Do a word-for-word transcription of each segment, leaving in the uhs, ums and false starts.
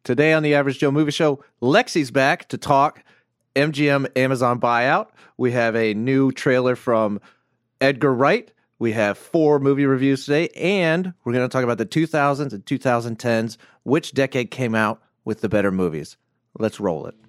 Today on the Average Joe Movie Show, Lexi's back to talk M G M Amazon buyout. We have a new trailer from Edgar Wright. We have four movie reviews today, and we're going to talk about the two thousands and twenty tens. Which decade came out with the better movies? Let's roll it.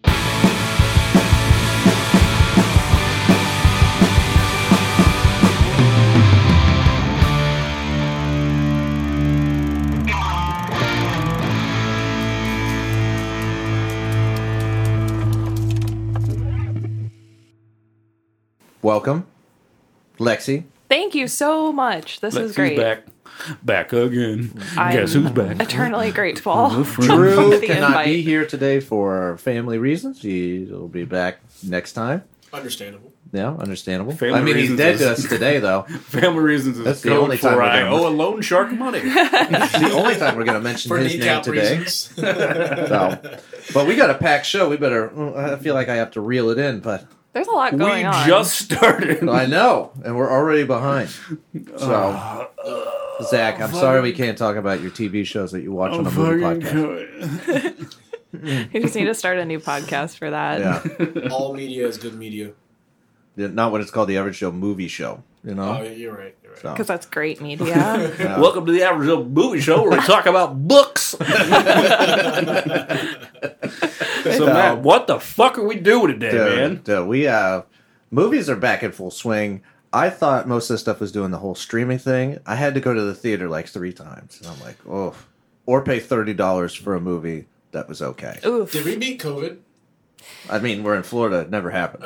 Welcome, Lexi. Thank you so much. This Lexi's is great. back. Back again. I'm Guess who's back? Eternally grateful. Drew for the cannot invite. be here today for family reasons. He will be back next time. Understandable. Yeah, understandable. Family I mean, he's reasons dead is- to us today, though. Family reasons is That's the code only time for we're I gonna- owe a loan shark money. It's the only time we're going to mention For his name kneecap today. reasons. So, but we got a packed show. We better. I feel like I have to reel it in, but There's a lot we going on. just started. I know, and we're already behind. So, Uh, Zach, I'm sorry we can't talk about your T V shows that you watch on I'm the movie fucking podcast. good. You just need to start a new podcast for that. Yeah, All media is good media. not what it's called, the Average Joe Movie Show. You know. Oh, you're right. You're right. So, Because that's great media. yeah. Welcome to the Average Joe Movie Show, where we talk about books. So, Matt, what the fuck are we doing today, man? Dude, dude, we uh, movies are back in full swing. I thought most of this stuff was doing the whole streaming thing. I had to go to the theater like three times, and I'm like, oh, or pay thirty dollars for a movie that was okay. Oof. Did we beat COVID? I mean, we're in Florida. It never happened.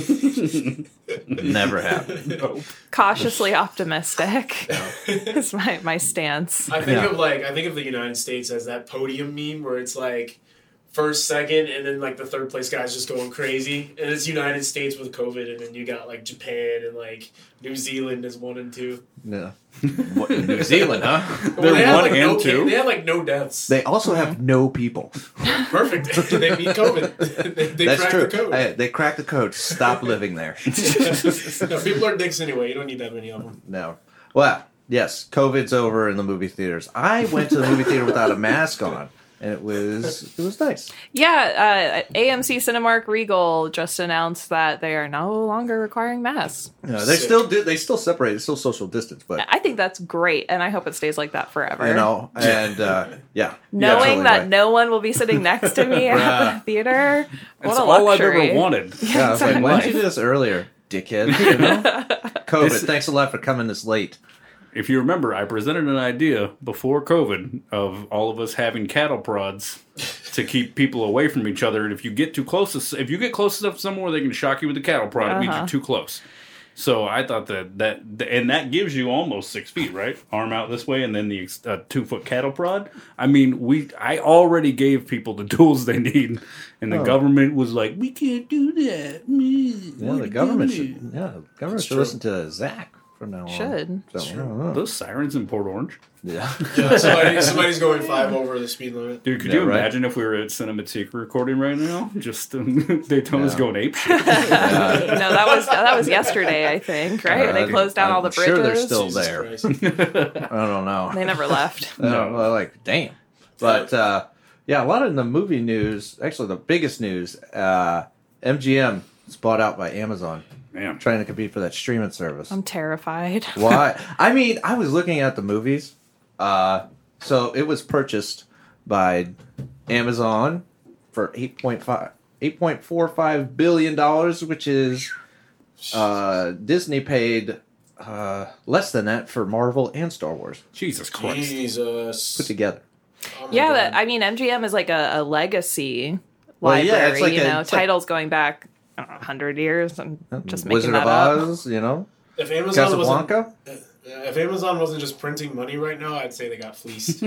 Never happened. No. Cautiously optimistic is my, my stance. I think Yeah. of like I think of the United States as that podium meme where it's like first, second, and then like the third place guy's just going crazy, and it's United States with COVID, and then you got like Japan and like New Zealand as one and two. No. What, in New Zealand, huh? They're they had, one like, and no, two? They had like no deaths. They also have no people. Perfect. They beat COVID. they they That's cracked true. the code. Hey, they cracked the code. Stop living there. No, people are dicks anyway. You don't need that many of them. No. Well, yes, COVID's over in the movie theaters. I went to the movie theater without a mask on, and it was it was nice. Yeah, uh, A M C Cinemark Regal just announced that they are no longer requiring masks. You know, they Sick. still do. They still separate. It's still social distance, but I think that's great, and I hope it stays like that forever. you know, and uh, yeah, Knowing absolutely that right. no one will be sitting next to me at Bruh. the theater, what That's a all I've luxury. ever wanted. Yeah, I was like, why didn't you exactly. do this earlier, dickhead? You know? COVID. This- Thanks a lot for coming this late. If you remember, I presented an idea before COVID of all of us having cattle prods to keep people away from each other. And if you get too close, to, if you get close enough somewhere, they can shock you with the cattle prod. It means Uh-huh. you're too close. So I thought that, that and that gives you almost six feet, right? Arm out this way, and then the uh, two foot cattle prod. I mean, we I already gave people the tools they need, and the Oh. government was like, "We can't do that." Yeah, the government should. Yeah, the government should true. listen to Zach from now on. Should. So, I don't know. Those sirens in Port Orange. Yeah. Yeah, somebody, somebody's going five over the speed limit. Dude, could Yeah, you right. imagine if we were at Cinematic recording right now? Just um, Daytona's Yeah. going ape shit. No, that was that was yesterday, I think, right? Uh, they closed down I'm all the bridges. sure they're still Jesus there. Christ. I don't know. They never left. No, well, like, damn. But, uh, yeah, a lot in the movie news, actually the biggest news, uh, M G M is bought out by Amazon, Man, trying to compete for that streaming service. I'm terrified. Why? I mean, I was looking at the movies. Uh, so it was purchased by Amazon for eight point five, eight point four five billion dollars, which is uh, Disney paid uh, less than that for Marvel and Star Wars Jesus Christ. Jesus. put together. Oh my Yeah, God. that, I mean, M G M is like a, a legacy Well, yeah, library, it's like you a- know, it's like- titles going back I don't know, one hundred years. I'm just making Wizard that of up. Oz, you know, If Amazon wasn't, Casablanca. if Amazon wasn't just printing money right now, I'd say they got fleeced.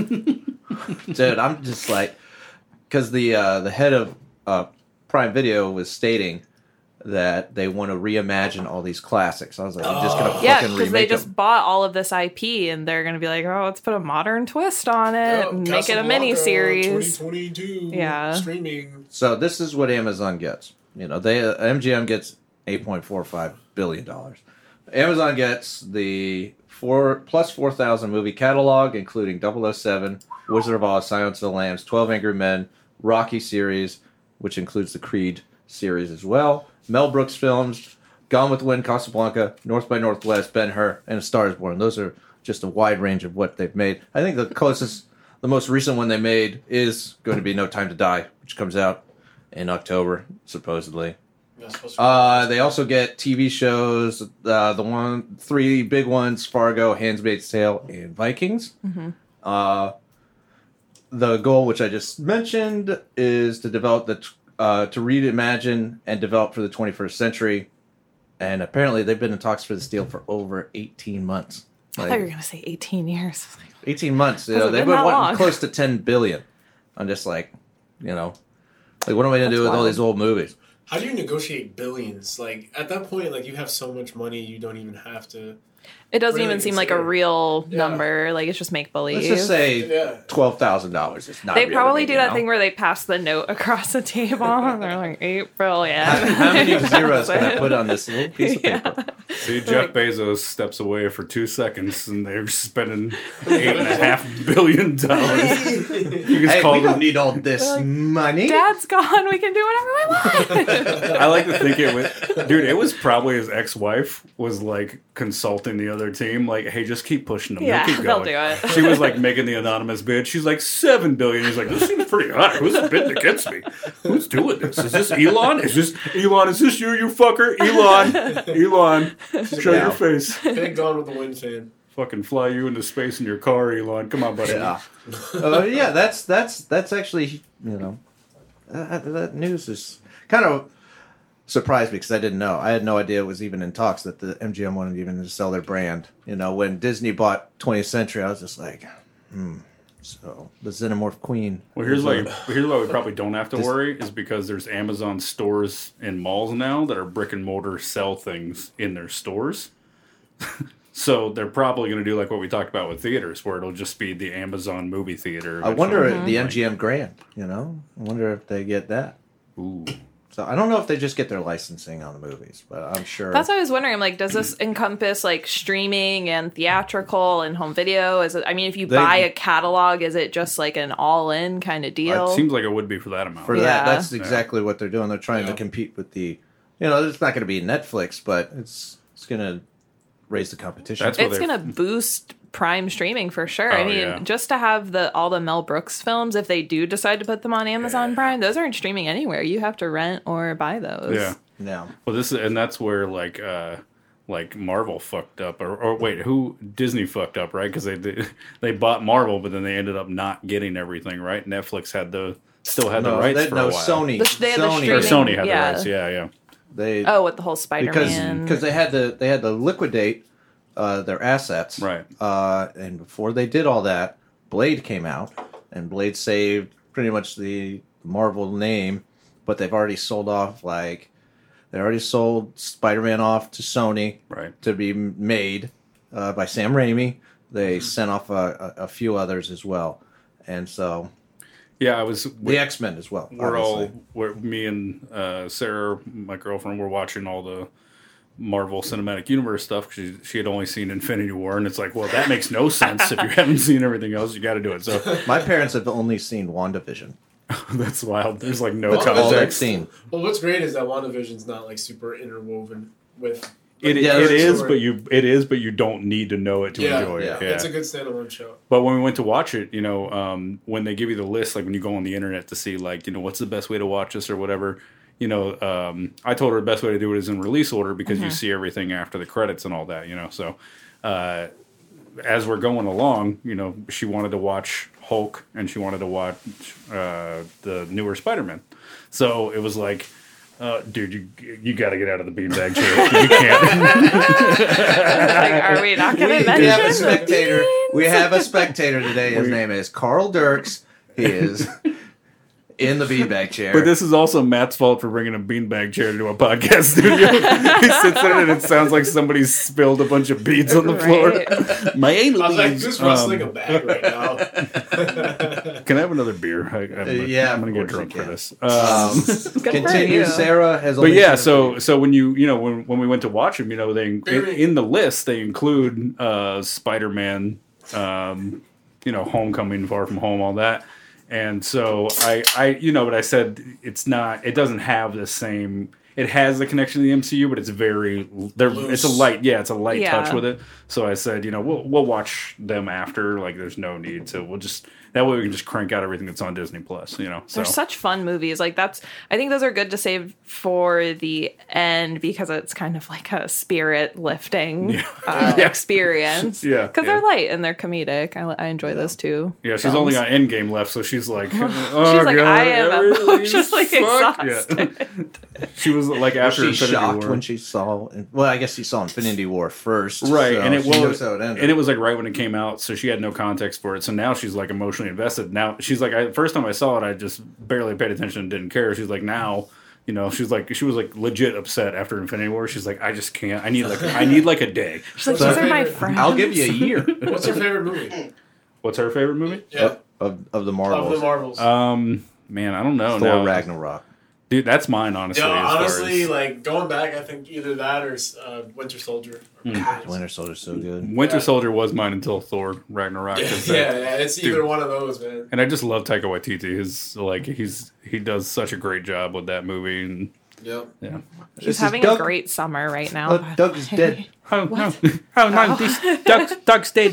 Dude, I'm just like, because the uh, the head of uh, Prime Video was stating that they want to reimagine all these classics. I was like, I'm just gonna Oh. Yeah, fucking because they remake just them. bought all of this I P and they're going to be like, oh, let's put a modern twist on it Oh, and make it a Casablanca mini series. twenty twenty-two. Yeah. Streaming. So this is what Amazon gets. You know, they uh, M G M gets eight point four five billion dollars. Amazon gets the four plus four thousand movie catalog, including double oh seven, Wizard of Oz, Silence of the Lambs, twelve Angry Men, Rocky series, which includes the Creed series as well. Mel Brooks films, Gone with the Wind, Casablanca, North by Northwest, Ben-Hur, and A Star is Born. Those are just a wide range of what they've made. I think the closest, the most recent one they made is going to be No Time to Die, which comes out in October, supposedly. Uh, they also get T V shows, uh, the one, three big ones, Fargo, Handmaid's Tale, and Vikings. Mm-hmm. Uh, the goal, which I just mentioned, is to develop the, uh, to reimagine and develop for the twenty-first century. And apparently they've been in talks for this deal for over eighteen months. I Like, thought you were going to say eighteen years. eighteen months. You Has know, it they've been been that wanting long? close to ten billion. I'm just like, you know, like what am I going to do with all wild. these old movies? How do you negotiate billions? Like at that point, like you have so much money, you don't even have to. It doesn't Really even seem like a consider- real Yeah. number. Like, it's just make believe. Let's just say Yeah. twelve thousand dollars. It's not. They real probably to me, do that you know? thing where they pass the note across the table. And they're like, eight billion. How, how many zeros can I That's put it. on this little piece of Yeah. paper? See, Jeff Bezos steps away for two seconds, and they're spending eight and a half billion dollars. You just Hey, call we them. don't need all this Like, money. Dad's gone. We can do whatever we want. I like to think it was, dude. It was probably his ex-wife was like consulting the other team, like, "Hey, just keep pushing them. Yeah, They'll keep they'll going." do it. She was like making the anonymous bid. She's like seven billion. He's like, "This seems pretty high. Who's bidding against me? Who's doing this? Is this Elon? Is this Elon? Is this you, you fucker? Elon, Elon, show Yeah. your face. Big Gone with the Wind fan. Fucking fly you into space in your car, Elon. Come on, buddy." Yeah, uh, yeah. That's that's that's actually, you know, uh, that news is kind of surprised me because I didn't know. I had no idea it was even in talks that the M G M wanted even to sell their brand. You know, when Disney bought twentieth Century, I was just like, hmm. So the Xenomorph Queen. Well, here's was, why. uh, Here's why we probably don't have to Just- worry is because there's Amazon stores in malls now that are brick and mortar sell things in their stores. So they're probably going to do like what we talked about with theaters, where it'll just be the Amazon movie theater. I wonder eventually. if the M G M Grand. You know, I wonder if they get that. Ooh. So I don't know if they just get their licensing on the movies, but I'm sure. That's what I was wondering. I'm like, does this encompass like streaming and theatrical and home video? Is it? I mean, if you They- buy a catalog, is it just like an all-in kind of deal? It seems like it would be for that amount. For Yeah. that, that's exactly what they're doing. They're trying Yeah. to compete with the, you know, it's not going to be Netflix, but it's it's going to raise the competition. That's what It's they're- gonna boost Prime streaming for sure. I Oh, mean, yeah. just to have the all the Mel Brooks films, if they do decide to put them on Amazon Yeah. Prime, those aren't streaming anywhere. You have to rent or buy those. Yeah. now. Well, this is, and that's where like uh like Marvel fucked up, or, or wait, who Disney fucked up, right? Because they, they they bought Marvel, but then they ended up not getting everything, right? Netflix had the still had the No, rights they, for no a while. Sony. The- they had the Sony. Or streaming- Sony had Yeah. the rights. Yeah, yeah. They Oh, with the whole because Spider-Man. because they had to they had to liquidate uh, their assets, Right. Uh, and before they did all that, Blade came out, and Blade saved pretty much the Marvel name, but they've already sold off like they already sold Spider-Man off to Sony, Right. to be made uh, by Sam Raimi. They sent off a, a, a few others as well, and so Yeah, I was. the X-Men as well. We're obviously. all, we're, me and uh, Sarah, my girlfriend, were watching all the Marvel Cinematic Universe stuff because she, she had only seen Infinity War, and it's like, well, that makes no sense if you haven't seen everything else. You got to do it. So My parents have only seen WandaVision. that's wild. There's like no That's all they've context. seen. Well, what's great is that WandaVision's not like super interwoven with. It, Yeah, it that's is, story. but you it is, but you don't need to know it to Yeah, enjoy yeah. it. Yeah. It's a good standalone show. But when we went to watch it, you know, um, when they give you the list, like when you go on the internet to see, like, you know, what's the best way to watch this or whatever, you know, um, I told her the best way to do it is in release order because you see everything after the credits and all that, you know. So uh, as we're going along, you know, she wanted to watch Hulk and she wanted to watch uh, the newer Spider-Man. So it was like, uh, dude, you you got to get out of the beanbag chair. You can't. Like, are we not going We, to we mention have a the spectator. beans? We have a spectator today. His We- name is Carl Dirks. He is in the beanbag chair. But this is also Matt's fault for bringing a beanbag chair to a podcast studio. He sits in it and it sounds like somebody spilled a bunch of beads on the floor. Right. My anal I was like, beads. just rustling Um, a bag right now. Can I have another beer? I, I'm, Uh, yeah, I'm gonna of get course drunk you for can. this. Um, Good for Continue. you. Sarah has. but only yeah, seen so the- so when you you know when when we went to watch them, you know they in, Baby. in the list they include uh, Spider-Man, um, you know, Homecoming, Far From Home, all that. And so I, I, you know, but I said it's not. It doesn't have the same. It has the connection to the M C U, but it's very. There, it's a light. Yeah, it's a light Yeah. touch with it. So I said, you know, we'll we'll watch them after. Like, there's no need to. We'll just that way we can just crank out everything that's on Disney Plus. You know, so They're such fun movies. Like that's, I think those are good to save for the end because it's kind of like a spirit lifting Yeah. uh, Yeah. experience. Yeah, because yeah. they're light and they're comedic. I, I enjoy those too. yeah. She's only got Endgame left, so she's like, oh, She's like, God, I am everything emotionally fuck. exhausted. Yeah. She was like Was after she Infinity shocked War. when she saw? Well, I guess she saw Infinity War first, Right, so and it she was, knows how it ended. and it was like right when it came out, so she had no context for it. So now she's like emotionally invested. Now she's like, I, first time I saw it, I just barely paid attention and didn't care. She's like, now, you know, she's like, she was like legit upset after Infinity War. She's like, I just can't. I need like, I need like a day. She's like, So- these are my friends. I'll give you a year What's your favorite movie? What's her favorite movie? Yeah, of of the of Marvels. the Marvels. Um, man, I don't know. Thor now. Ragnarok. Dude, that's mine, honestly. Yo, as far honestly, as- like going back, I think either that or uh, Winter Soldier. God, Winter Soldier's so good. Winter Yeah. Soldier was mine until Thor Ragnarok. 'cause Yeah, that- yeah, it's Dude. either one of those, man. And I just love Taika Waititi. His like he's he does such a great job with that movie, and Yep. yeah. She's This is having Doug- a great summer right now. Oh, Doug is dead. Oh no! Oh no! This, Doug's, Doug's dead.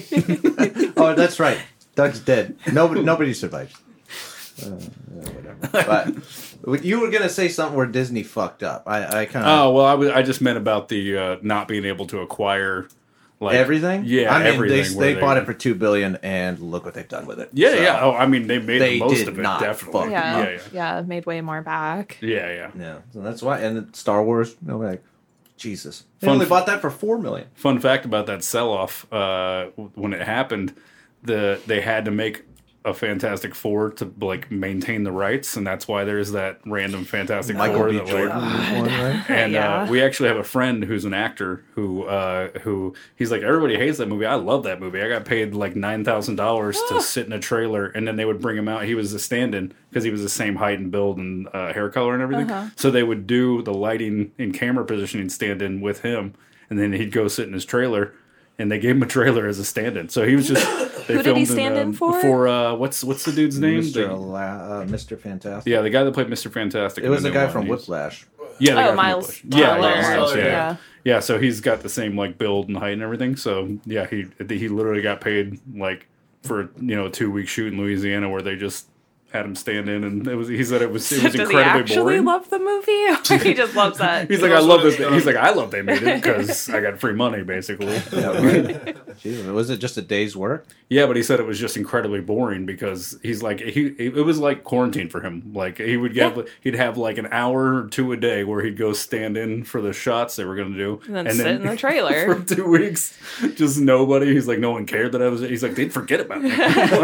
Oh, that's right. Doug's dead. Nobody, nobody survived. Uh, whatever. But you were gonna say something where Disney fucked up. I, I kind of Oh well, I, was, I just meant about the uh, not being able to acquire like everything. Yeah, I mean, everything. they where they bought it for two billion, and look what they've done with it. Yeah, So, yeah. Oh, I mean, they made They the most did of it. not Definitely. fuck yeah, yeah, yeah, yeah, made way more back. yeah, yeah. yeah. So that's why. And Star Wars, no like, Jesus, they Fun only f- bought that for four million. Fun fact about that sell-off: uh, when it happened, the they had to make a Fantastic Four to like maintain the rights, and that's why there's that random Fantastic Michael Four B. that Jordan like. was one, right? And Yeah. uh, we actually have a friend who's an actor who uh, who he's like, everybody hates that movie. I love that movie. I got paid like nine thousand dollars to sit in a trailer, and then they would bring him out. He was a stand-in because he was the same height and build and uh, hair color and everything. Uh-huh. So they would do the lighting and camera positioning stand-in with him, and then he'd go sit in his trailer. And they gave him a trailer as a stand-in. So he was just. They Who did he filmed stand in um, for? For uh, what's what's the dude's name? Mister The- Ala- uh, Mister Fantastic. yeah, the guy that played Mister Fantastic. It in was the new guy one. from He's- Whiplash. Yeah, the guy Oh, from Miles Whiplash. Yeah, Teller. yeah, Miles, yeah. Yeah. yeah. Yeah, so he's got the same like build and height and everything. So yeah, he he literally got paid like for you know a two week shoot in Louisiana where they just had him stand in, and it was he said it was it was Does he incredibly actually boring. love the movie? Or he just loves that. He's He like, I loves love what this. it's done. He's like, I love they made it because I got free money, basically. Yeah, right. Jeez, was it just a day's work? Yeah, but he said it was just incredibly boring because he's like he it was like quarantine for him. Like he would get he'd have like an hour or two a day where he'd go stand in for the shots they were going to do, And then sit in the trailer. for two weeks. Just nobody. He's like, no one cared that I was. He's like, they'd forget about me.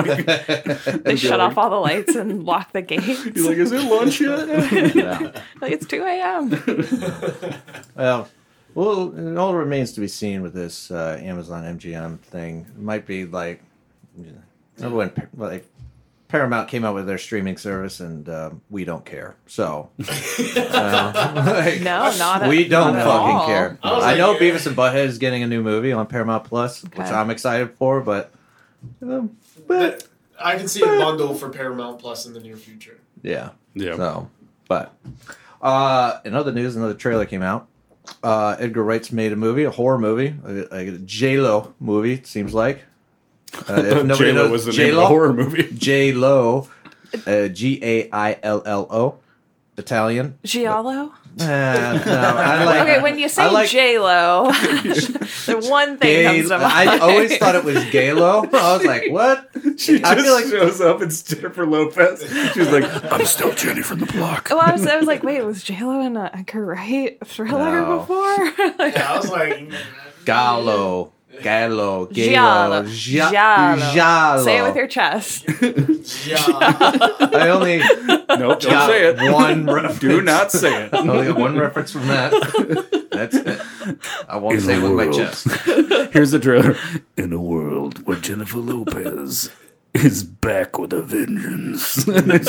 Like, They shut off all the lights and lock the gates. he's like, is it lunch yet? Yeah. Like it's two a.m. Well, well, it all remains to be seen with this uh, Amazon M G M thing. It might be like, remember when like Paramount came out with their streaming service, and um, we don't care. So, uh, like, No, not at, we don't not at fucking all. care. I was I like, know yeah. Beavis and Butthead is getting a new movie on Paramount Plus, which Okay. I'm excited for, but, um, but That- I can see a bundle for Paramount Plus in the near future. yeah. Yeah. So, but uh, in other news, another trailer came out. Uh, Edgar Wright's made a movie, a horror movie, a, a J Lo movie. It seems like. Uh, if nobody J Lo knows was the name J of the Lo, horror movie. J Lo, uh, G A I L L O, Italian. Giallo? Uh, no, I like. Okay, when you say I like J Lo, the one thing Gay, comes to mind. I always thought it was Gay-Lo. I was like, what? She I just feel like shows up. It's Jennifer Lopez. She's like, I'm still Jenny from the block. Well, I was, I was like, wait, was J Lo in a Edgar Wright thriller No. before? Like, Yeah, I was like, Gallo, Gallo, Giallo. Gay-Lo, Gia- Giallo. Giallo. Say it with your chest. yeah. I only Nope, don't got say it. one reference. Do not say it. I only got one reference from that. That's it. I won't In say it the with my world. chest. Here's the trailer. In a world where Jennifer Lopez is back with a vengeance.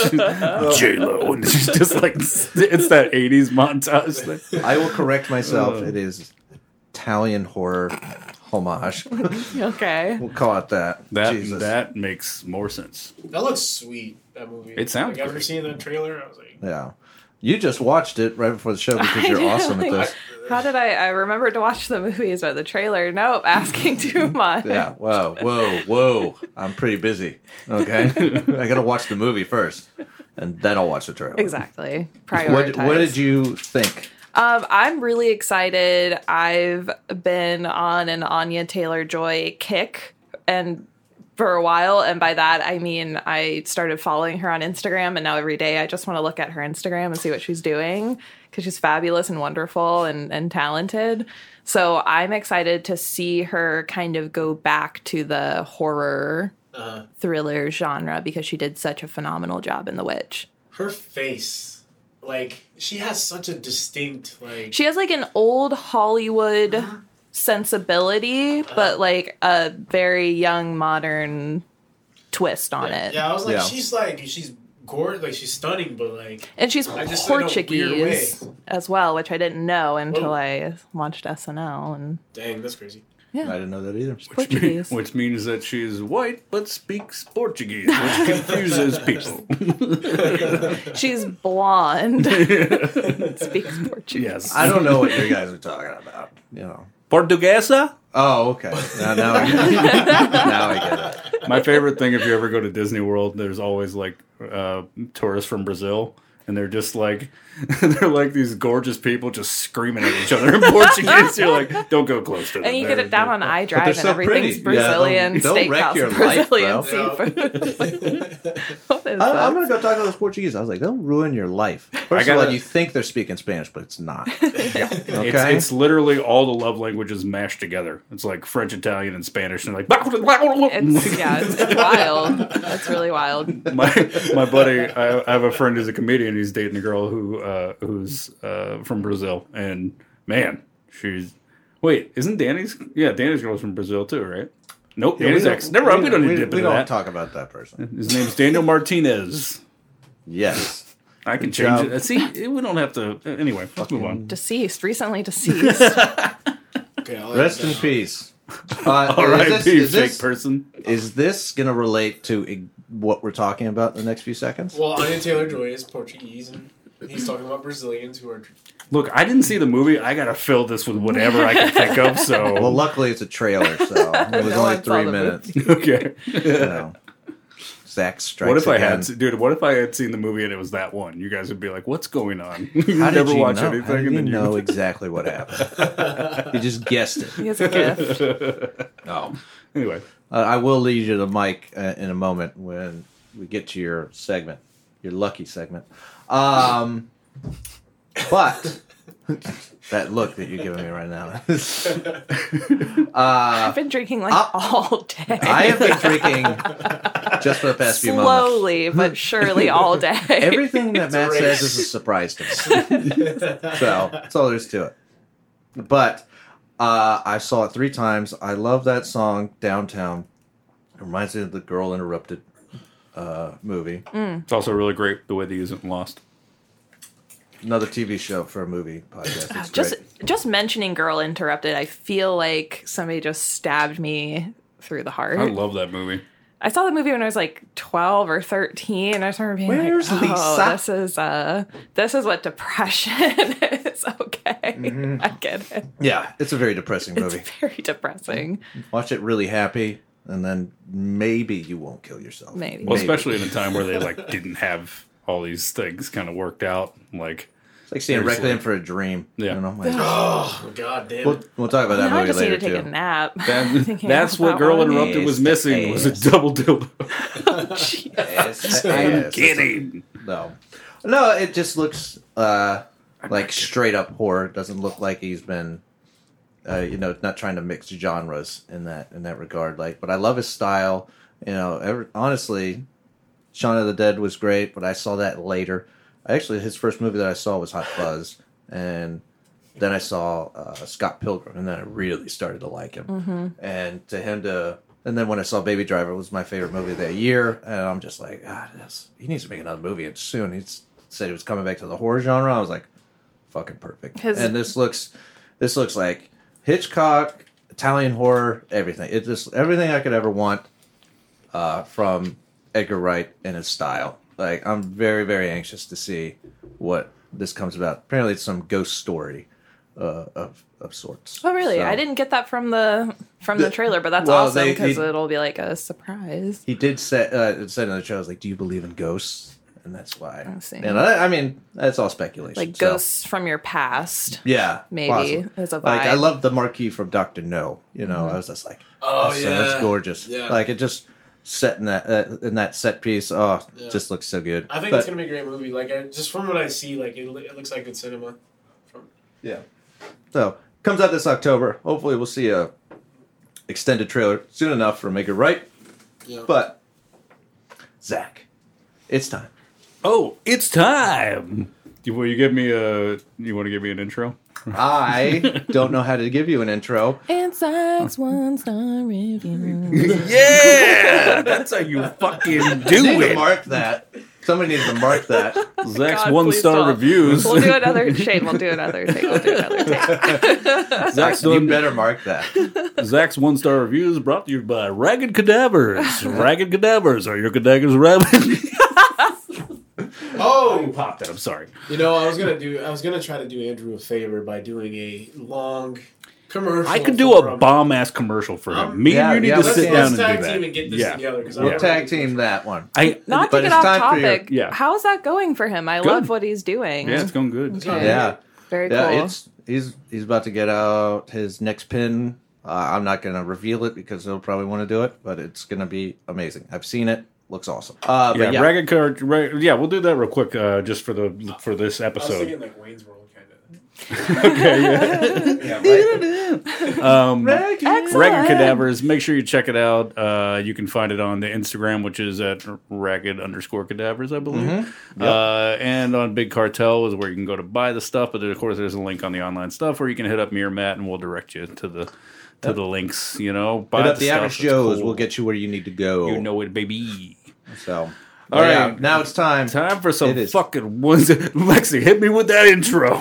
J Lo, and she's just like it's that eighties montage thing. I will correct myself. It is Italian horror homage. Okay. We'll call it that. That Jesus. that makes more sense. That looks sweet. That movie. It sounds like, after great. seeing the trailer, I was like, Yeah. You just watched it right before the show because you're I awesome at know. this. How did I? I remembered to watch the movies, but the trailer. Nope, asking too much. Yeah. Whoa, whoa, whoa. I'm pretty busy. Okay. I got to watch the movie first, and then I'll watch the trailer. Exactly. What, Prioritize. what did you think? Um, I'm really excited. I've been on an Anya Taylor-Joy kick, and for a while, and by that I mean I started following her on Instagram, and now every day I just want to look at her Instagram and see what she's doing because she's fabulous and wonderful and, and talented. So I'm excited to see her kind of go back to the horror uh, thriller genre because she did such a phenomenal job in The Witch. her face, like she has such a distinct like. She has like an old Hollywood sensibility, but like a very young modern twist on yeah, it. yeah, I was like, Yeah. she's like, she's gorgeous, like she's stunning, but like, And she's I just in a weird Portuguese way. as well, which I didn't know until Whoa. I watched S N L. And dang, that's crazy. I yeah, didn't know that either. Portuguese. Which means that she's white but speaks Portuguese, which confuses people. She's blonde. Speaks Portuguese. Yes. I don't know what you guys are talking about. You know. Portuguesa? Oh, okay. Now, now I get it. Now I get it. My favorite thing, if you ever go to Disney World, there's always like uh, tourists from Brazil, and they're just like they're like these gorgeous people just screaming at each other in Portuguese. You're like, don't go close to them. And you get They're- it down on they're- iDrive, and so everything's pretty. Yeah, Brazilian they'll- they'll wreck steakhouse, your life, Brazilian bro. seafood. What is I, that? I'm going to go talk to those Portuguese. I was like, they'll ruin your life. First I of all, gotta- you think they're speaking Spanish, but it's not. It's, Okay? it's literally all the love languages mashed together. It's like French, Italian, and Spanish. And they're like, It's, yeah, it's wild. That's really wild. my my buddy, I, I have a friend who's a comedian. He's dating a girl who uh, who's uh, from Brazil, and man, she's wait, isn't Danny's? Yeah, Danny's girl's from Brazil too, right? Nope, Yeah, we Danny's don't- ex. Never mind. We don't need to dip we into don't that. talk about that person. His name's Daniel Martinez. Yes. I can Good change job. it. Uh, See, we don't have to. Anyway, let's move on. Deceased, recently deceased. Okay, I'll let Rest you in down. peace. Uh, All right, is this, you is fake this, person. is this going to relate to ig- what we're talking about in the next few seconds? Well, Anya Taylor-Joy is Portuguese, and he's talking about Brazilians who are. Look, I didn't see the movie. I gotta fill this with whatever I can think of. So Well, luckily it's a trailer, so it was No only one saw three the minutes. okay. You know. Zach strikes What if I again. had, dude? What if I had seen the movie and it was that one? You guys would be like, "What's going on?" you How did never you watch know? anything, How did and you then you know exactly what happened? You just guessed it. He has a gift. Oh. Anyway, Uh, I will lead you to Mike uh, in a moment when we get to your segment, your lucky segment. Um, but that look that you're giving me right now. uh, I've been drinking like Uh, all day. I have been drinking just for the past few moments. slowly but surely all day. Everything that Matt a says race. is a surprise to me. So that's all there is to it. But uh, I saw it three times. I love that song, Downtown. It reminds me of the Girl Interrupted uh, movie. it's also really great the way they use it in Lost. Another T V show for a movie podcast. It's just great. just mentioning Girl Interrupted, I feel like somebody just stabbed me through the heart. I love that movie. I saw the movie when I was like twelve or thirteen. I just remember being Where's like, "Oh, Lisa?" this is uh, this is what depression is." Okay, Mm-hmm. I get it. Yeah, it's a very depressing movie. It's very depressing. Watch it really happy, and then maybe you won't kill yourself. Maybe. Well, Maybe. especially in a time where they like didn't have all these things kind of worked out. Like, It's like seeing Seriously. Requiem for a Dream. Yeah. You know? Like, Oh God damn we'll, it! we'll talk about that Now I movie just need later to take too. a nap. that, Thinking that's about what Girl one. Interrupted was Yes, missing was a yes. double dildo. Yes, I'm yes, kidding. No, no, it just looks uh, like straight up horror. It doesn't look like he's been, uh, you know, not trying to mix genres in that in that regard. Like, but I love his style. You know, ever, honestly, Shaun of the Dead was great, but I saw that later. Actually, his first movie that I saw was Hot Fuzz, and then I saw uh, Scott Pilgrim, and then I really started to like him. Mm-hmm. And to him to, and then when I saw Baby Driver, it was my favorite movie of that year, and I'm just like, God, this, he needs to make another movie, and soon. He said he was coming back to the horror genre. I was like, fucking perfect. His- and this looks, this looks like Hitchcock Italian horror, everything. It just everything I could ever want uh, from Edgar Wright and his style. Like, I'm very, very anxious to see what this comes about. Apparently, it's some ghost story uh, of of sorts. Oh, really? So, I didn't get that from the from the, The- trailer, but that's well, awesome they- because they- it'll be like a surprise. He did say uh, said in the show, like, "Do you believe in ghosts?" And that's why. I see. And I, I mean, that's all speculation. Like so- ghosts from your past. Yeah, Maybe, possibly. as a Like, I vibe. love the Marquis from Doctor No. You know, I was just like, Oh, that's, yeah. that's gorgeous. Yeah. Like, it just set in that uh, in that set piece. Oh, Yeah. just looks so good. I think But- it's gonna be a great movie. Like I, just from what I see, like it, it looks like good cinema. From Yeah. So comes out this October. Hopefully, we'll see a extended trailer soon enough for Make It Right. yeah. But Zach, it's time. Oh, it's time. You, will you give me a? You want to give me an intro? I don't know how to give you an intro. And Zach's one star review. Yeah, that's how you fucking You do need to it. mark that. Somebody needs to mark that. Zach's God, one please star don't. reviews. We'll do another Shane. We'll do another take. We'll do another take. Zach's You one, better mark that. Zach's one star reviews brought to you by Ragged Cadavers. Ragged Cadavers are your cadavers rabid. Oh, Pop that. I'm sorry. you know, I was gonna do. I was gonna try to do Andrew a favor by doing a long commercial. I could do for a him. bomb ass commercial for him. Um, Me yeah, and you need yeah, to let's- sit let's down tag and do team that. and get this yeah. together. Because We'll tag team that one. I, Not to But get it's off time for your- topic. yeah. How's that going for him? I Good. love what he's doing. yeah, it's going good. Okay. Yeah. Very Yeah, cool. it's he's he's about to get out his next pin. Uh, I'm not going to reveal it because he'll probably want to do it, but it's going to be amazing. I've seen it; looks awesome. Uh, Yeah, but yeah, ragged card. Ra- yeah, we'll do that real quick, uh, just for the for this I was episode. thinking like Wayne's World kind Okay, yeah. yeah, right? Um, Excellent. Ragged Cadavers. Make sure you check it out. Uh, you can find it on the Instagram, which is at ragged underscore cadavers, I believe. Mm-hmm. Uh, and on Big Cartel is where you can go to buy the stuff. But then, of course, there's a link on the online stuff, or you can hit up me or Matt, and we'll direct you to the to Yep. the links. You know, buy Hit up the the stuff. average It's Joes. cool. We'll get you where you need to go. You know it, baby. So, All all right, right. now it's time. Time for some It is. fucking ones. Lexi, hit me with that intro.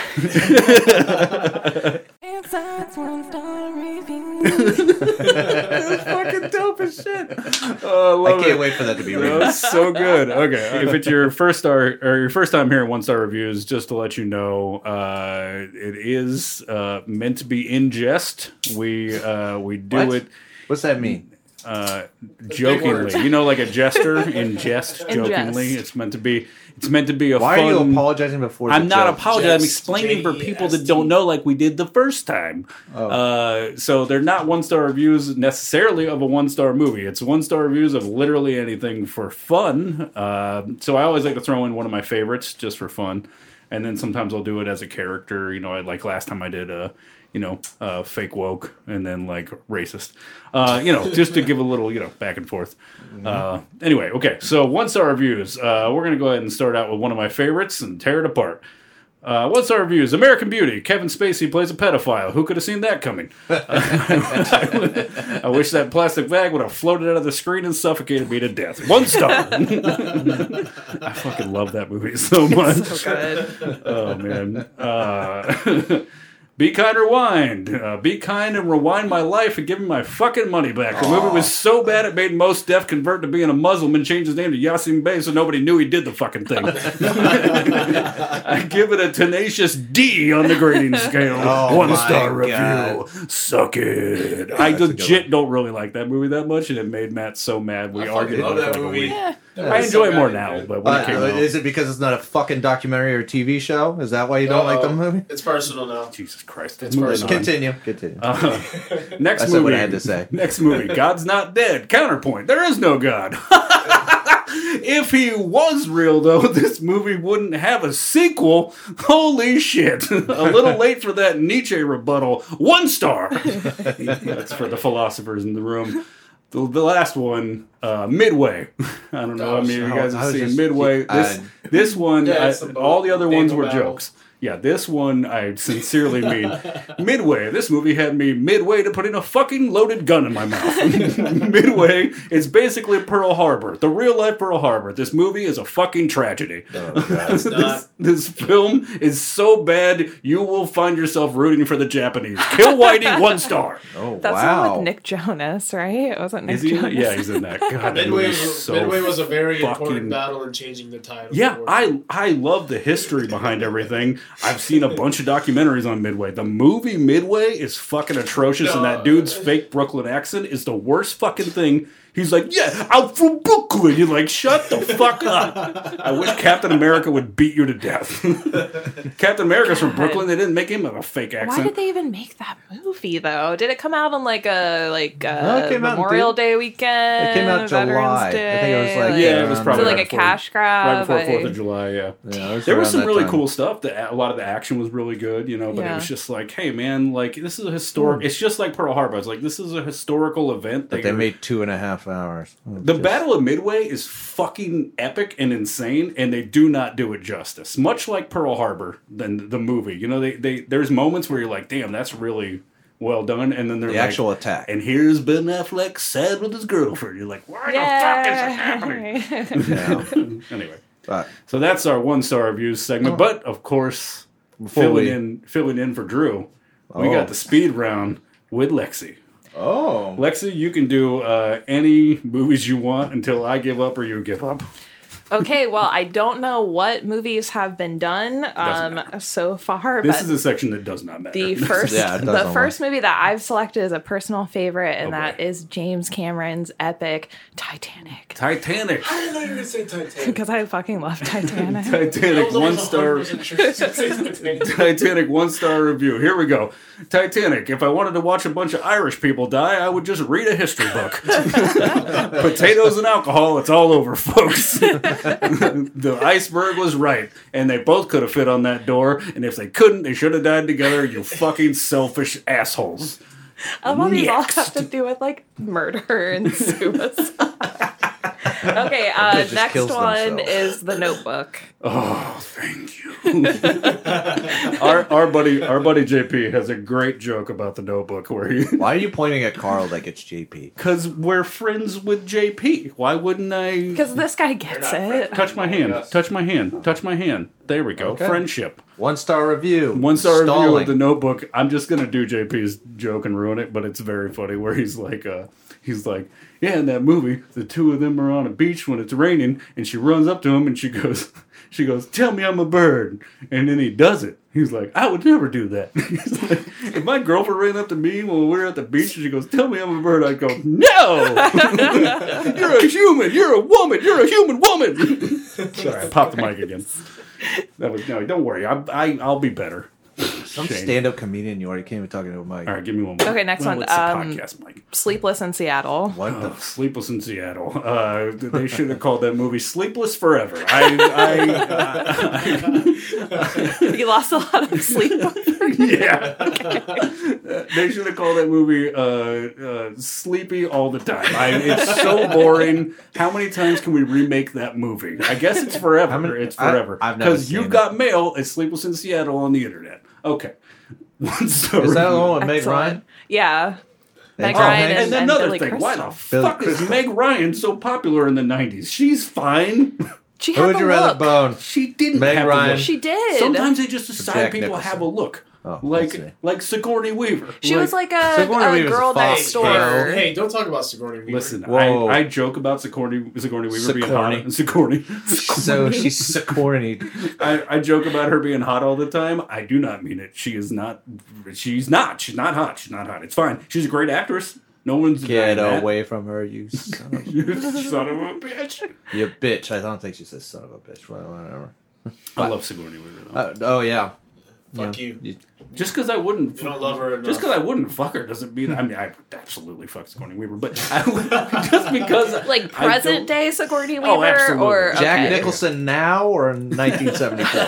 And Zach's one star review. Fucking dope as shit. Oh, I I love can't it. wait for that to be That released. was so good. Okay, if it's your first star or your first time hearing one star reviews, just to let you know, uh, it is uh, meant to be in jest. We uh, we do What? it What's that mean? uh, words. jokingly. You know, like a jester in jest, In jokingly. jest. It's meant to be. It's meant to be a Why fun. are you apologizing before? I'm the not joke? apologizing. I'm Jest, explaining for J E S T. people that don't know, like we did the first time. Oh. Uh, so they're not one star reviews necessarily of a one star movie. It's one star reviews of literally anything for fun. Uh, so I always like to throw in one of my favorites just for fun, and then sometimes I'll do it as a character. You know, I, like last time I did a. You know, uh, fake woke, and then like racist. Uh, you know, just to give a little, you know, back and forth. Uh, anyway, okay. So one star reviews. Uh, we're gonna go ahead and start out with one of my favorites and tear it apart. Uh, one star reviews. American Beauty. Kevin Spacey plays a pedophile. Who could have seen that coming? I wish that plastic bag would have floated out of the screen and suffocated me to death. One star. I fucking love that movie so much. So good. Oh man. Uh, Be Kind, Rewind. Uh, be kind and rewind my life and give me my fucking money back. The movie was so bad it made Mos Def convert to being a Muslim and change his name to Yasin Bey so nobody knew he did the fucking thing. I give it a tenacious D on the grading scale. Oh One my star review. God. Suck it. I That's a good legit don't really like that movie that much, and it made Matt so mad. We I argued fucking love about it that for like a movie. week. Yeah. That I was enjoy so it more bad, now, dude. but when Uh, it came out, is it because it's not a fucking documentary or T V show? Is that why you don't like the Uh-oh. movie? It's personal now. Jesus Christ. It's Moving personal. on. Continue. Continue. Uh, next I said movie. what I had to say. Next movie. God's not dead. Counterpoint. There is no God. If he was real, though, this movie wouldn't have a sequel. Holy shit. A little late for that Nietzsche rebuttal. One star. That's for the philosophers in the room. The, the last one, uh, Midway. I don't know. I mean, you Oh, guys I have was seen just- Midway. This I- this one, Yeah, I- it's the boat all the other ones naval were battle. jokes. Yeah, this one I sincerely mean. Midway. This movie had me midway to putting a fucking loaded gun in my mouth. Midway is basically Pearl Harbor. The real life Pearl Harbor. This movie is a fucking tragedy. Oh, God. It's not. This, this film is so bad, you will find yourself rooting for the Japanese. Kill Whitey, one star. Oh, That's wow. the one with Nick Jonas, right? It wasn't Nick Is he in Jonas. it? Yeah, he's in that. God, that Midway, movie was, is so Midway was a very fucking- important battle in changing the title. Yeah, for- I I love the history behind everything. I've seen a bunch of documentaries on Midway. The movie Midway is fucking atrocious, and that dude's fake Brooklyn accent is the worst fucking thing. He's like, yeah, I'm from Brooklyn. You're like, shut the fuck up. I wish Captain America would beat you to death. Captain America's from God. Brooklyn. They didn't make him have a fake Why accent. did they even make that movie though? Did it come out on like a like No, a it came out in Memorial the- Day weekend? It came out in Veterans July. I Day? think it was like, Yeah, it was um, probably so like right a before- cash grab. Right before I- Fourth of July, yeah. Yeah, it was There was around some that really time. cool stuff. The, a lot of the action was really good, you know, but Yeah. it was just like, hey, man, like, this is a historic... It's just like Pearl Harbor. It's like, this is a historical event. But they you're- made two and a half hours. The Just- Battle of Midway is fucking epic and insane, and they do not do it justice. Much like Pearl Harbor, than the movie. You know, they, they there's moments where you're like, damn, that's really well done, and then they're The like, actual attack. and here's Ben Affleck sad with his girlfriend. You're like, why the fuck is this happening? Yeah. Anyway, But so that's our one star reviews segment. But of course, Before filling we- in filling in for Drew, we Oh. got the speed round with Lexi. oh, Lexi, you can do uh, any movies you want until I give up or you give up. Okay, well, I don't know what movies have been done um, matter. so far, This but is a section that does not matter. the first Yeah, it the doesn't first movie that I've selected is a personal favorite, and Oh, that boy. is James Cameron's epic Titanic. Titanic. I didn't know you were going to say Titanic. Because I fucking love Titanic. Titanic, one star. Titanic, one star review. Here we go. Titanic. If I wanted to watch a bunch of Irish people die, I would just read a history book. Potatoes and alcohol, it's all over, folks. The iceberg was right, and they both could have fit on that door, and if they couldn't, they should have died together, you fucking selfish assholes. I love these all Next. have to do with like murder and suicide. Okay, uh, just next kills one themselves. is The Notebook. Oh, thank you. our our buddy our buddy J P has a great joke about The Notebook where he why are you pointing at Carl like it's J P? because we're friends with J P. Why wouldn't I Because this guy gets not it. touch my hand? Touch my hand. Touch my hand. There we go. Okay. Friendship. One star review. One star review Stalling. of The Notebook. I'm just gonna do J P's joke and ruin it, but it's very funny where he's like, uh, he's like, yeah, in that movie, the two of them are on a beach when it's raining, and she runs up to him and she goes, she goes, tell me I'm a bird, and then he does it. He's like, I would never do that. He's like, if my girlfriend ran up to me when we were at the beach and she goes, tell me I'm a bird, I'd go, no! You're a human! You're a woman! You're a human woman! Sorry, I popped the mic again. That was no. Don't worry. I, I I'll be better. Some Shane. stand-up comedian you already came and talking to Mike. All right, give me one more. Okay, next well, one. It's a Um, podcast, Mike. Sleepless in Seattle. What Oh, the? Sleepless in Seattle. Uh, they should have called that movie "Sleepless Forever." I, I, You lost a lot of sleep. I yeah. They should have called that movie uh, uh, "Sleepy All the Time." I, it's so boring. How many times can we remake that movie? I guess it's forever. How many- it's I- forever. I've never Because seen you've it. got mail. It's "Sleepless in Seattle" on the internet. Okay. One star Is that the review. one with Meg Excellent. Ryan? Yeah. Meg Oh, Ryan and and, and and another Billy thing, why the Crystal. fuck Billy is Crystal. Meg Ryan so popular in the nineties? She's fine. She Who had would the you rather look. bone? She didn't Meg have the Ryan. look. She did. Sometimes they just decide Jack people Nicholson. have a look. Oh, like let's see. like Sigourney Weaver. She was like a, Sigourney a Weaver's a girl fox next girl. door. Hey, don't talk about Sigourney Weaver. Listen, Whoa. I, I joke about Sigourney, Sigourney Weaver being hot. Sigourney. Sigourney. So she's so corny. I, I joke about her being hot all the time. I do not mean it. She is not. She's not. She's not hot. She's not hot. It's fine. She's a great actress. No one's Get denying that. away from her, you son of, You son of a bitch. you bitch. I don't think she says son of a bitch. Well, whatever. I love Sigourney Weaver though. Uh, oh yeah. Fuck Yeah. you. Just because I wouldn't, You don't love her enough. just because I wouldn't fuck her doesn't mean. I mean, I absolutely fuck Sigourney Weaver, but I would, just because Like I present don't- day Sigourney Weaver, Oh, absolutely. or Jack okay. Nicholson now or in nineteen seventy-four?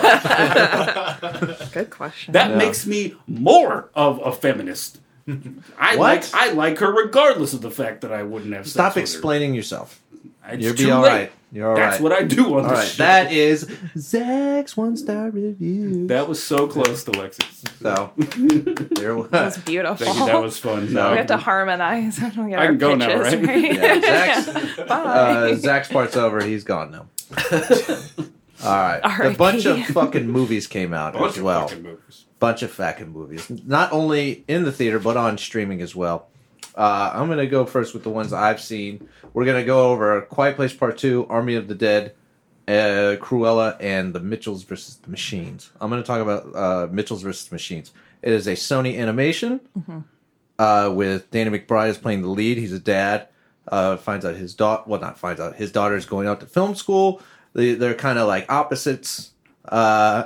Good question. that Yeah. makes me more of a feminist. I What? like I like her regardless of the fact that I wouldn't have. Sex Stop with explaining yourself. Her. It's You'll too be all late. right. You're all That's right. what I do on All the right, show. that is Zach's one star review. That was so close to Lexi's. So there was. That was beautiful. Thank you. That was fun. No. We have to harmonize. We get I our can go now, pitches, right? Yeah, Zach's, Bye. uh, Zach's part's over. He's gone now. All right, a R I P. bunch of fucking movies came out Bunch as of well. fucking movies. Bunch of fucking movies, not only in the theater but on streaming as well. Uh, I'm gonna go first with the ones I've seen. We're gonna go over Quiet Place Part Two, Army of the Dead, uh, Cruella, and the Mitchells versus the Machines. I'm gonna talk about uh, Mitchells versus the Machines. It is a Sony animation Mm-hmm. uh, with Danny McBride is playing the lead. He's a dad. Uh, finds out his daughter, well, not finds out his daughter is going out to film school. They, they're kind of like opposites. Uh,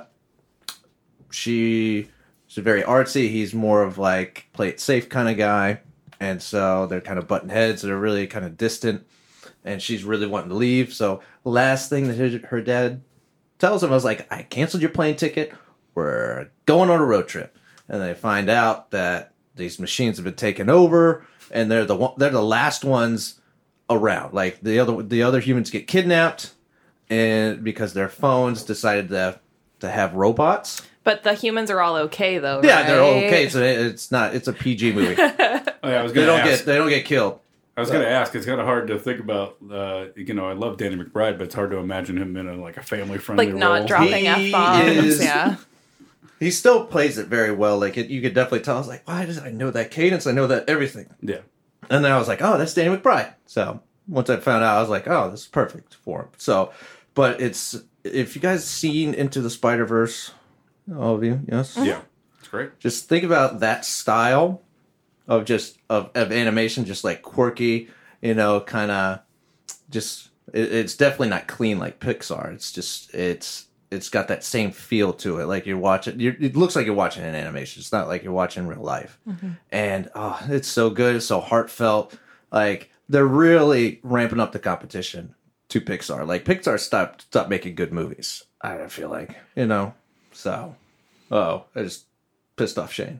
she she's very artsy. He's more of like play it safe kind of guy, and so they're kind of button heads. They're really kind of distant, and she's really wanting to leave. So last thing that her, her dad tells him, I was like, I canceled your plane ticket. We're going on a road trip, and they find out that these machines have been taken over, and they're the one, they're the last ones around. Like the other the other humans get kidnapped, and because their phones decided to to have robots. But the humans are all okay, though. Yeah, right? they're okay. So it's not. It's a P G movie. Oh, yeah, I was They gonna don't ask. get they don't get killed. I was gonna ask. It's kind of hard to think about. Uh, you know, I love Danny McBride, but it's hard to imagine him in a like a family friendly Like role. not dropping He F bombs. is- Yeah. He still plays it very well. Like it, you could definitely tell. I was like, why does I know that cadence? I know that everything. Yeah. And then I was like, oh, that's Danny McBride. So once I found out, I was like, oh, this is perfect for him. So, but it's if you guys seen Into the Spider-Verse, all of you, yes, Yeah. It's great. just think about that style of just of, of animation, just like quirky, you know, kind of just. It, it's definitely not clean like Pixar. It's just it's. It's got that same feel to it, like you're watching. You're, it looks like you're watching an animation. It's not like you're watching real life. Mm-hmm. And oh, it's so good. It's so heartfelt. Like they're really ramping up the competition to Pixar. Like Pixar stopped stopped making good movies. I feel like you know. So, oh, I just pissed off Shane.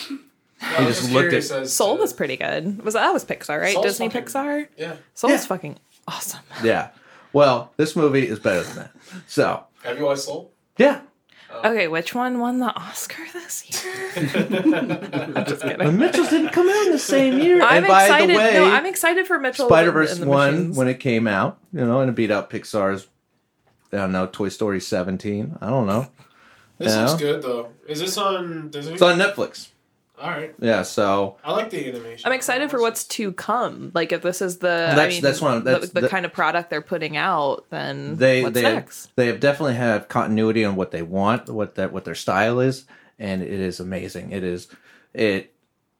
I was just just looked curious at- as Soul to- was pretty good. Was that was Pixar, right? Soul's Disney fucking- Pixar. Yeah. Soul's Yeah. fucking awesome. Yeah. Well, this movie is better than that. So, Have you watched Soul? yeah. Okay, which one won the Oscar this year? Just The kidding. Mitchells didn't come out in the same year. I'm and by excited. the way, no, I'm excited for Mitchell. Spider Verse and the one Machines. when it came out, you know, and it beat out Pixar's. I don't know, Toy Story seventeen. I don't know. This Yeah. looks good though. Is this on Disney? It's on Netflix. All right. Yeah, so I like the animation. I'm excited for what's to come. Like if this is the, I That's- mean, that's one- that's- the, the that- kind of product they're putting out. Then they what's they next? they have definitely have continuity on what they want, what that what their style is, and it is amazing. It is it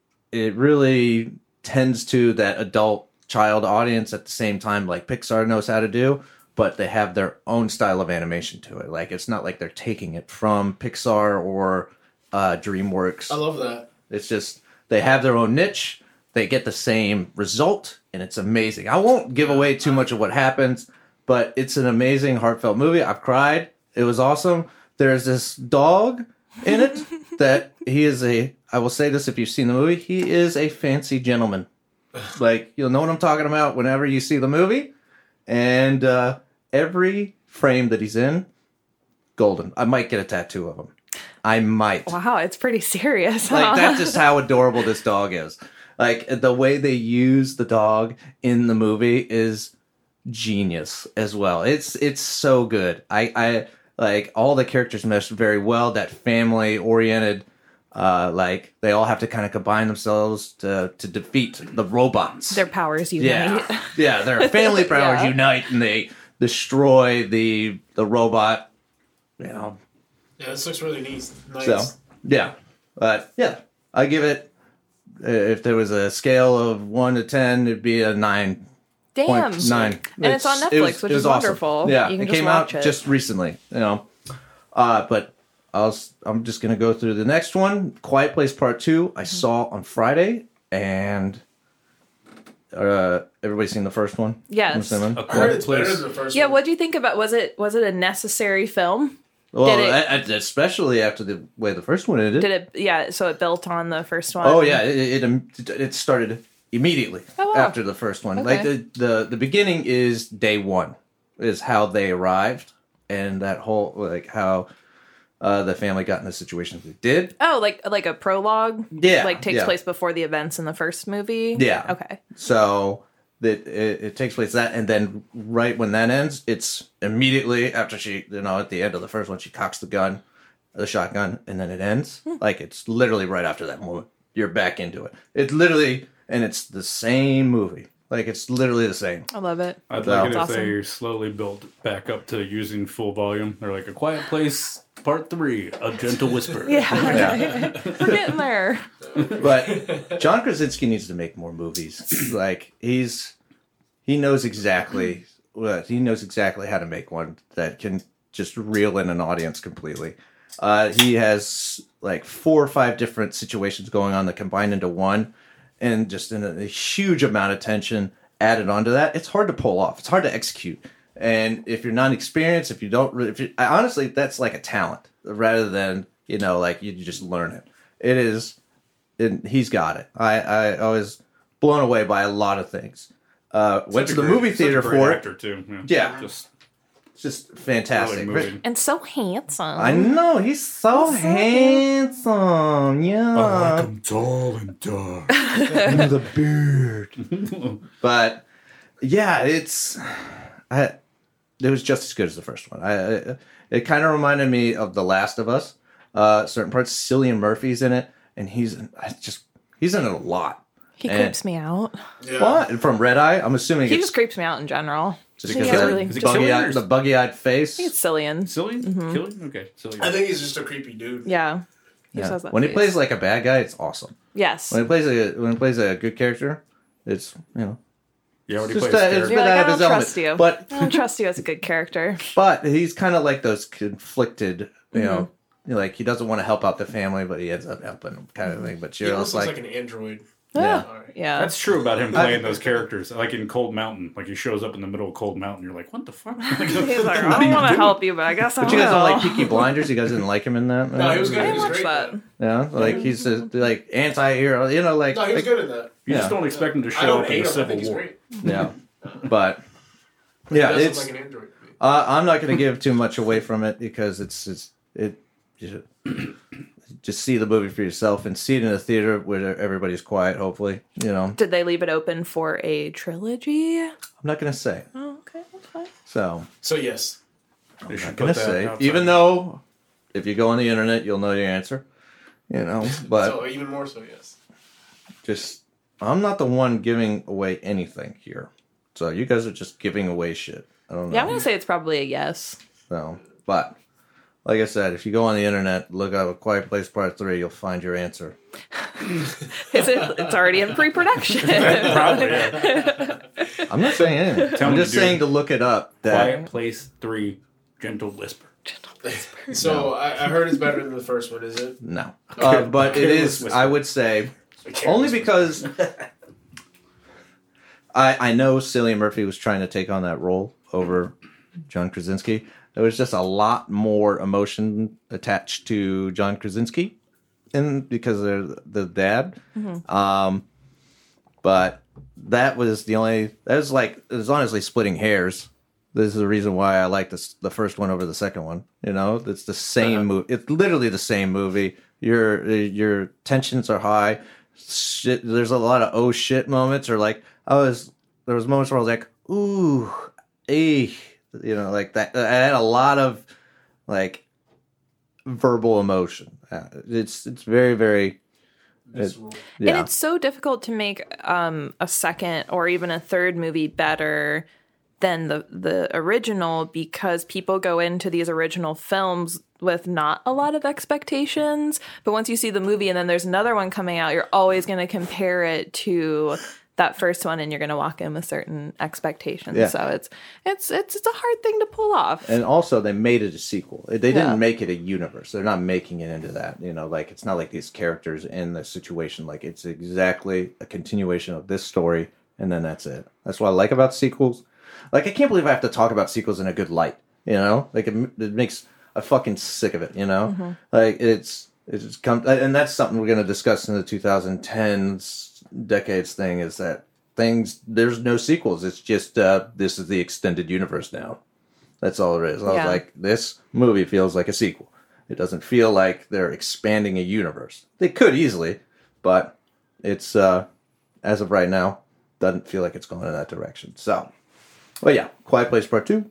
it really tends to that adult child audience at the same time, like Pixar knows how to do. But they have their own style of animation to it. Like it's not like they're taking it from Pixar or uh, DreamWorks. I love that. It's just they have their own niche. They get the same result, and it's amazing. I won't give away too much of what happens, but it's an amazing, heartfelt movie. I've cried. It was awesome. There's this dog in it that he is a. I will say this if you've seen the movie, he is a fancy gentleman. Like you'll know what I'm talking about whenever you see the movie, and uh, every frame that he's in, golden. I might get a tattoo of him. I might. Wow, it's pretty serious. Like huh? that's just how adorable this dog is. Like the way they use the dog in the movie is genius as well. It's it's so good. I I like all the characters mesh very well. That family oriented, uh, like they all have to kind of combine themselves to to defeat the robots. Their powers unite. yeah, yeah. Their family powers Yeah. unite and they destroy the the robot. You know, Yeah, this looks really neat. Nice. so yeah, but yeah, I give it. uh, If there was a scale of one to ten, it'd be a nine Damn. point nine. And it's on Netflix, which is wonderful. Yeah, You can it just came watch out it. just recently. You know, uh, but I'll, s- I'm just gonna go through the next one. Quiet Place Part Two. I saw on Friday, and uh, everybody seen the first one? Yes. I'm assuming? A I heard quiet it's better place. than the first Yeah, one. what do you think about? Was it was it a necessary film? Well, Did it- I- I- especially after the way the first one ended. Did it? Yeah, so it built on the first one. Oh yeah, it, it it started immediately Oh, wow. after the first one. Like Okay. the, the the beginning is day one. is how they arrived and that whole like how uh, the family got in the situation they did. Oh, like like a prologue? Yeah, Like takes yeah. place before the events in the first movie? Yeah. Okay. So that it, it takes place that, and then right when that ends, it's immediately after she, you know, at the end of the first one, she cocks the gun, the shotgun, and then it ends. Like it's literally right after that moment. You're back into it. It's literally, and it's the same movie. Like it's literally the same. I love it. I'd Wow. like it if That's they slowly built back up to using full volume. They're like, A Quiet Place, Part three, A Gentle Whisper. Yeah. Yeah. We're getting there. But John Krasinski needs to make more movies. Like he's he knows exactly what he knows exactly how to make one that can just reel in an audience completely. Uh, he has like four or five different situations going on that combine into one, and just in a, a huge amount of tension added onto that. It's hard to pull off. It's hard to execute. And if you're not experienced, if you don't, really, if you, honestly, that's like a talent rather than you know, like you just learn it. It is. It, he's got it. I, I I was blown away by a lot of things. Uh, went to Such a the great- movie such a theater great for actor too. Yeah. Yeah. Just It's just fantastic. really moving. And so handsome. I know he's so He's so handsome. Yeah, him tall and dark. with a beard. But yeah, it's I, it was just as good as the first one. I, I it kind of reminded me of The Last of Us. Uh, certain parts, Cillian Murphy's in it, and he's I just he's in it a lot. he and- creeps me out. Yeah. What from Red Eye? I'm assuming He it's just creeps me out in general. just he because has of really- the Is it buggy Cillian eyed, or- the buggy eyed face. It's Cillian. Cillian? Killian? Okay, Cillian. I think he's just a creepy dude. Yeah. He Yeah. just has that When he face. plays like a bad guy, it's awesome. Yes. When he plays a when he plays a good character, it's you know You already just played uh, it's Scared. been You're like, out I of his don't element. trust you. But I don't trust you as a good character. but he's kind of like those conflicted, you know, Mm-hmm. you know, like he doesn't want to help out the family, but he ends up helping them, kind of thing. But He you're almost just looks like, like an android. yeah. All right. Yeah. That's true about him playing those characters. Like in Cold Mountain. Like he shows up in the middle of Cold Mountain. You're like, what the fuck? He's like, I don't want to help you, but I guess I But will. you guys don't like Peaky Blinders? You guys didn't like him in that? No, he was good. I He didn't was watch great. that. Yeah, like he's a, like anti-hero, you know, like, No, he was like- good in that. You Yeah. just don't expect him to I show don't up in hate the him. I Civil think he's War. great. yeah, but He yeah, does it's. look like an android. Uh, I'm not going to give too much away from it because it's it's it. You should just see the movie for yourself and see it in a theater where everybody's quiet. Hopefully, you know. I'm Did they leave it open for a trilogy? not going to say. Oh, okay. That's fine. So So yes, They should I'm going put to that say, outside. even though if you go on the internet, you'll know your answer. You know, but so even more so yes. just I'm not the one giving away anything here. So you guys are just giving away shit. I don't know. Yeah, I'm going to say it's probably a yes. So, but like I said, if you go on the internet, look up A Quiet Place Part Three, you'll find your answer. Is it, it's already in pre-production. Probably, yeah. I'm not saying anything. Tell I'm me just to do saying it. to look it up. That Quiet Place three, Gentle Whisper. So I, I heard it's better than the first one. Is it? no, uh, but it Careless is. whisper. I would say Okay. only because I I know Cillian Murphy was trying to take on that role over John Krasinski. There was just a lot more emotion attached to John Krasinski, and because they're the dad. Um, but that was the only. That was like it was honestly splitting hairs. This is the reason why I like this the first one over the second one. You know, it's the same Uh-huh. movie. It's literally the same movie. Your your tensions are high. Shit, there's a lot of oh shit moments, or like I was. There was moments where I was like, ooh, eh, you know, like that. I had a lot of like verbal emotion. Uh, It's it's very very Visceral. And yeah. it's so difficult to make um, a second or even a third movie better than the the original because people go into these original films with not a lot of expectations. But once you see the movie and then there's another one coming out, you're always going to compare it to that first one, and you're going to walk in with certain expectations. Yeah. So it's it's it's it's a hard thing to pull off. And also, they made it a sequel. They didn't Yeah. make it a universe. They're not making it into that. You know, like it's not like these characters in the situation. Like it's exactly a continuation of this story, and then that's it. That's what I like about sequels. Like I can't believe I have to talk about sequels in a good light. You know, like it, it makes I'm fucking sick of it. You know, like it's it's come, and that's something we're going to discuss in the twenty tens decades thing. Is that things there's no sequels. It's just uh, this is the extended universe now. That's all it is. I Yeah. was like, this movie feels like a sequel. It doesn't feel like they're expanding a universe. They could easily, but it's, uh, as of right now, doesn't feel like it's going in that direction. So, but yeah, Quiet Place Part two,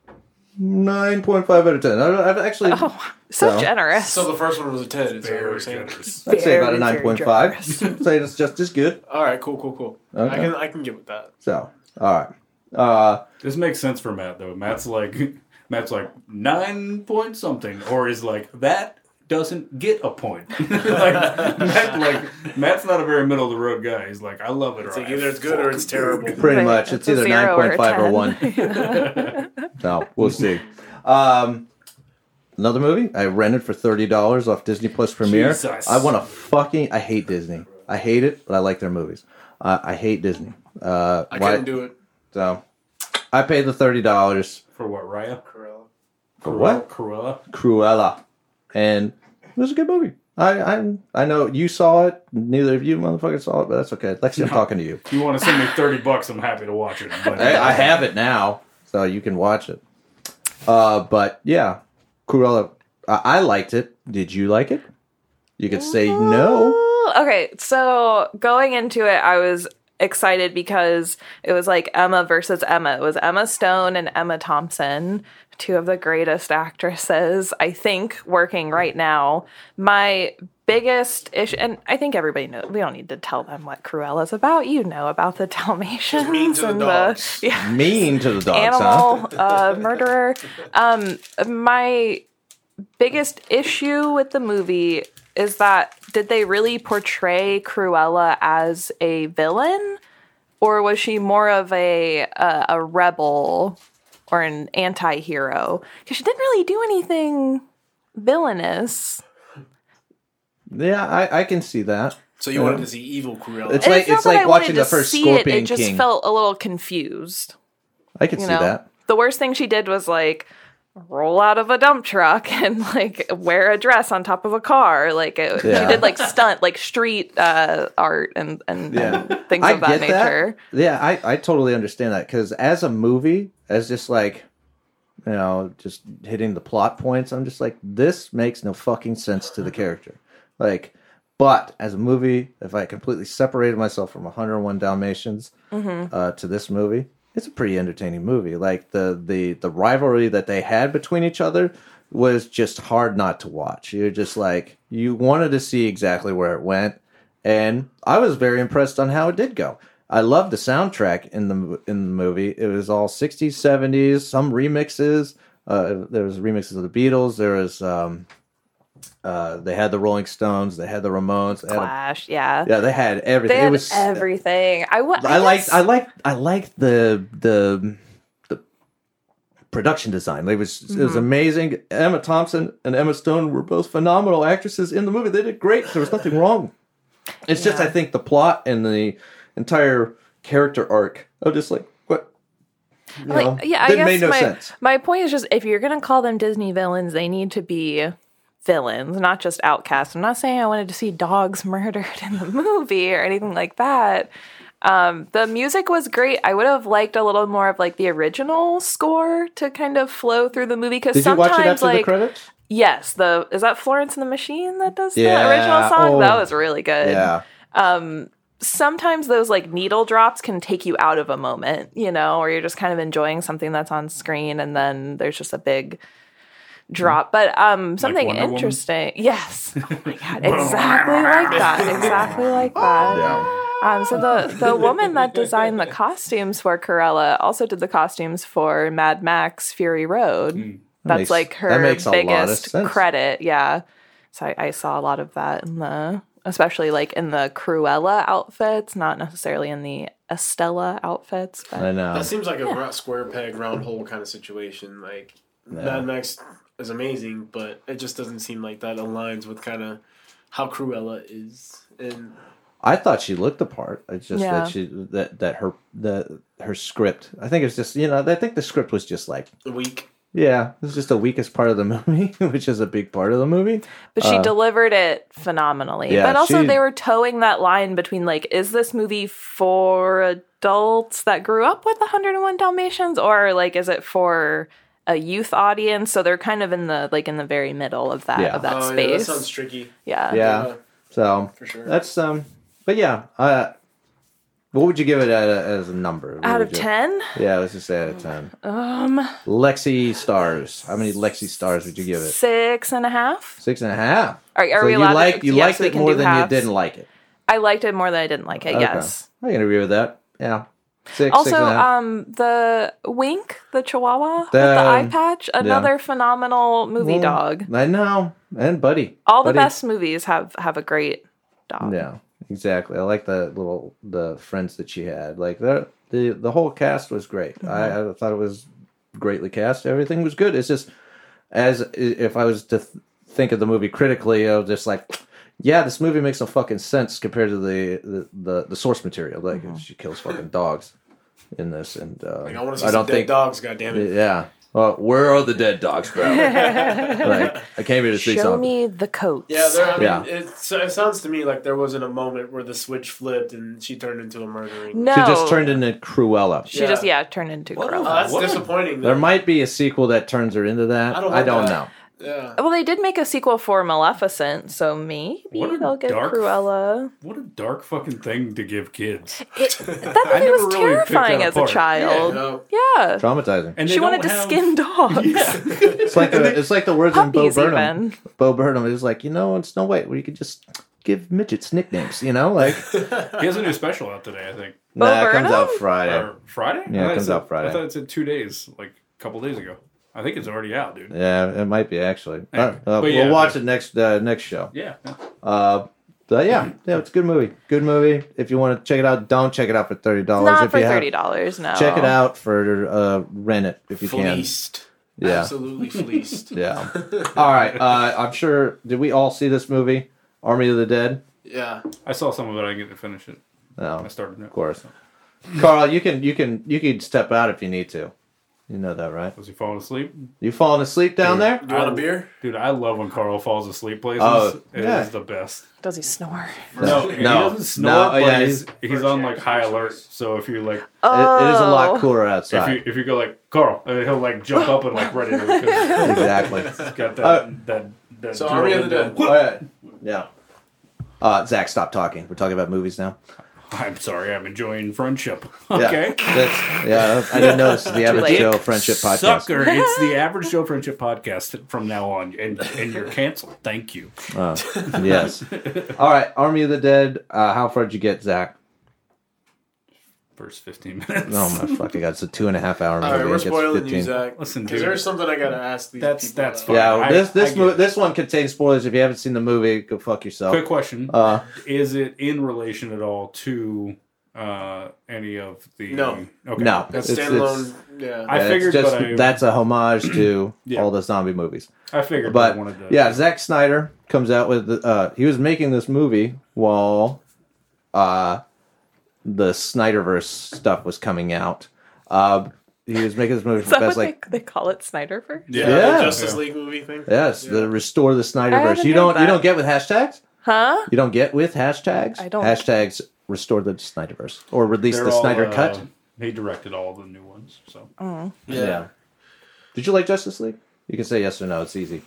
nine point five out of ten. I, I've actually... Oh, so, So- generous. So the first one was a ten. Is that what Very we're saying? generous. I'd say about a Very, nine very point five. generous. Say it's just as good. All right, cool, cool, cool. Okay. I can I can get with that. So, all right. Uh, This makes sense for Matt though. Matt's like Matt's like nine point something, or is like that doesn't get a point. like Matt, like Matt's not a very middle of the road guy. He's like, I love it. It's or like I either it's good or it's terrible. pretty Right. much. It's a either zero nine point five or, a one. ten. So, we'll see. Um, another movie I rented for thirty dollars off Disney Plus Premiere. Jesus. I want to fucking... I hate Disney. I hate it, but I like their movies. Uh, I hate Disney. Uh, I why- couldn't do it. So, I paid the thirty dollars For what, Raya? Corella. for what? Cruella? Cruella. And it was a good movie. I I I know you saw it. Neither of you motherfuckers saw it, but that's okay. Lexi, I'm talking to you. If you want to send me thirty bucks, I'm happy to watch it. But I, I have it now, so you can watch it. Uh, but yeah, Cruella. I, I liked it. Did you like it? You could say no. Ooh, okay, so going into it, I was excited because it was like Emma versus Emma. It was Emma Stone and Emma Thompson, two of the greatest actresses, I think, working right now. My biggest issue, and I think everybody knows, we don't need to tell them what Cruella's about. You know about the Dalmatians mean to the and dogs. the yeah, Mean to the dogs, huh? animal uh, murderer. Um, my biggest issue with the movie is that did they really portray Cruella as a villain, or was she more of a a, a rebel or an anti-hero? Because she didn't really do anything villainous. Yeah, I, I can see that. So you Yeah. wanted to see evil Cruella. It's And like not it's that like I wanted watching to the first see Scorpion it. It just King. felt a little confused. I could You see know, that. the worst thing she did was like roll out of a dump truck and like wear a dress on top of a car. Like it, Yeah. she did like stunt, like street uh, art and and, Yeah. and things I of that get nature. that. Yeah, I, I totally understand that because as a movie, as just like, you know, just hitting the plot points, I'm just like, this makes no fucking sense to the character. Like, but as a movie, if I completely separated myself from one oh one Dalmatians Mm-hmm. uh, to this movie, it's a pretty entertaining movie. Like the, the the rivalry that they had between each other was just hard not to watch. You're just like, you wanted to see exactly where it went, and I was very impressed on how it did go. I loved the soundtrack in the in the movie. It was all sixties, seventies, some remixes. Uh, there was remixes of the Beatles. There was um, uh, they had the Rolling Stones. They had the Ramones. They had a- Clash, yeah. yeah, they had everything. They it had was everything. I, wa- I liked guess- I liked I liked the the the production design. It was it Mm-hmm. was amazing. Emma Thompson and Emma Stone were both phenomenal actresses in the movie. They did great. There was nothing wrong. It's just Yeah. I think the plot and the entire character arc of just like what you Like, know, yeah, I didn't guess make no my, sense. my point is just if you're gonna call them Disney villains, they need to be villains, not just outcasts. I'm not saying I wanted to see dogs murdered in the movie or anything like that. Um, the music was great. I would have liked a little more of like the original score to kind of flow through the movie because Did you sometimes watch it after the like credits? yes, the is that Florence and the Machine that does Yeah. the original song? Oh. That was really good. Yeah. Sometimes those like needle drops can take you out of a moment, you know, or you're just kind of enjoying something that's on screen and then there's just a big drop. But um something Wonder Woman? interesting. Yes. Oh my god, exactly like that. Exactly like that. Yeah. Um so the the woman that designed the costumes for Cruella also did the costumes for Mad Max Fury Road. That's makes- like that her makes a lot of biggest sense. credit. Yeah. So I, I saw a lot of that in the, especially like in the Cruella outfits, not necessarily in the Estella outfits. But I know. That seems like a ro- square peg, round hole kind of situation. Like Mad Max is amazing, but it just doesn't seem like that aligns with kind of how Cruella is. And I thought she looked the part. It's just Yeah. that she that that her the her script. I think it's just you know I think the script was just like the week. yeah, this is just the weakest part of the movie, which is a big part of the movie. but she delivered it phenomenally. yeah, but also she- they were towing that line between like, is this movie for adults that grew up with one oh one Dalmatians, or like is it for a youth audience, so they're kind of in the like in the very middle of that Yeah. of that Oh, space. yeah, that sounds tricky. yeah. Yeah. Yeah. So For sure. that's um. But yeah, uh, what would you give it at a, as a number? What Out would of you- ten, Yeah, let's just say out of ten. um, Lexi stars. How many Lexi stars would you give it? six and a half. Six and a half. Are, are so we you allowed? liked to, you yes, liked we it can more do than halves. you didn't like it. I liked it more than I didn't like it. Okay. Yes. I can agree with that. Yeah. Six. Also, six and a half. um, the Wink, the Chihuahua with The- the eye patch, another phenomenal movie Well, dog. I know. And Buddy. All the Buddy- best movies have have a great dog. Yeah, exactly. I like the little the friends that she had. Like the the the whole cast was great. Mm-hmm. I, I thought it was greatly cast. Everything was good. It's just as if I was to th- think of the movie critically, I was just like, yeah, this movie makes no fucking sense compared to the the the, the source material. Like Mm-hmm. she kills fucking dogs in this, and uh, Like, I want to see I some don't dead think. dogs. God damn it. Yeah. Well, where are the dead dogs, bro? like, I came here to see Show something. me the coats. Yeah, there. I mean, Yeah. It, so it sounds to me like there wasn't a moment where the switch flipped and she turned into a murdering. No, She just turned into Cruella. She just Yeah. yeah turned into What Cruella. Oh, that's What? disappointing. There then. might be a sequel that turns her into that. I don't I want don't that. know. Yeah. Well, they did make a sequel for Maleficent, so maybe What a they'll get dark- Cruella. What a dark fucking thing to give kids. It, that I movie never was really picked terrifying that as a apart. child. No. Yeah, Traumatizing. And they she wanted don't to have- skin dogs. Yeah. It's like the, it's like the words in Bo Puppies Burnham. even. Bo Burnham is like, you know, in Snow White, where you could just give midgets nicknames. You know, like He has a new special out today, I think. Bo nah, it comes Burnham? out Friday. Or Friday? Yeah, it I thought comes said- out Friday. I thought it said two days, like a couple days ago. I think it's already out, dude. Yeah, it might be actually. Yeah. Uh, uh, But we'll yeah, watch but- it next uh, next show. Yeah. Uh, but yeah, yeah, it's a good movie. Good movie. If you want to check it out, don't check it out for thirty dollars. Not if for you have- thirty dollars. No. check it out for uh, rent it if you Fleeced. can. Yeah. Absolutely fleeced. Yeah. All right. Uh, I'm sure. Did we all see this movie, Army of the Dead? Yeah. I saw some of it. I didn't get to finish it. No. I started it. Of course. Carl, you can you can you can step out if you need to. You know that, right? Was he falling asleep? You falling asleep down there? You want a beer? Dude, I love when Carl falls asleep places. Oh, it yeah. is the best. Does he snore? No, he no, doesn't snore, no, but yeah, he's, he's- he's on like high alert. So if you like, Oh, It, it is a lot cooler if outside. you if you go like Carl, uh, he'll like jump up and like ready to. Cause Exactly. he's got that Uh, that that. So drill Army of in the there. Dead. All right. Yeah. Uh, Zach, stop talking. We're talking about movies now. I'm sorry, I'm enjoying friendship. Yeah. Okay. That's, yeah, I didn't know this is the Average late. Joe Friendship Podcast. Sucker! It's the Average Joe Friendship Podcast from now on, and and you're canceled. Thank you. Uh, yes. All right. Army of the Dead. Uh, how far did you get, Zach? First fifteen minutes. Oh my fucking god! It's a two and a half hour movie. All right, we're It gets spoiling you, fifteen. Zach. Listen, Because dude. there's something I gotta ask these That's- people that's about. fine. Yeah, I- this this I get mo- it. this one contains spoilers. If you haven't seen the movie, go fuck yourself. Quick question: Uh, Is it in relation at all to uh, any of the? No. Okay. No. That's It's- standalone. Yeah. I it's figured, just, but I- that's a homage to Yeah. all the zombie movies. I figured, but, I But wanted to. yeah, Zack Snyder comes out with the, uh, he was making this movie while uh, the Snyderverse stuff was coming out. Uh, he was making this movie Is for that best what like they, they call it Snyderverse? Yeah. yeah, Yeah. the Justice Yeah. League movie thing. yes, Yeah. the restore the I Snyderverse. haven't You heard don't you that. don't get with hashtags. Huh? You don't get with hashtags. I don't. Hashtags restore the Snyderverse or release They're the all, Snyder uh, cut. He directed all the new ones, so Yeah. Did you like Justice League? You can say yes or no. It's easy.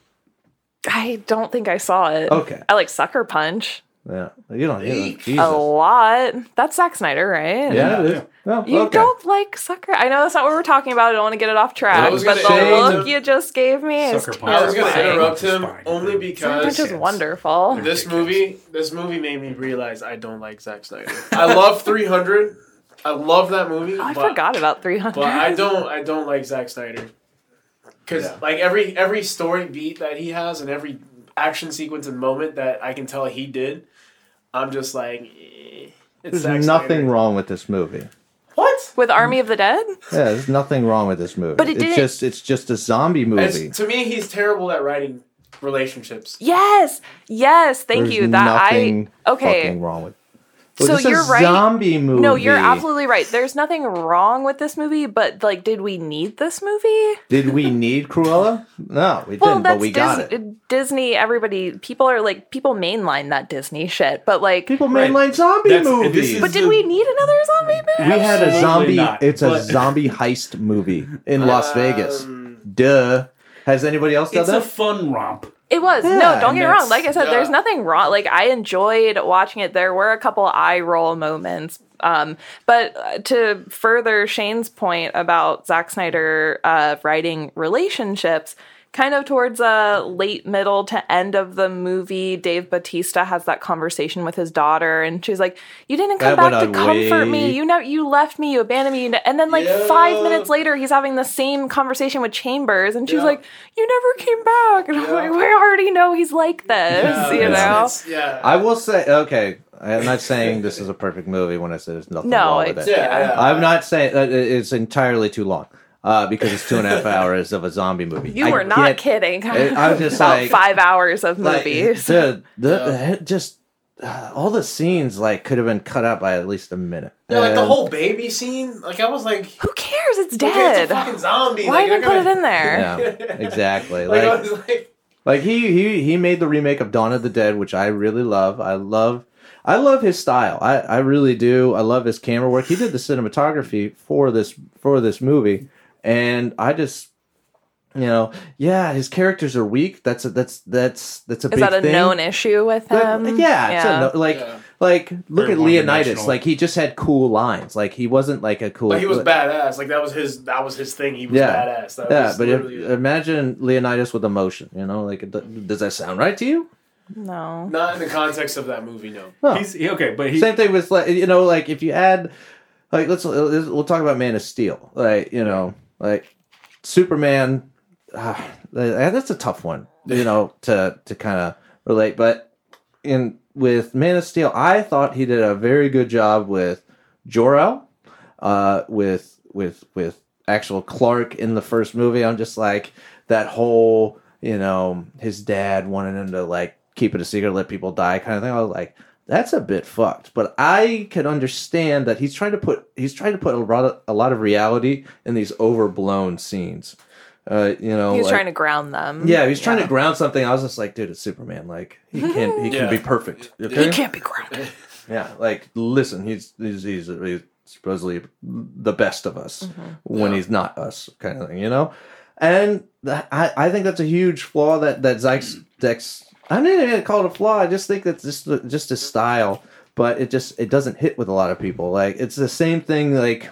I don't think I saw it. Okay. I like Sucker Punch Yeah. You don't. You don't Eek. Jesus. a lot. That's Zack Snyder, right? Yeah, it is. Yeah. Well, You okay. don't like Sucker. I know that's not what we're talking about. I don't want to get it off track. I was But gonna the say- look you just gave me is Sucker Punch. I was gonna terrifying. interrupt him Fine. only Sucker because Punch is wonderful. this movie, this movie made me realize I don't like Zack Snyder. I love three hundred. I love that movie. Oh, I but, forgot about three hundred. But I don't. I don't like Zack Snyder. Because Yeah. like every every story beat that he has and every action sequence and moment that I can tell he did, I'm just like, eh, it's Zack There's nothing Snyder. wrong with this movie. What? With Army of the Dead? Yeah, there's nothing wrong with this movie. But it it's didn't- just it's just a zombie movie. It's, to me, he's terrible at writing relationships. Yes. Yes. Thank There's you. That nothing I okay. fucking wrong with. So this is you're a right. Zombie movie. No, you're absolutely right. There's nothing wrong with this movie, but like, did we need this movie? Did we need Cruella? No, we Well, didn't. that's But we Dis- got it. Disney. Everybody, people are like, people mainline that Disney shit, but like, People Right. mainline zombie That's- this movies. is- but did we need another zombie movie? we had a Absolutely zombie. not, it's a but- zombie heist movie in Las Vegas. Um, Duh. Has anybody else done It's a that? fun romp. It was. Yeah, no, don't get me and wrong. Like I said, yeah. there's nothing wrong. Like, I enjoyed watching it. There were a couple eye roll moments. Um, but uh, to further Shane's point about Zack Snyder uh, writing relationships, kind of towards a late middle to end of the movie, Dave Bautista has that conversation with his daughter, and she's like, "You didn't come That went back to on comfort way- me. You know, you left me. You abandoned me." And then, like Yeah. five minutes later, he's having the same conversation with Chambers, and she's Yeah. like, "You never came back." And I'm Yeah. like, "We already know he's like this," Yeah, you it's- know. it's- yeah. I will say, okay, I'm not saying this is a perfect movie when I say there's nothing No, wrong with it's- it. yeah, yeah. I'm not saying that it's entirely too long uh, because it's two and a half hours of a zombie movie. You I were not get- kidding. I was just About like- five hours of Like, movies. dude, the, Yeah. the- just uh, all the scenes like could have been cut out by at least a minute. Yeah, like the And- whole baby scene. Like I was like, Who cares? It's okay, dead. it's a fucking zombie. Why like, even I put it gotta- in there? Yeah, exactly. Like, I Like, was like, like he he he made the remake of Dawn of the Dead, which I really love. I love. I love his style. I, I really do. I love his camera work. He did the cinematography for this for this movie, and I just, you know, yeah, his characters are weak. That's a, that's that's that's a Is big that a thing. known issue with But, him? yeah, it's a no- like Yeah. like look Very at Leonidas. one-dimensional. Like he just had cool lines. Like he wasn't like a cool. but he was like- badass. Like that was his. That was his thing. He was Yeah. badass. That Yeah, was but if, literally- imagine Leonidas with emotion. You know, like it- does that sound right to you? No. not in the context of that movie. No. No. He's he, okay, but he Same thing with like you know like if you add like let's let's- we'll talk about Man of Steel, like you know like Superman. Uh, that's a tough one, you know, to to kind of relate. But in with Man of Steel, I thought he did a very good job with Jor-El, uh, with with with actual Clark in the first movie. I'm just like that whole you know his dad wanted him to like keep it a secret, let people die, kind of thing. I was like, that's a bit fucked. But I can understand that he's trying to put he's trying to put a lot of, a lot of reality in these overblown scenes. Uh, you know, He's like- trying to ground them. yeah, he's trying to ground something. I was just like, dude, it's Superman. Like he can he can Yeah. be perfect. Okay? He can't be grounded. Yeah, like listen, he's he's he's, he's supposedly the best of us when Yeah. he's not us, kind of thing, you know. And that, I I think that's a huge flaw that that Zyke's Dex. I didn't even call it a flaw. I just think that's just just his style, but it just it doesn't hit with a lot of people. Like it's the same thing. Like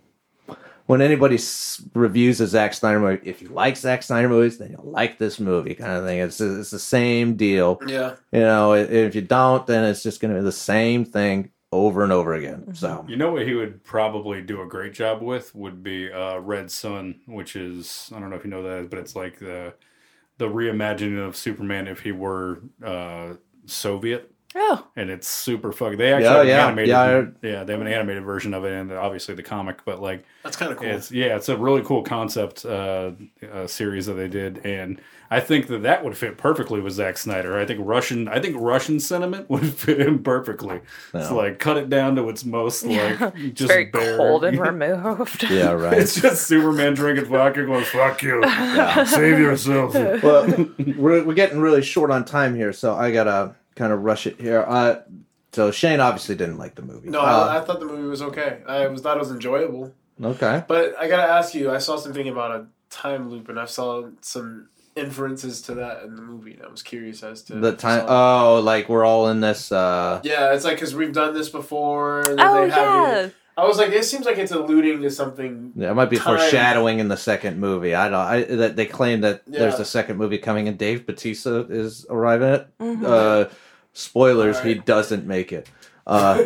when anybody s- reviews a Zack Snyder movie, if you like Zack Snyder movies, then you'll like this movie, kind of thing. It's it's the same deal. Yeah. You know, i- if you don't, then it's just going to be the same thing over and over again. So You know what he would probably do a great job with would be uh, Red Sun, which is I don't know if you know that, but it's like the the reimagining of Superman if he were uh, Soviet, Oh, and it's super fucking. They actually Yeah, have an yeah, animated, yeah, I- yeah, they have an animated version of it, and obviously the comic, but like That's kind of cool. it's yeah, it's a really cool concept uh, uh, series that they did, and I think that that would fit perfectly with Zack Snyder. I think Russian, I think Russian sentiment would fit him perfectly. It's Yeah. like cut it down to its most like it's just very bare. cold and removed. yeah, right. It's just Superman drinking vodka, going "fuck you, save yourself." Well, we're we're getting really short on time here, so I gotta kind of rush it here. Uh, so Shane obviously didn't like the movie. no, Uh, I, I thought the movie was okay. I was thought it was enjoyable. okay. But I gotta ask you, I saw something about a time loop, and I saw some inferences to that in the movie. And I was curious as to The if you time. saw- Oh, like we're all in this. Uh, yeah, it's like because we've done this before. And then Oh they have yeah. it. I was like, it seems like it's alluding to something. yeah, it might be Time. foreshadowing in the second movie. I don't. I that they claim that there's Yeah. a second movie coming, and Dave Bautista is arriving at. Mhm. Uh, spoilers: All he right. doesn't make it. Uh,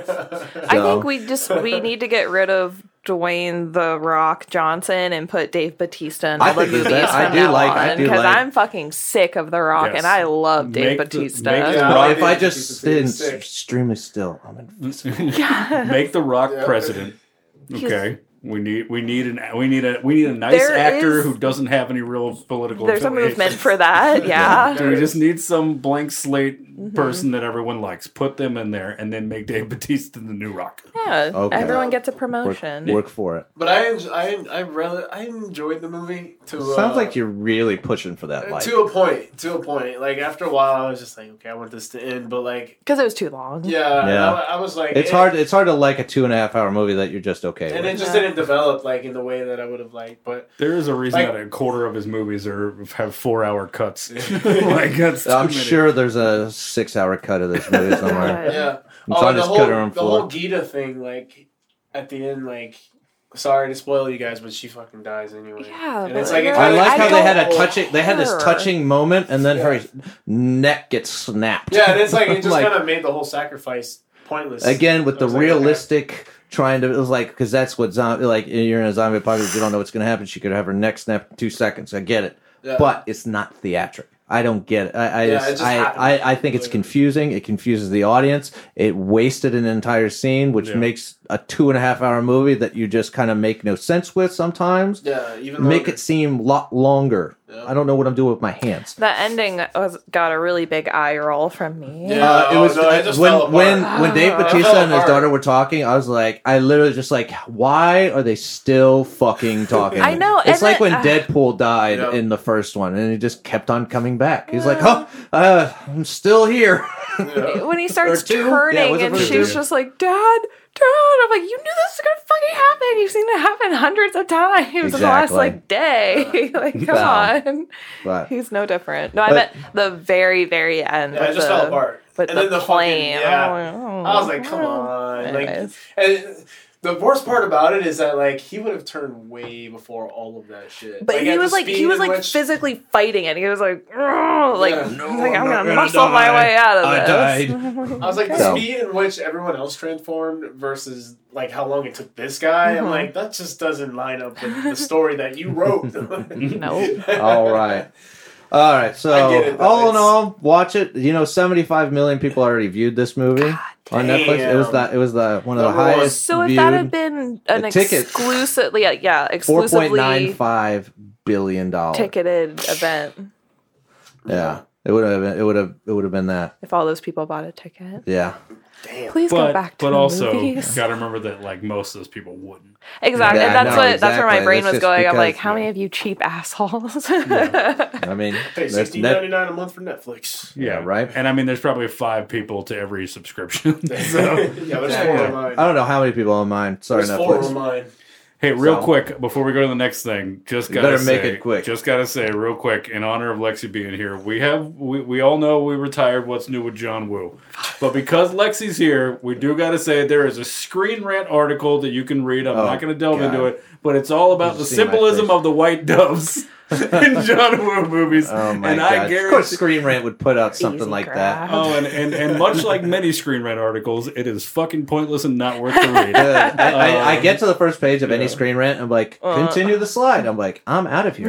I So- think we just we need to get rid of Dwayne the Rock Johnson and put Dave Batista in I all the think he's movies that- I from do now like- I on do because like- I'm fucking sick of the Rock Yes. and I love Dave Make the- Batista. make the Yeah, Well, I if I think just he's stay sick. extremely still, I'm in. Make the Rock Yeah. president. Okay, we need we need an we need a we need a nice There actor is- who doesn't have any real political. There's a affiliations. movement for that, yeah. Do we just need some blank slate person that everyone likes. Put them in there, and then make Dave Bautista the new Rock. Yeah, Okay. everyone gets a Work, promotion. work for it. But I, en- I, en- I really, I enjoyed the movie. To Sounds uh, like you're really pushing for that life. to a point. To a point. Like after a while, I was just like, okay, I want this to end. But like, Because it was too long. yeah, Yeah. I, I was like, It's it- hard. It's hard to like a two and a half hour movie that you're just okay and with. it just Yeah. didn't develop like in the way that I would have liked. But There is a reason Like- that a quarter of his movies are have four hour cuts. Like that's too I'm many. sure there's a six hour cut of this movie somewhere. yeah, It's oh, on and the his whole cutting room the whole floor. Gita thing, like at the end, like. Sorry to spoil you guys, but she fucking dies anyway. Yeah, and but it's like it you're I kinda- like I how they had a don't touching. They had this care. touching moment, and then Yeah. her neck gets snapped. Yeah, and it's like it just Like- kind of made the whole sacrifice pointless. Again with I the was like, okay. realistic trying to. It was like because that's what zombie. Like you're in a zombie apocalypse, you don't know what's going to happen. She could have her neck snapped in two seconds. I get it, Yeah. but it's not theatric. I don't get it. I I, Yeah, just, it just I, happened. I I think it's confusing. It confuses the audience. It wasted an entire scene, which Yeah. makes a two and a half hour movie that you just kind of make no sense with sometimes. Yeah, even Make longer. it seem a lot longer. Yeah. I don't know what I'm doing with my hands. The ending was got a really big eye roll from me. Yeah. Uh, it Oh, was no, it just when fell apart. when when Dave Oh. Bautista It fell and his apart. daughter were talking. I was like, I literally just like, why are they still fucking talking? I know, It's and like then- when Deadpool died Yeah. in the first one, and he just kept on coming back. He's like, oh, uh, I'm still here. Yeah. When he starts Or two? Yeah, turning was it and for she's two? just like, Dad, Dad. I'm like, you knew this was gonna fucking happen. You've seen it happen hundreds of times in the last Exactly. like day. Like, come Wow. on. But He's no different. No, I But- meant the very, very end. Yeah, with it just the, fell apart. With And the then the plane. fucking- yeah. Oh, I was like, come on. Like, Anyways. and the worst part about it is that like he would have turned way before all of that shit. But Like, he at the was like he speed was in like which- physically fighting it. He was like, "Ugh," like, Yeah. he's No, like I'm, I'm not gonna gonna muscle my die. way out of I this. died. I was like the So- speed in which everyone else transformed versus like how long it took this guy. I'm Mhm. like that just doesn't line up with the story that you wrote. Nope. all right. All right, so I get it, though. all in It's- all, watch it. You know, seventy-five million people already viewed this movie on Netflix. It was damn. the it was the one of the Number one. highest So if viewed. that had been an The ticket- exclusively, yeah, yeah, Four point nine exclusively five billion dollars. ticketed event, Yeah, it would have been. It would have. It would have been that. if all those people bought a ticket, Yeah. Damn. please go But back to but the also movies. got to remember that like most of those people wouldn't. Exactly. Yeah, that's no, what that's where my exactly. brain That's was just going. I'm because- like, how many of you cheap assholes? I mean, Pay that's sixteen net- ninety nine a month for Netflix. Yeah, right. And I mean, there's probably five people to every subscription. yeah, so, there's Yeah, four yeah. on mine. I don't know how many people on mine. Sorry, There's four on Netflix. mine. hey, real So- quick before we go to the next thing, just You gotta better make say- it quick. Just gotta say, real quick, in honor of Lexi being here, we have we, we all know we retired. What's new with John Woo? But because Lexi's here, we do gotta say there is a Screen Rant article that you can read. I'm Oh, not gonna delve God. into it, but it's all about You the see my symbolism face. of the white doves in John Woo movies. Oh my and god! I Of course, guarantee. Screen Rant would put out something Easy like grab. that. Oh, and, and, and much like many Screen Rant articles, it is fucking pointless and not worth the read. Uh, I, I, I Um, get to the first page of any yeah. Screen Rant. I'm like, Uh. continue the slide. I'm like, I'm out of here. Oh,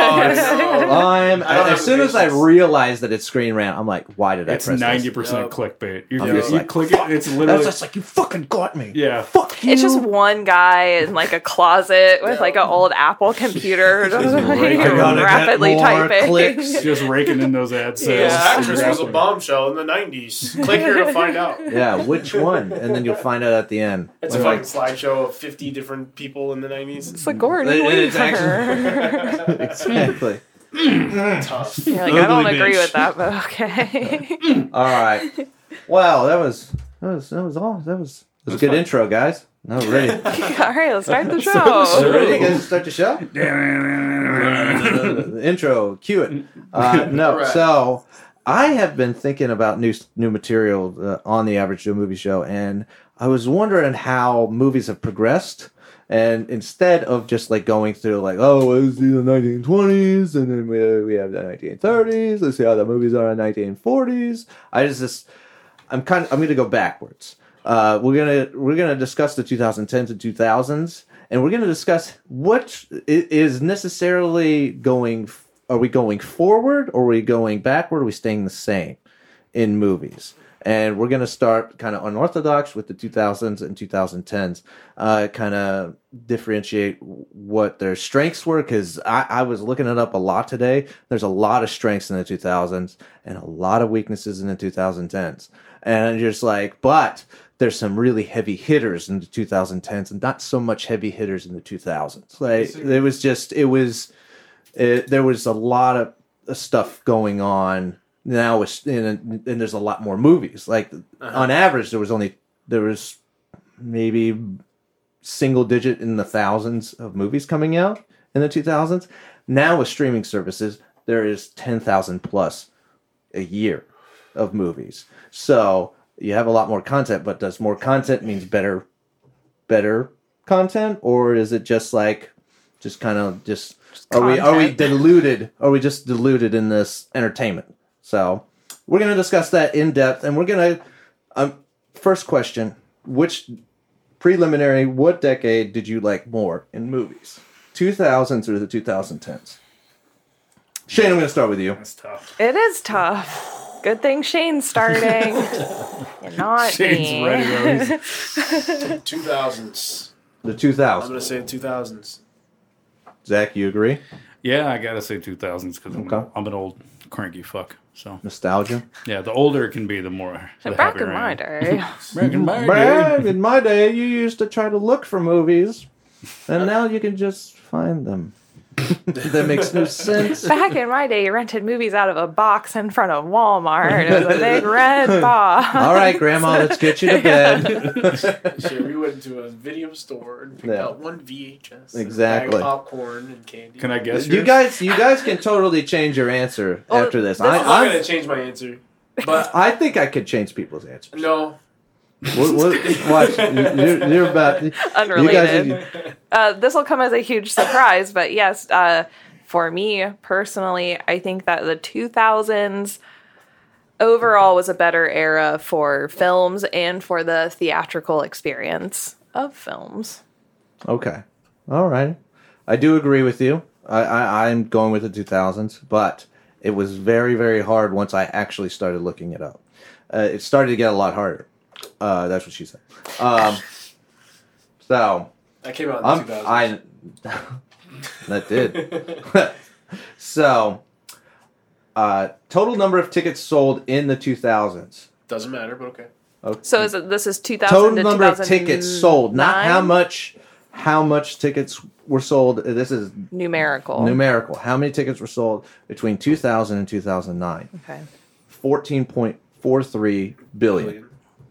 no. I'm I don't as have soon as I patience. realize that it's Screen Rant, I'm like, why did I It's press ninety this? percent Yup. clickbait. You, I'm you, just you like, click fuck. it, it's I was literally just like, you fucking got me. yeah. Fuck you. It's just one guy in like a closet with like an old Apple computer, just raking I gotta get rapidly more typing. clicks. Just raking in those ad This sales. Yeah. actress was a bombshell in the nineties. Click here to find out. Yeah, which one? And then you'll find out at the end. It's a I'm fucking slideshow of fifty different people in the nineties. It's like Gordon It- it's Weaver. like, exactly. Tough. You're like, I don't Ugly agree bitch. with that, but okay. All right. Wow, that was that was that was all. That was that was a good fun. intro, guys. No, ready. All right, let's start the So show. ready? You guys start the show? The intro, cue it. Uh, no, All right. so I have been thinking about new new material uh, on the Average Joe Movie Show, and I was wondering how movies have progressed. And instead of just like going through like, oh, let's see the nineteen twenties, and then we, we have the nineteen thirties. Let's see how the movies are in the nineteen forties. I just, just I'm kind of I'm going to go backwards. Uh, we're gonna we're gonna discuss the twenty tens and two thousands, and we're gonna discuss what i- is necessarily going. Are we going forward, or are we going backward? Or are we staying the same in movies? And we're going to start kind of unorthodox with the two thousands and twenty tens, uh, kind of differentiate what their strengths were, because I, I was looking it up a lot today. There's a lot of strengths in the two thousands and a lot of weaknesses in the twenty tens. And you're just like, but there's some really heavy hitters in the twenty tens and not so much heavy hitters in the two thousands. Like, it was just, it was, it, there was a lot of stuff going on. Now it's and, and there's a lot more movies. Like uh-huh. on average, there was only there was maybe single digit in the thousands of movies coming out in the two thousands. Now with streaming services, there is ten thousand plus a year of movies. So you have a lot more content. But does more content means better better content, or is it just like just kind of just, just are we are we diluted? Are we just diluted in this entertainment? So we're going to discuss that in depth, and we're going to, um, first question, which preliminary, what decade did you like more in movies? two thousands or the twenty tens? Shane, I'm going to start with you. That's tough. It is tough. Good thing Shane's starting. And not Shane's me. ready, two thousands. The two thousands. I'm going to say two thousands. Zach, you agree? Yeah, I got to say two thousands because I'm, Okay. I'm an old cranky fuck. So Nostalgia? yeah, the older it can be, the more. The Back happier in I my am. day. Back in my Brad, day. in my day, you used to try to look for movies, and now you can just find them. That makes no sense. Back in my day, you rented movies out of a box in front of Walmart. It was a big red box. All right, Grandma, let's get you to bed. Sure, we went to a video store and picked Yeah. out one V H S. Exactly. A bag of popcorn and candy. Can I guess You yours? guys, you guys can totally change your answer Well, after this. this I, is- I'm not I'm- going to change my answer. But I think I could change people's answers. no. What, what, watch, you're, you're about. You Unrelated. guys, Uh, this will come as a huge surprise, but yes, uh, for me personally, I think that the two thousands overall was a better era for films and for the theatrical experience of films. okay, all right. I do agree with you. I, I I'm going with the two thousands, but it was very very hard once I actually started looking it up. Uh, it started to get a lot harder. Uh, that's what she said. Um, so That came out in the I'm, two thousands. I that did. So, uh, total number of tickets sold in the two thousands. Doesn't matter, but okay. Okay. So is it, this is two thousand Total to number of tickets sold, not how two thousand nine? much. How much tickets were sold? This is Numerical. numerical. How many tickets were sold between two thousand and two thousand nine? Okay. fourteen point four three billion. Billion.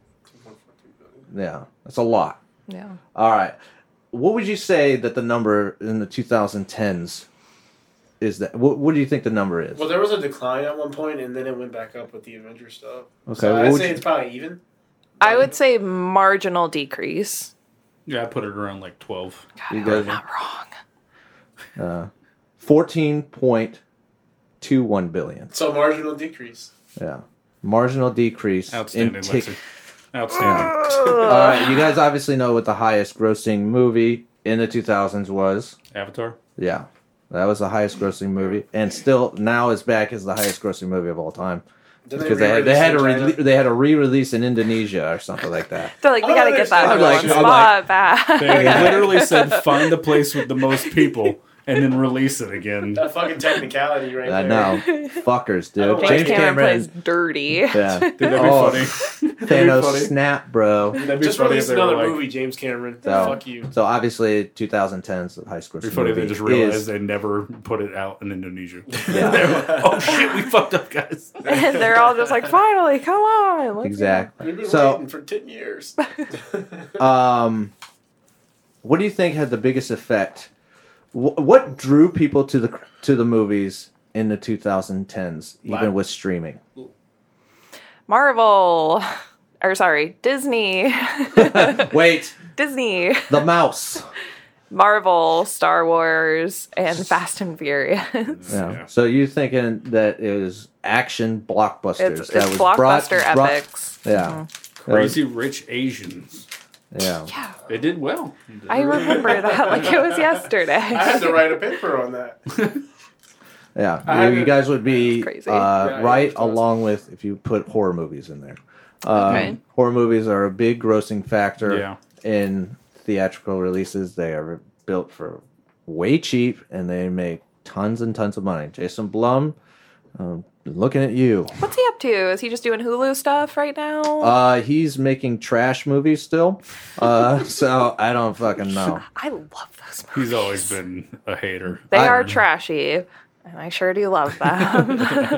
Yeah, that's a lot. Yeah. All right. What would you say that the number in the twenty tens is? That what, what do you think the number is? Well, there was a decline at one point, and then it went back up with the Avengers stuff. Okay, So what I'd would say you- it's probably even. I would say marginal decrease. Yeah, I put it around like twelve. You God, guys- I'm not wrong. Uh, fourteen point two one billion. So marginal decrease. Yeah, marginal decrease Outstanding, in tick- Lexi. Outstanding. All right, you guys obviously know what the highest grossing movie in the two thousands was. Avatar. Yeah, that was the highest grossing movie, and still now is back as the highest grossing movie of all time. Didn't Because they had, they re-release had in a China? re- they had a re-release in Indonesia or something like that. They're like, we Oh, gotta get that I'm one like- I'm spot like- back. They literally said, find the place with the most people and then release it again. That fucking technicality right I there. know, fuckers, I don't dude. like James James Cameron, Cameron, plays dirty. yeah, Dude, that'd be Oh, funny. Thanos That'd be funny. snap, bro. That'd be Just funny release if they were another like, movie, James Cameron. So, Fuck you. so obviously, twenty tens the highest grossing It'd be funny if movie they just realized is they never put it out in Indonesia. Yeah. They were like, oh shit, we fucked up, guys. And they're all just like, finally, come on. let's exactly. We've been So, waiting for ten years. um, what do you think had the biggest effect? Wh- What drew people to the to the movies in the twenty tens, even Live. with streaming? go. Marvel. Or sorry, Disney. Wait, Disney. the mouse. Marvel, Star Wars, and Fast and Furious. Yeah. Yeah. So you thinking that it was action blockbusters It's, that it's was blockbuster brought, brought- epics. Yeah. Crazy Rich Asians. Yeah. Yeah. They did well. I remember that like it was yesterday. I had to write a paper on that. Yeah, I you, you haven't- guys would be That's crazy. uh, Yeah, right yeah, along with if you put horror movies in there. Um, Okay. Horror movies are a big grossing factor Yeah. in theatrical releases. They are built for way cheap and they make tons and tons of money. Jason Blum, um, looking at you. What's he up to? Is he just doing Hulu stuff right now? Uh, he's making trash movies still. Uh, so I don't fucking know. I love those movies. He's always been a hater. They I- are trashy, and I sure do love them.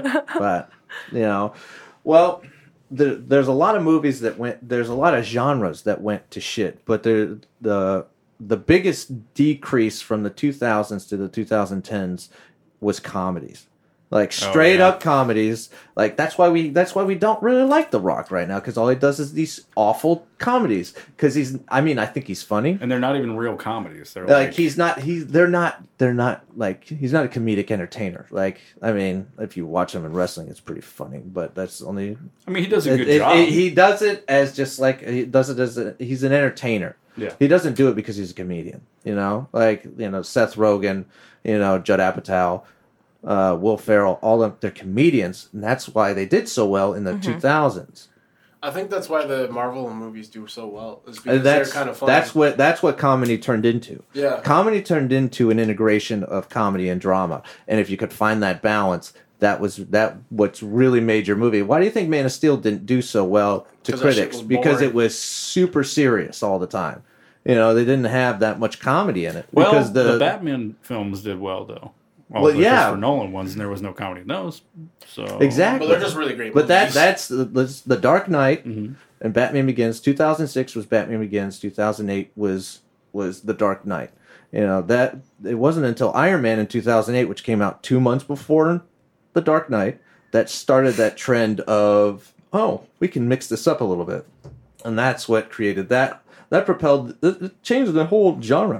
But you know, well, there, there's a lot of movies that went. There's a lot of genres that went to shit. But the the the biggest decrease from the two thousands to the twenty tens was comedies. Like straight yeah. up comedies. Like that's why we that's why we don't really like The Rock right now, because all he does is these awful comedies. Because he's, I mean, I think he's funny. And they're not even real comedies. They're Like like, he's not he's they're not they're not like he's not a comedic entertainer. Like I mean, if you watch him in wrestling, it's pretty funny. But that's only I mean, he does a it- good it- job. it- he does it as just like he does it as a, he's an entertainer. Yeah. He doesn't do it because he's a comedian. You know, like you know Seth Rogen, you know Judd Apatow, uh, Will Ferrell, all of them, they're comedians, and that's why they did so well in the two thousands. I think that's why the Marvel movies do so well. Is because And that's they're kind of funny. that's what that's what comedy turned into. Yeah. Comedy turned into an integration of comedy and drama, and if you could find that balance, that was that what's really made your movie. Why do you think Man of Steel didn't do so well to 'Cause that shit critics? was Because boring. it was super serious all the time. You know, they didn't have that much comedy in it. well, because the, the, Batman films did well, though. All Well, the yeah. Christopher Nolan ones, and there was no comedy in those. So exactly, But they're just really great But that movies. that's the, the, the Dark Knight Mhm. and Batman Begins. two thousand six was Batman Begins. two thousand eight was was the Dark Knight. You know that it wasn't until Iron Man in two thousand eight, which came out two months before the Dark Knight, that started that trend of oh, we can mix this up a little bit, and that's what created that. That propelled, it it changed the whole genre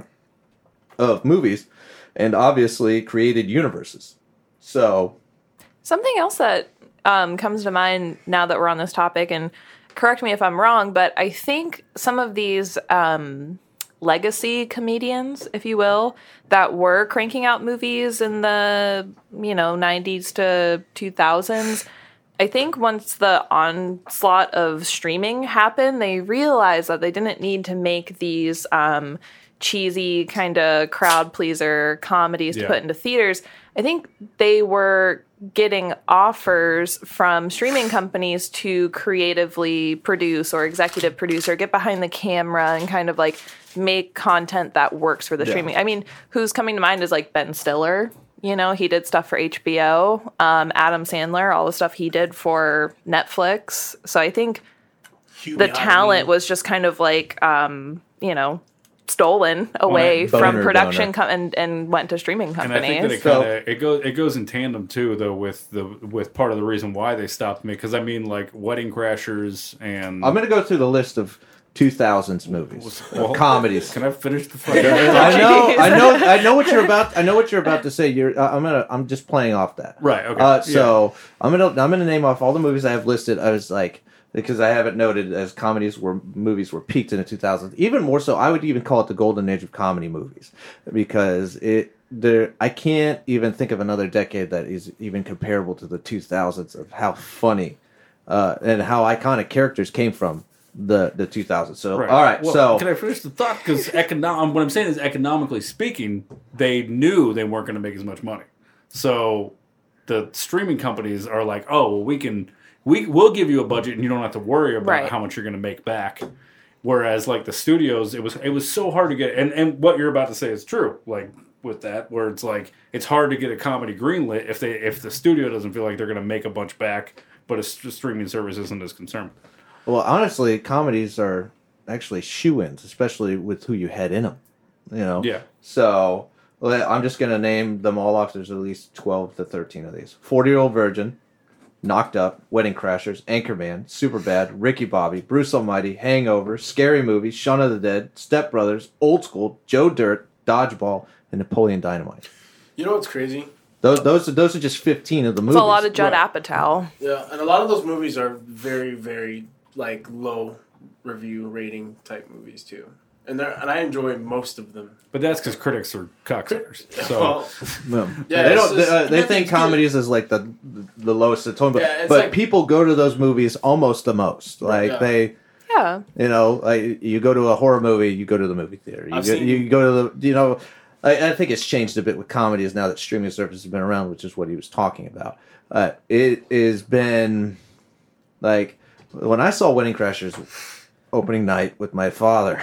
of movies, and obviously created universes. So Something else that um, comes to mind now that we're on this topic, and correct me if I'm wrong, but I think some of these um, legacy comedians, if you will, that were cranking out movies in the you know nineties to two thousands. I think once the onslaught of streaming happened, they realized that they didn't need to make these um, cheesy kind of crowd pleaser comedies to Yeah. put into theaters. I think they were getting offers from streaming companies to creatively produce or executive produce or get behind the camera and kind of like make content that works for the Yeah. streaming. I mean, who's coming to mind is like Ben Stiller. You know, he did stuff for H B O. Um, Adam Sandler, all the stuff he did for Netflix. So I think Hugh the Jackman. talent was just kind of like, um, you know, stolen away Boner from production donor. com- and and went to streaming And I companies. think that it So- kind of it goes it goes in tandem too, though, with the with part of the reason why they stopped me, because I mean, like Wedding Crashers and I'm going to go through the list of two thousands movies, Well, comedies. Can I finish the fucking? I know, Jeez. I know, I know what you're about. I know what you're about to say. You're. Uh, I'm gonna. I'm just playing off that. Right, okay, Uh, so I'm gonna. I'm gonna name off all the movies I have listed. I was like, because I have it noted as comedies were movies were peaked in the two thousands. Even more so, I would even call it the golden age of comedy movies, because it. There, I can't even think of another decade that is even comparable to the two thousands of how funny, uh, and how iconic characters came from the the two thousands. So all right, Well, so can I finish the thought? Because econo- what I'm saying is, economically speaking, they knew they weren't going to make as much money. So the streaming companies are like, "Oh, well, we can, we will give you a budget, and you don't have to worry about Right. how much you're going to make back." Whereas, like the studios, it was it was so hard to get. And and what you're about to say is true. Like with that, where it's like it's hard to get a comedy greenlit if they if the studio doesn't feel like they're going to make a bunch back, but a st- streaming service isn't as concerned. Well, honestly, comedies are actually shoe-ins, especially with who you had in them. You know. Yeah. So well, I'm just gonna name them all off. There's at least twelve to thirteen of these. Forty-year-old Virgin, Knocked Up, Wedding Crashers, Anchorman, Superbad, Ricky Bobby, Bruce Almighty, Hangover, Scary Movie, Shaun of the Dead, Step Brothers, Old School, Joe Dirt, Dodgeball, and Napoleon Dynamite. You know what's crazy? Those those are, those are just fifteen of the It's movies. a lot of Judd Right. Apatow. Yeah, and a lot of those movies are very, very like low review rating type movies too. and they're and I enjoy most of them. But that's because critics are cocksuckers. So Well, No. Yeah, they it's don't. They, just- uh, they think nothing's good. comedies is like the the lowest of tone, but, Yeah, it's but like- people go to those movies almost the most. Like Yeah. they, Yeah. you know, like you go to a horror movie, you go to the movie theater. You I've go, seen- you go to the, you know, I, I think it's changed a bit with comedies now that streaming services have been around, which is what he was talking about. Uh, it has been like when I saw Wedding Crashers opening night with my father.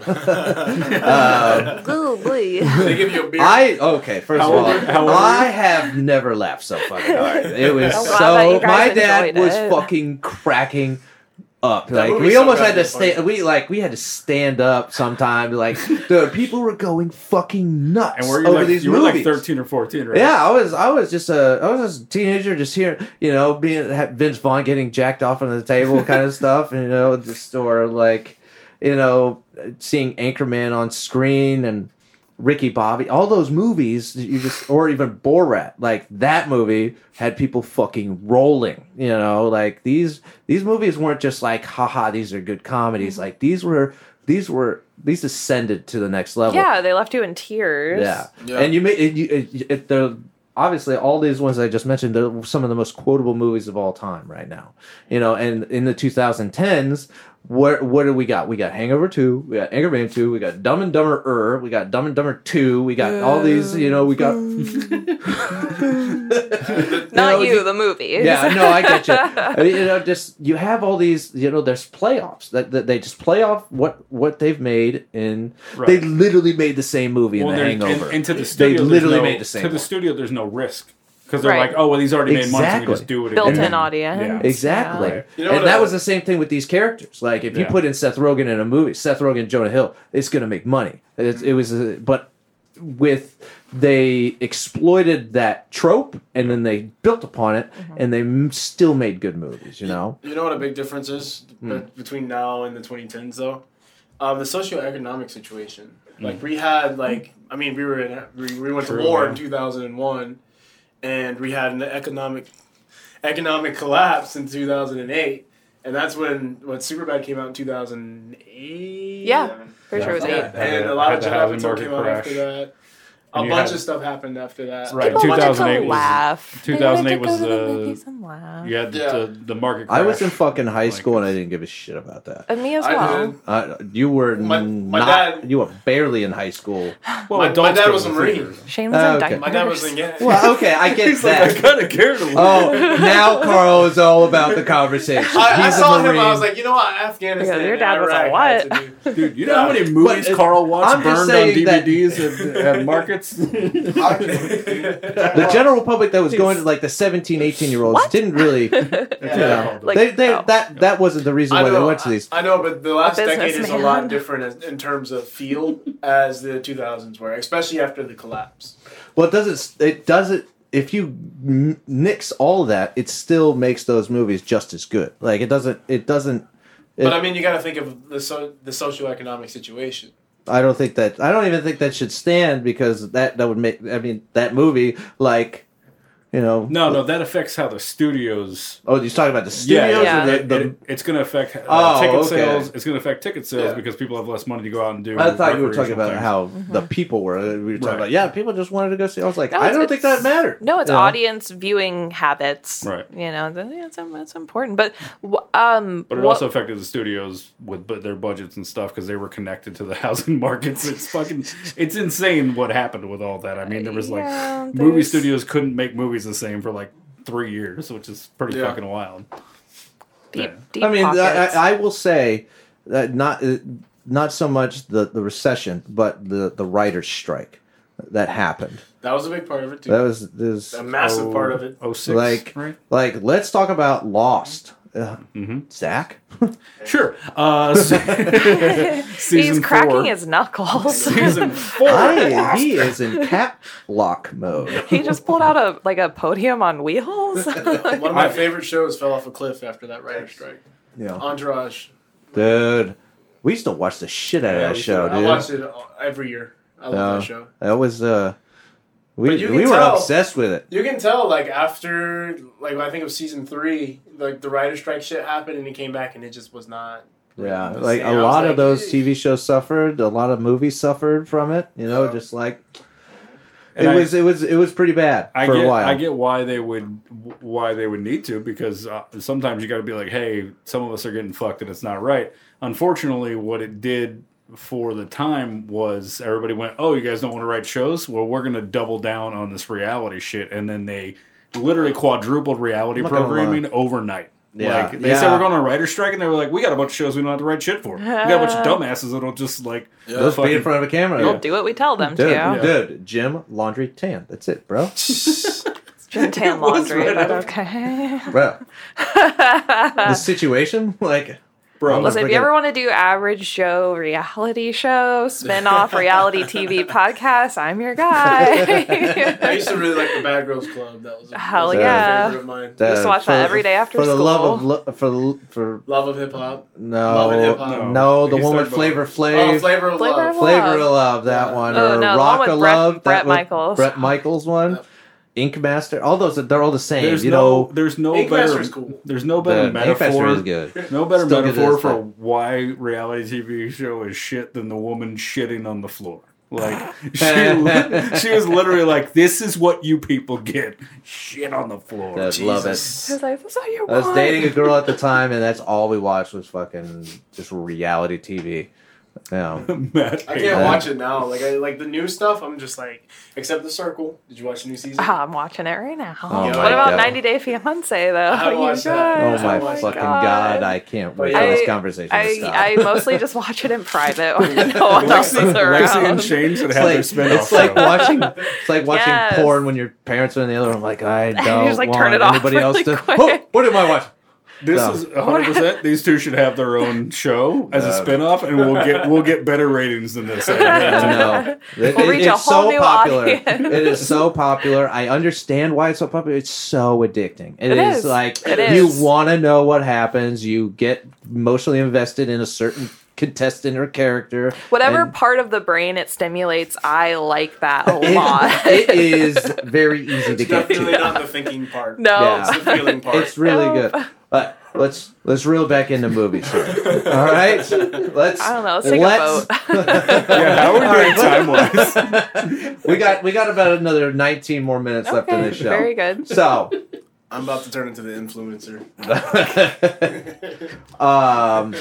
uh, Ooh, boy. they give you a beer. I okay. First How of all, old were- how old were I have never laughed so fucking hard. It was I'm glad that so. you guys My dad enjoyed was it. fucking cracking up. That Like movie's we so almost had to goddamn stand. funny. We like we had to stand up sometimes. Like the people were going fucking nuts and were you over like these you were movies. like thirteen or fourteen, right? Yeah, I was. I was just a. I was just a teenager, just hearing, you know, being Vince Vaughn getting jacked off on the table, kind of stuff, and, you know, just or like, you know, seeing Anchorman on screen and Ricky Bobby, all those movies. that You just or even Borat, like that movie had people fucking rolling. You know, like these these movies weren't just like, haha, these are good comedies. Like these were these were these ascended to the next level. Yeah, they left you in tears. Yeah, Yeah. and you made it, you, it, it, the obviously all these ones I just mentioned. They're some of the most quotable movies of all time right now. You know, and in the twenty tens, what what do we got? We got Hangover two, we got Anchorman two, we got Dumb and Dumber Er, we got Dumb and Dumber two, we got all these. You know, we got. Not know, you, the movie. Yeah, no, I get you. I mean, you know, just you have all these. You know, there's playoffs that, that they just play off what what they've made, and Right. they literally made the same movie Well, in The there- Hangover. And, and to the they studio, there's literally no- made the same. To the one. studio, there's no risk because they're Right. like, oh well, he's already made money, so we Exactly. just do it. Built-in again. audience. Yeah. Exactly. Right. You know and what, that uh, was the same thing with these characters. Like, if you Yeah. put in Seth Rogen in a movie, Seth Rogen, Jonah Hill, it's going to make money. It, it was, uh, but with, they exploited that trope and then they built upon it and they m- still made good movies, you know? You know what a big difference is be- between now and the twenty tens, though? Um, the socioeconomic situation. Like, we had, like, I mean, we were in, we, we went True, to war man. in two thousand one, and we had an economic economic collapse in two thousand eight, and that's when, when Superbad came out in two thousand eight? Yeah. Pretty sure it was Yeah, eight. and Had a lot the of Judd housing Apatow market came out crash. after that. A And you bunch had- of stuff happened after that. Right. People wanted two thousand eight to was- laugh. two thousand eight They wanted to was, go to the uh, movies and laugh. You had Yeah. the, the market. I was crash. in fucking high Like- school and I didn't give a shit about that. And me as I well. did. Uh, you were My- my not, dad- you were barely in high school. Well, My- my adults dad go was to a the Marine. theaters. Shane was Oh, in okay. diapers. My dad was in yeah. Well, okay, I get He's like, that. I kind of cared a little. Oh, now Carl is all about the conversation. I, I He's a saw him. Marine. I was like, you know what, Afghanistan. Yeah, your dad was a Iraq what? had to do. Dude, you know how many movies But, uh, Carl watched I'm just burned on saying D that- V Ds at, at markets? The general public that was going to like the seventeen, eighteen year olds didn't really, you know, Like, they, they, oh. that that wasn't the reason I why they know, went to these. I know, but the last A decade is a businessman. lot different as, in terms of feel as the two thousands were, especially after the collapse. Well, it doesn't. It doesn't. If you n- nix all of that, it still makes those movies just as good. Like it doesn't. It doesn't. It, But I mean, you got to think of the so, the socioeconomic situation. I don't think that. I don't even think that should stand because that that would make. I mean, that movie, like, you know. No, no, that affects how the studios. Oh, you're talking about the Yeah, studios. Yeah. Or the, It, the, it- it's going to affect uh, Oh, ticket okay. sales. It's going to affect ticket sales Yeah. because people have less money to go out and do. I thought you were talking about recreational how the people were. We were talking Right. about yeah, people just wanted to go see. I was like, No, I it's- don't think that it's- mattered. No, it's You know? audience viewing habits. Right. You know, th- yeah, it's, it's important. But wh- um, But it what- also affected the studios with bu- their budgets and stuff because they were connected to the housing markets. It's fucking, it's insane what happened with all that. I mean, there was like Yeah, movie there's- studios couldn't make movies the same for like three years, which is pretty Yeah. fucking wild. deep, Yeah. deep I mean, pockets. I, I will say that not uh, not so much the, the recession, but the, the writers' strike that happened. That was a big part of it too. That was this a massive part of it. Oh six, like right? like let's talk about Lost. Uh, Zach, Sure. Uh, se- season He's cracking four. his knuckles. Season four. I, he is in cap lock mode. He just pulled out a like a podium on wheels. One of my favorite shows fell off a cliff after that writer's strike. Yeah, Entourage. dude, we used to watch the shit out of Yeah, that we show, should- I dude. watched it every year. I love Uh, that show. That was uh, we But you we can were tell- obsessed with it. You can tell, like, after, like, I think it was season three, like, the writer strike shit happened and he came back and it just was not, Yeah, Let's like see, a I was lot like, of those "Hey." T V shows suffered. A lot of movies suffered from it. You know, Yeah. just like And it I- was. It was. It was pretty bad I for get, a while. I get why they would why they would need to, because uh, sometimes you got to be like, hey, some of us are getting fucked and it's not right. Unfortunately, what it did for the time was everybody went, oh, you guys don't want to write shows? Well, we're going to double down on this reality shit, and then they literally quadrupled reality I'm not gonna programming overnight. Yeah. Like, they Yeah. said we're going on a writer's strike, and they were like, we got a bunch of shows we don't have to write shit for. We got a bunch of dumbasses that'll just like They'll just be in fucking- front of a camera. They'll do what we tell them Dude, to. dude, gym, laundry, tan. That's it, bro. Gym tan was laundry, right but up. okay. Bro. The situation, like, bro. Listen, if you ever want to do average Joe reality show, spin off reality T V podcast, I'm your guy. I used to really like the Bad Girls Club. That was a, Hell that was yeah. a favorite of mine. the- used to watch that every day after for the school. love of lo- for the for Love of Hip Hop. no Love and Hip Hop. no, No. the He's one with talking about- Flavor Oh, Flav. Flavor of Flavor Love. of Flavor of Love. Love, that Yeah. one, Oh, or no, the Rock one of with Bret- Love, that Bret one- Michaels. Bret Michaels one, Yep. Ink Master. All those, they're all the same. There's you no, know, there's no Ink better, Master's cool. there's no the better Ink Master metaphor. is good. No better Still good metaphor as for that. why reality T V show is shit than the woman shitting on the floor. Like she, she was literally like, "This is what you people get: shit on the floor." That- love it. Jesus. I was like, that's all you I was want. dating a girl at the time, and that's all we watched was fucking just reality T V. Yeah. Matt, I hated can't Yeah. watch it now. Like I like the new stuff. I'm just like, except The Circle. Did you watch the new season? Ah, I'm watching it right now. Oh my what about God. ninety Day Fiance though? I haven't You watched that. Oh guys, my Oh my fucking god. I can't wait for I- this conversation to I, stop. I mostly just watch it in private when no one else is Lexi, Lexi and around. Shane should It's have like, their spinoff it's like show. watching it's like watching Yes. porn when your parents are in the other room. Like, I don't just, like, want turn it off anybody else really to. quick. Oh, what am I watching? This No. is one hundred percent. These two should have their own show as a No. spinoff, and we'll get we'll get better ratings than this. I guarantee. No, it, We'll it- reach a it's whole so new popular. audience. It is so popular. I understand why it's so popular. It's so addicting. It is, is. like It you is. want to know what happens. You get emotionally invested in a certain contestant or character. Whatever and part of the brain it stimulates, I like that a it- lot. it is very easy to It's get definitely to. not the thinking part. No. Yeah. It's the feeling part. It's really No. good. But let's let's reel back into movies here. All right, let's. I don't know. Let's take a let's- Yeah, how are we doing time wise? we got we got about another nineteen more minutes left in Okay, this show. very good. So, I'm about to turn into the influencer. um,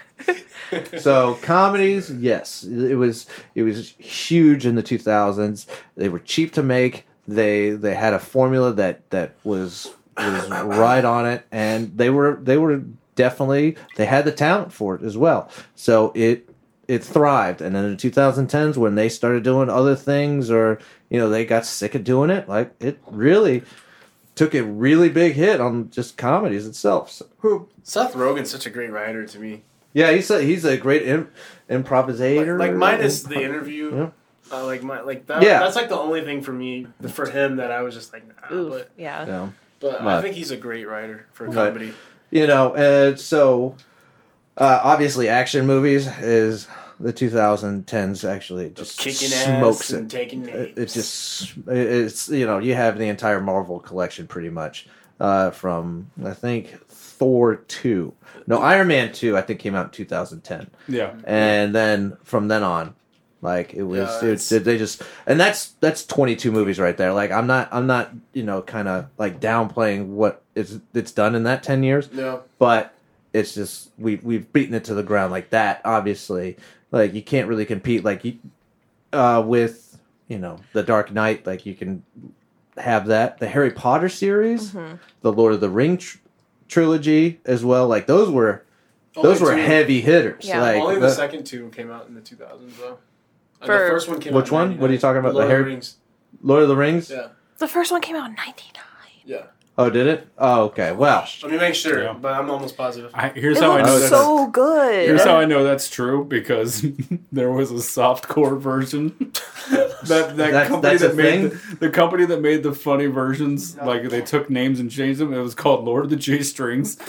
so comedies, yes, it was it was huge in the two thousands. They were cheap to make. They they had a formula that that was was right on it, and they were they were definitely they had the talent for it as well. So it it thrived. And then in the twenty tens, when they started doing other things, or you know they got sick of doing it, like it really took a really big hit on just comedies itself. So, Seth Rogen's such a great writer to me. yeah, he's a, he's a great Im- improvisator. Like, like minus the interview. Yeah. Uh, like my like that. Yeah. That's like the only thing for me for him that I was just like, nah. Ooh, But yeah. Yeah. but I But- think he's a great writer for a But- comedy. You know, and so uh, obviously action movies is the twenty tens actually just Kicking smokes ass and it. taking names. It, it just it's you know you have the entire Marvel collection pretty much uh, from I think Thor two. No, Iron Man two I think came out in two thousand ten. Yeah, And then from then on, like it was, Yeah, it, it's- they just, and that's that's twenty-two movies right there. Like I'm not, I'm not, you know, kind of like downplaying what it's it's done in that ten years, No. but it's just we we've beaten it to the ground like that. Obviously, like you can't really compete like you, uh, with you know the Dark Knight. Like you can have that the Harry Potter series, the Lord of the Ring tr- trilogy as well. Like those were. Those Only were two- heavy hitters. Yeah. Like Only the, the- second two came out in the two thousands though. And For- the first one came Which out in one? What are you talking about? The Lord The of Harry- Rings. Lord of the Rings? Yeah. The first one came out in ninety-nine. Yeah. Oh, did it? Oh, okay. Well, Let me make sure, Yeah. but I'm almost positive. I, here's It how I know looks that's so good. here's how I know that's true because there was a softcore version that that That's- company that's a that made thing? the, the company that made the funny versions like they took names and changed them. It was called Lord of the J Strings,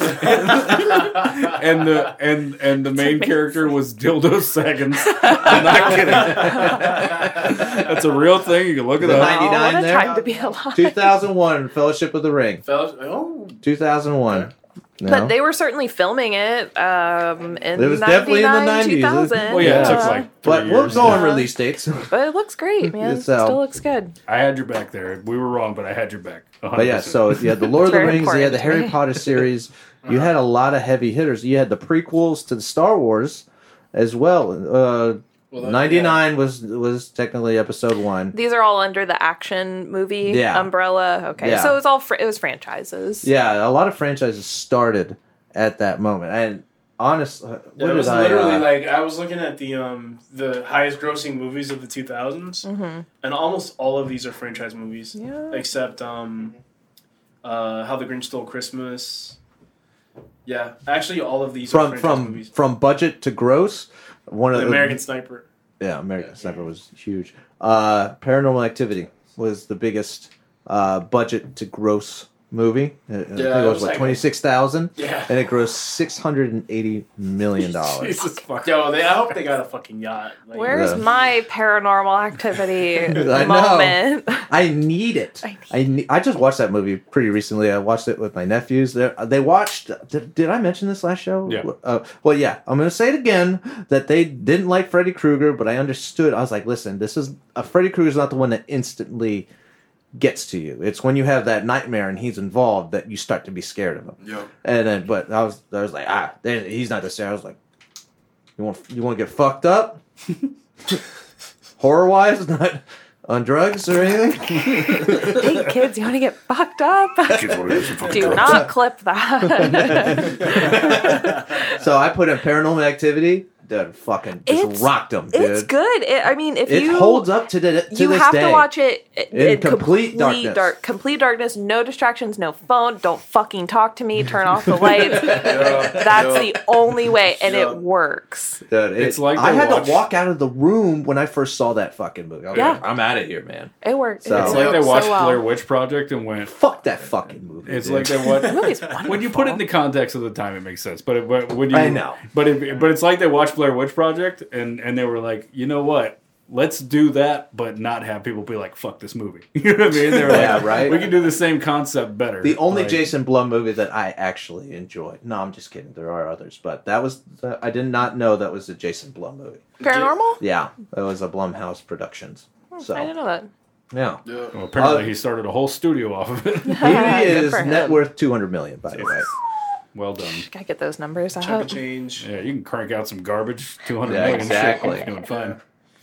and the and and the main character was Dildo Seconds. I'm not kidding. That's a real thing. You can look it The up. ninety- Oh, what a there? time to be alive. two thousand one, Fellowship of the Ring. Fellas, oh, two thousand one. No? But they were certainly filming it um, in It was definitely in the nineties. two thousand. Well, yeah, it took Yeah. like three But we'll years. go on Yeah. release dates. But it looks great, man. It's, It um, still looks good. I had your back there. We were wrong, but I had your back. one hundred percent. But yeah, so you had the Lord of It's the very Rings, you had the important to Harry me. Potter series. You had a lot of heavy hitters. You had the prequels to the Star Wars as well. Uh, Well, that- ninety-nine was was technically episode one. These are all under the action movie Yeah. umbrella. Okay, Yeah. so it was all fr- it was franchises. Yeah, a lot of franchises started at that moment. And honest, uh, Yeah, what it was did I, literally uh, like I was looking at the um the highest grossing movies of the two thousands, Mm-hmm. and almost all of these are franchise movies, Yeah. except um, uh, How the Grinch Stole Christmas. Yeah, actually, all of these are from franchise from movies. from budget to gross. One of The the American Sniper. Yeah, American Sniper was huge. Uh, Paranormal Activity was the biggest uh, budget to gross movie. I I think Yeah, it it was was what like- twenty six thousand, Yeah. and it grossed six hundred and eighty million dollars. Jesus fuck. Yo, they, I hope they got a fucking yacht. Like, Where's Yeah. my paranormal activity I know. moment? I need it. I I ne- I just watched that movie pretty recently. I watched it with my nephews. They they watched. Did, did I mention this last show? Yeah. Uh, well, yeah. I'm going to say it again that they didn't like Freddy Krueger, but I understood. I was like, listen, this is uh, Freddy Krueger's not the one that instantly gets to you. It's when you have that nightmare and he's involved that you start to be scared of him. Yeah. And then, but I was I was like, ah, there- he's not the same. I was like, you want you want to get fucked up, horror wise, not on drugs or anything. Hey kids, you want to get fucked up? Do not clip that. So I put in Paranormal Activity. Dude, fucking just It's- rocked them, dude. It's good. It, I mean, if It you holds up to, the, to you this have day. to watch it In complete darkness. dark, complete darkness, no distractions, no phone. Don't fucking talk to me. Turn off the lights. That's the only way, and Yeah. it works. Dude, it- It's like I they had watch- to walk out of the room when I first saw that fucking movie. I was Yeah. like, I'm out of here, man. It works. So- It It's Yeah. like they works so watched well. Blair Witch Project and went. Fuck that fucking movie. It's dude. like they what That movie's when you put it in wonderful. the context of the time, it makes sense. But, it, but when you, I know. But it, but it's like they watched Blair Witch Project and and they were like, you know what? Let's do that, but not have people be like, "Fuck this movie." You know what I mean? They were Yeah, like, right. We can do the same concept better. the only Like, Jason Blum movie that I actually enjoyed. No, I'm just kidding. There are others, but that was the, I did not know that was a Jason Blum movie. Paranormal? Yeah, that was a Blumhouse Productions. So I didn't know that. yeah, Yeah. Well, apparently, Uh, he started a whole studio off of it. he Good is for him. net worth two hundred million. By the way, Well done. Gotta get those numbers Chunk out. of change. Yeah, you can crank out some garbage. Two hundred Yeah, million. exactly. Shit, doing fine.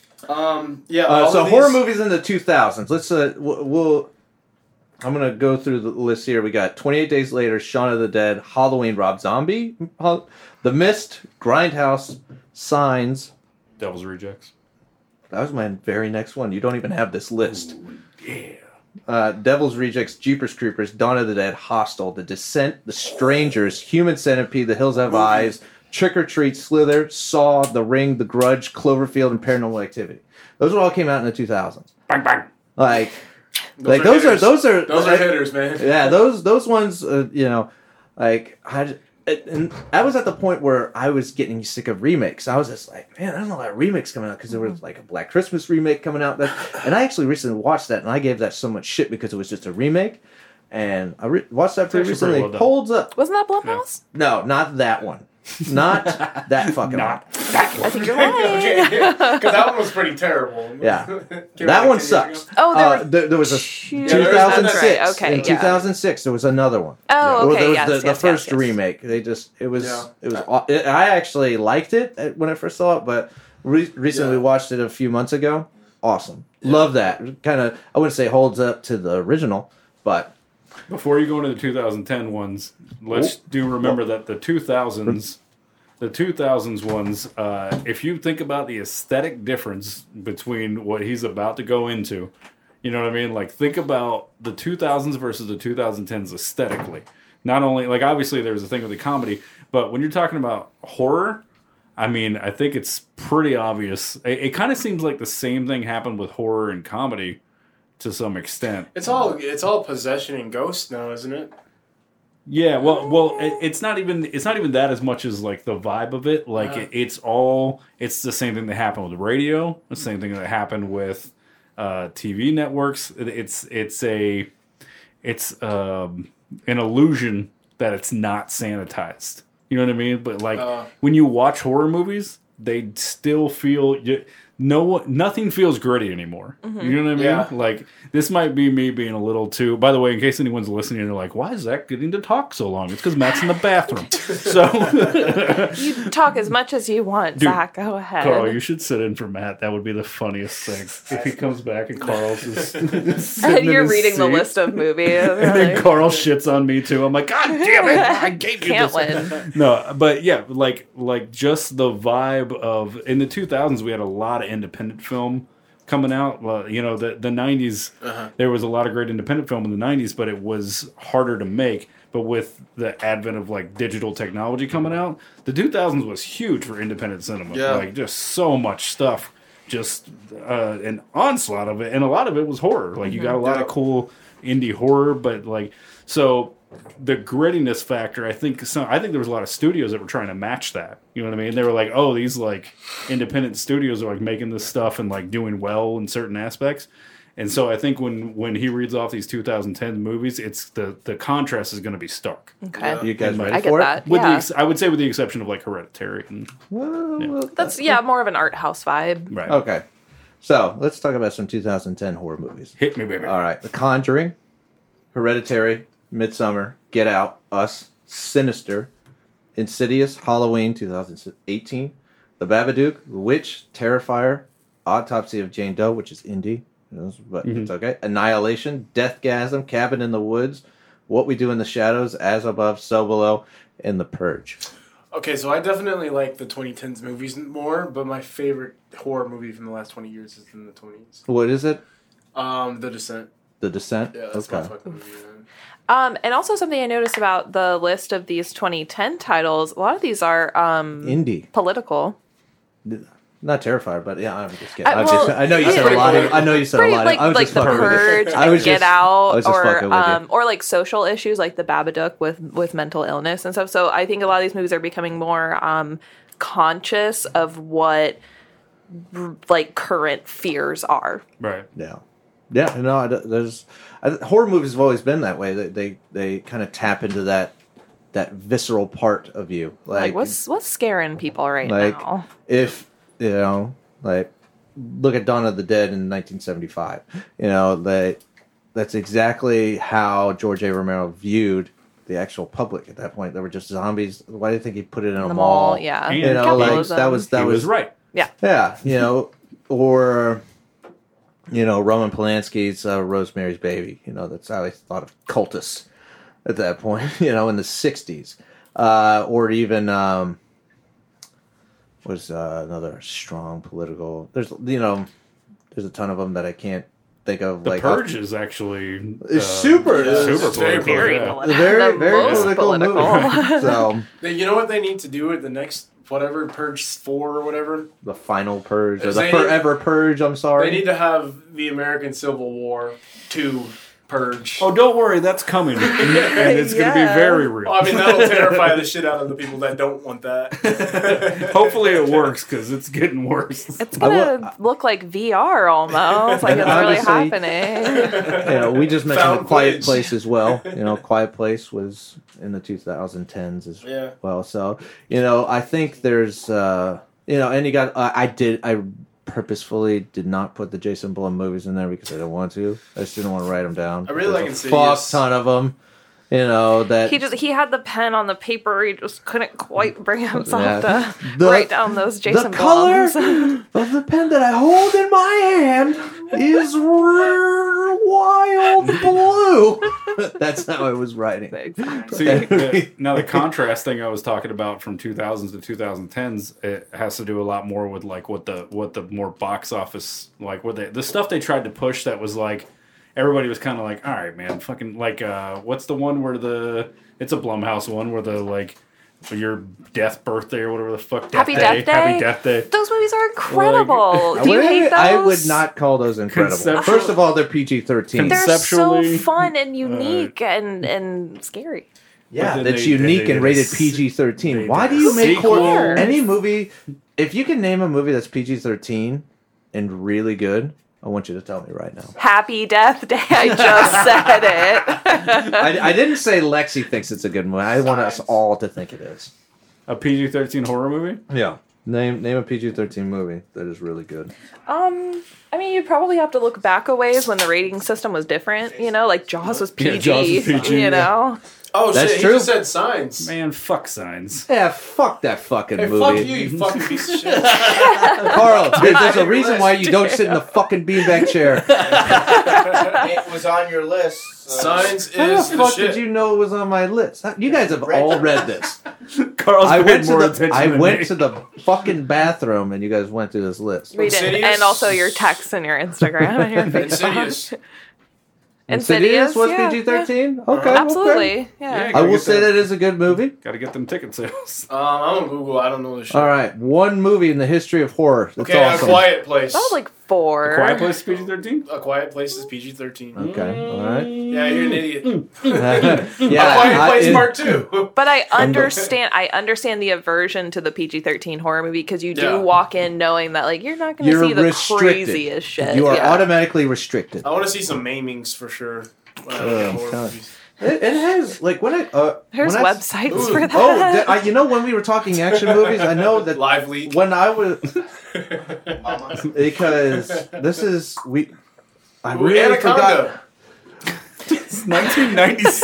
Um, yeah. Uh, all so of horror these- movies in the two thousands. Let's uh, we'll, we'll. I'm gonna go through the list here. We got twenty-eight Days Later, Shaun of the Dead, Halloween, Rob Zombie, Hol- The Mist, Grindhouse, Signs. Devil's Rejects. That was my very next one. You don't even have this list. Yeah. Uh, Devil's Rejects, Jeepers Creepers, Dawn of the Dead, Hostel, The Descent, The Strangers, Human Centipede, The Hills Have Eyes, Trick or Treat, Slither, Saw, The Ring, The Grudge, Cloverfield, and Paranormal Activity. Those all came out in the two thousands. Bang bang. Like, Those like are those are hitters. those are Those like- are hitters, man. yeah, those those ones, uh, you know, like I, j- it- and I was at the point where I was getting sick of remakes. I was just like, man, there's a lot of remakes coming out because there was like a Black Christmas remake coming out. That, and I actually recently watched that, and I gave that so much shit because it was just a remake. And I re- watched that pretty It's actually recently. pretty well done. Holds up. Wasn't that Blumhouse? No, not that one. Not that fucking Not. one. I think you're right. Because that one was pretty terrible. Yeah. Came That out one ten years sucks. ago. Oh, there Uh, were there, there was a two- two thousand six. That's right, okay, in yeah. two thousand six, there was another one. Oh, Well, okay. there was yes, the, yes, the yes, first yes. remake. They just it was Yeah. it was aw- it, I actually liked it at- when I first saw it, but re- recently Yeah. we watched it a few months ago. Awesome, love that. Kind of I wouldn't say holds up to the original, but Before you go into the two thousand ten ones, let's do remember that the two thousands, the two thousands ones, uh, if you think about the aesthetic difference between what he's about to go into, you know what I mean? Like, think about the two thousands versus the two thousand tens aesthetically. Not only, like, obviously there's a thing with the comedy, but when you're talking about horror, I mean, I think it's pretty obvious. It, it kind of seems like the same thing happened with horror and comedy to some extent. It's all it's all possession and ghost now, isn't it? Yeah, well, well, it, it's not even it's not even that as much as like the vibe of it. Like Yeah. it, it's all it's the same thing that happened with radio, the same thing that happened with uh, T V networks. It, it's it's a it's um, an illusion that it's not sanitized. You know what I mean? But like Uh. when you watch horror movies, they still feel you, no nothing feels gritty anymore. You know what I mean? Yeah. Like this might be me being a little too. By the way, in case anyone's listening, and they're like, "Why is Zach getting to talk so long?" It's because Matt's in the bathroom. So, You talk as much as you want, Dude, Zach. Go ahead. Carl, you should sit in for Matt. That would be the funniest thing if he comes back and Carl's just sitting in You're his reading the seat. list of movies. And then Carl shits on me too. I'm like, God damn it! I gave you Can't this. win. No, but yeah, like like just the vibe of in the two thousands we had a lot of independent film coming out. Well, you know, the the nineties Uh-huh. there was a lot of great independent film in the nineties, but it was harder to make. But with the advent of like digital technology coming out, the two thousands was huge for independent cinema. Yeah. Like just so much stuff, just uh, an onslaught of it, and a lot of it was horror. Like you got a lot Yeah. of cool indie horror, but like so the grittiness factor, I think some, I think there was a lot of studios that were trying to match that. You know what I mean? They were like, oh, these like independent studios are like making this stuff and like doing well in certain aspects. And so I think when when he reads off these two thousand ten movies, it's the the contrast is going to be stark. Okay. You guys ready I get for that. With the Yeah. ex- I would say with the exception of like Hereditary. And, it? Well, That's, yeah, more of an art house vibe. right. Okay. So let's talk about some two thousand ten horror movies. Hit me, baby. All right. The Conjuring, Hereditary, Midsummer, Get Out, Us, Sinister, Insidious, Halloween twenty eighteen, The Babadook, The Witch, Terrifier, Autopsy of Jane Doe, which is indie, you know, but it's okay. Annihilation, Deathgasm, Cabin in the Woods, What We Do in the Shadows, As Above, So Below, and The Purge. Okay, so I definitely like the twenty tens movies more, but my favorite horror movie from the last twenty years is in the twenties. What is it? Um, The Descent. The Descent? Yeah, that's okay. my fucking movie, man. Um, and also something I noticed about the list of these twenty ten titles, a lot of these are um, Indie. political. Not Terrified, but yeah, I'm just kidding. I- I'm well, just, I know you yeah. said a lot of. I know you said a Pretty, lot like of. I was like just The fucking with Purge, you. I was Get just, Out, I was just or fucking with you. um, or like social issues like The Babadook with with mental illness and stuff. So I think a lot of these movies are becoming more um, conscious of what r- like current fears are. Right. Yeah, yeah. No, I, don't- there's I, horror movies have always been that way. They they, they kind of tap into that that visceral part of you. Like, Like, what's what's scaring people right like now? if you know, like look at Dawn of the Dead in nineteen seventy-five. You know that that's exactly how George A. Romero viewed the actual public at that point. They were just zombies. Why do you think he put it in a The mall? mall, yeah. And- You know, like Capitalism. that was that he was, was right. Yeah. Yeah, you know, or you know, Roman Polanski's uh, Rosemary's Baby. You know, that's how they thought of cultists at that point. You know, in the sixties, uh, or even um, was uh, another strong political. There's you know, there's a ton of them that I can't think of. The like Purge is actually uh, It's super- super it's very political. Very yeah. political. very The very most political, political. movie. So They- You know what they need to do at the next whatever Purge four or whatever? the final purge or Is the they- forever purge. I'm sorry. They need to have the American Civil War two Purge. Oh, don't worry, that's coming, and it's going to be Yeah. very real. Well, I mean, that'll terrify the shit out of the people that don't want that. Hopefully, it works because it's getting worse. It's I gonna look like V R almost, like it's really Honestly, happening. You know, we just mentioned Found a Quiet footage. Place as well. You know, Quiet Place was in the twenty tens as Yeah. well. So, you know, I think there's, uh, you know, and you got, uh, I did, I purposefully did not put the Jason Blum movies in there because I didn't want to. I just didn't want to write them down. I really like There's a fuck Insidious. ton of them. You know that He just he had the pen on the paper. He just couldn't quite bring himself Yeah. to The- write down those Jason the color Blums. of the pen that I hold in my hand is rare wild blue. That's how I was writing. Exactly. See, the, now the contrast thing I was talking about from two thousands to twenty tens, it has to do a lot more with like what the what the more box office like what they the stuff they tried to push that was like everybody was kind of like, all right, man, fucking like uh, what's the one where the it's a Blumhouse one where the like your death birthday or whatever the fuck death Happy day, Death Day? happy death day. Those movies are incredible. I Do you would- hate those? I would not call those incredible. Conceptual- First of all, they're P G thirteen. They're so conceptually, fun and unique and and scary. Yeah, But then that's they- then unique they and did rated a s- P G thirteen. they Why did do a you make sequel. horror? Any movie, if you can name a movie that's P G thirteen and really good, I want you to tell me right now. Happy Death Day. I just said it. I, I didn't say Lexi thinks it's a good movie. I want us all to think it is. A P G thirteen horror movie? Yeah. Name name a P G thirteen movie that is really good. Um, I mean, you'd probably have to look back a ways when the rating system was different. You know, like Jaws was P G. Yeah, Jaws was P G, you yeah. know. Oh That's shit! true. He just said Signs. Man, fuck Signs. Yeah, fuck that fucking Hey, movie. fuck you, you fucking piece of shit. Carl, there- there's a your reason list, why you don't sit in the fucking beanbag chair. It was on your list. So. Signs How is the the fuck shit. did you know it was on my list? How- You guys have all read this. Carl's I paid went to more the attention I than went me. to the fucking bathroom and you guys went through this list. We did. Insidious? And also your texts and your Instagram and your Facebook. Insidious. Insidious was yeah, P G thirteen? Uh-huh. Okay. Absolutely. okay. Yeah. I will say that is a good movie. Gotta get them ticket sales. Um, I'm on Google. I don't know this shit. All right, one movie in the history of horror. That's Okay, awesome. A Quiet Place. That was like four. Quiet Place P G thirteen? A Quiet Place is P G thirteen. Okay, all right. Yeah, you're an idiot. yeah, A Quiet I- Place it- Part Two. But I understand. I understand the aversion to the P G thirteen horror movie because you do Yeah. walk in knowing that like you're not going to You're see the restricted. craziest shit. You are yeah. automatically restricted. I want to see some maimings for sure. When I look Ugh, at horror God. movies. It, it has like when I uh, There's when I- websites Ooh. for that. Oh, th- I, you know when we were talking action movies, I know that Live leak. when I was Mama. because this is we. I Ooh, really Anaconda. forgot. It's nineteen ninety-six.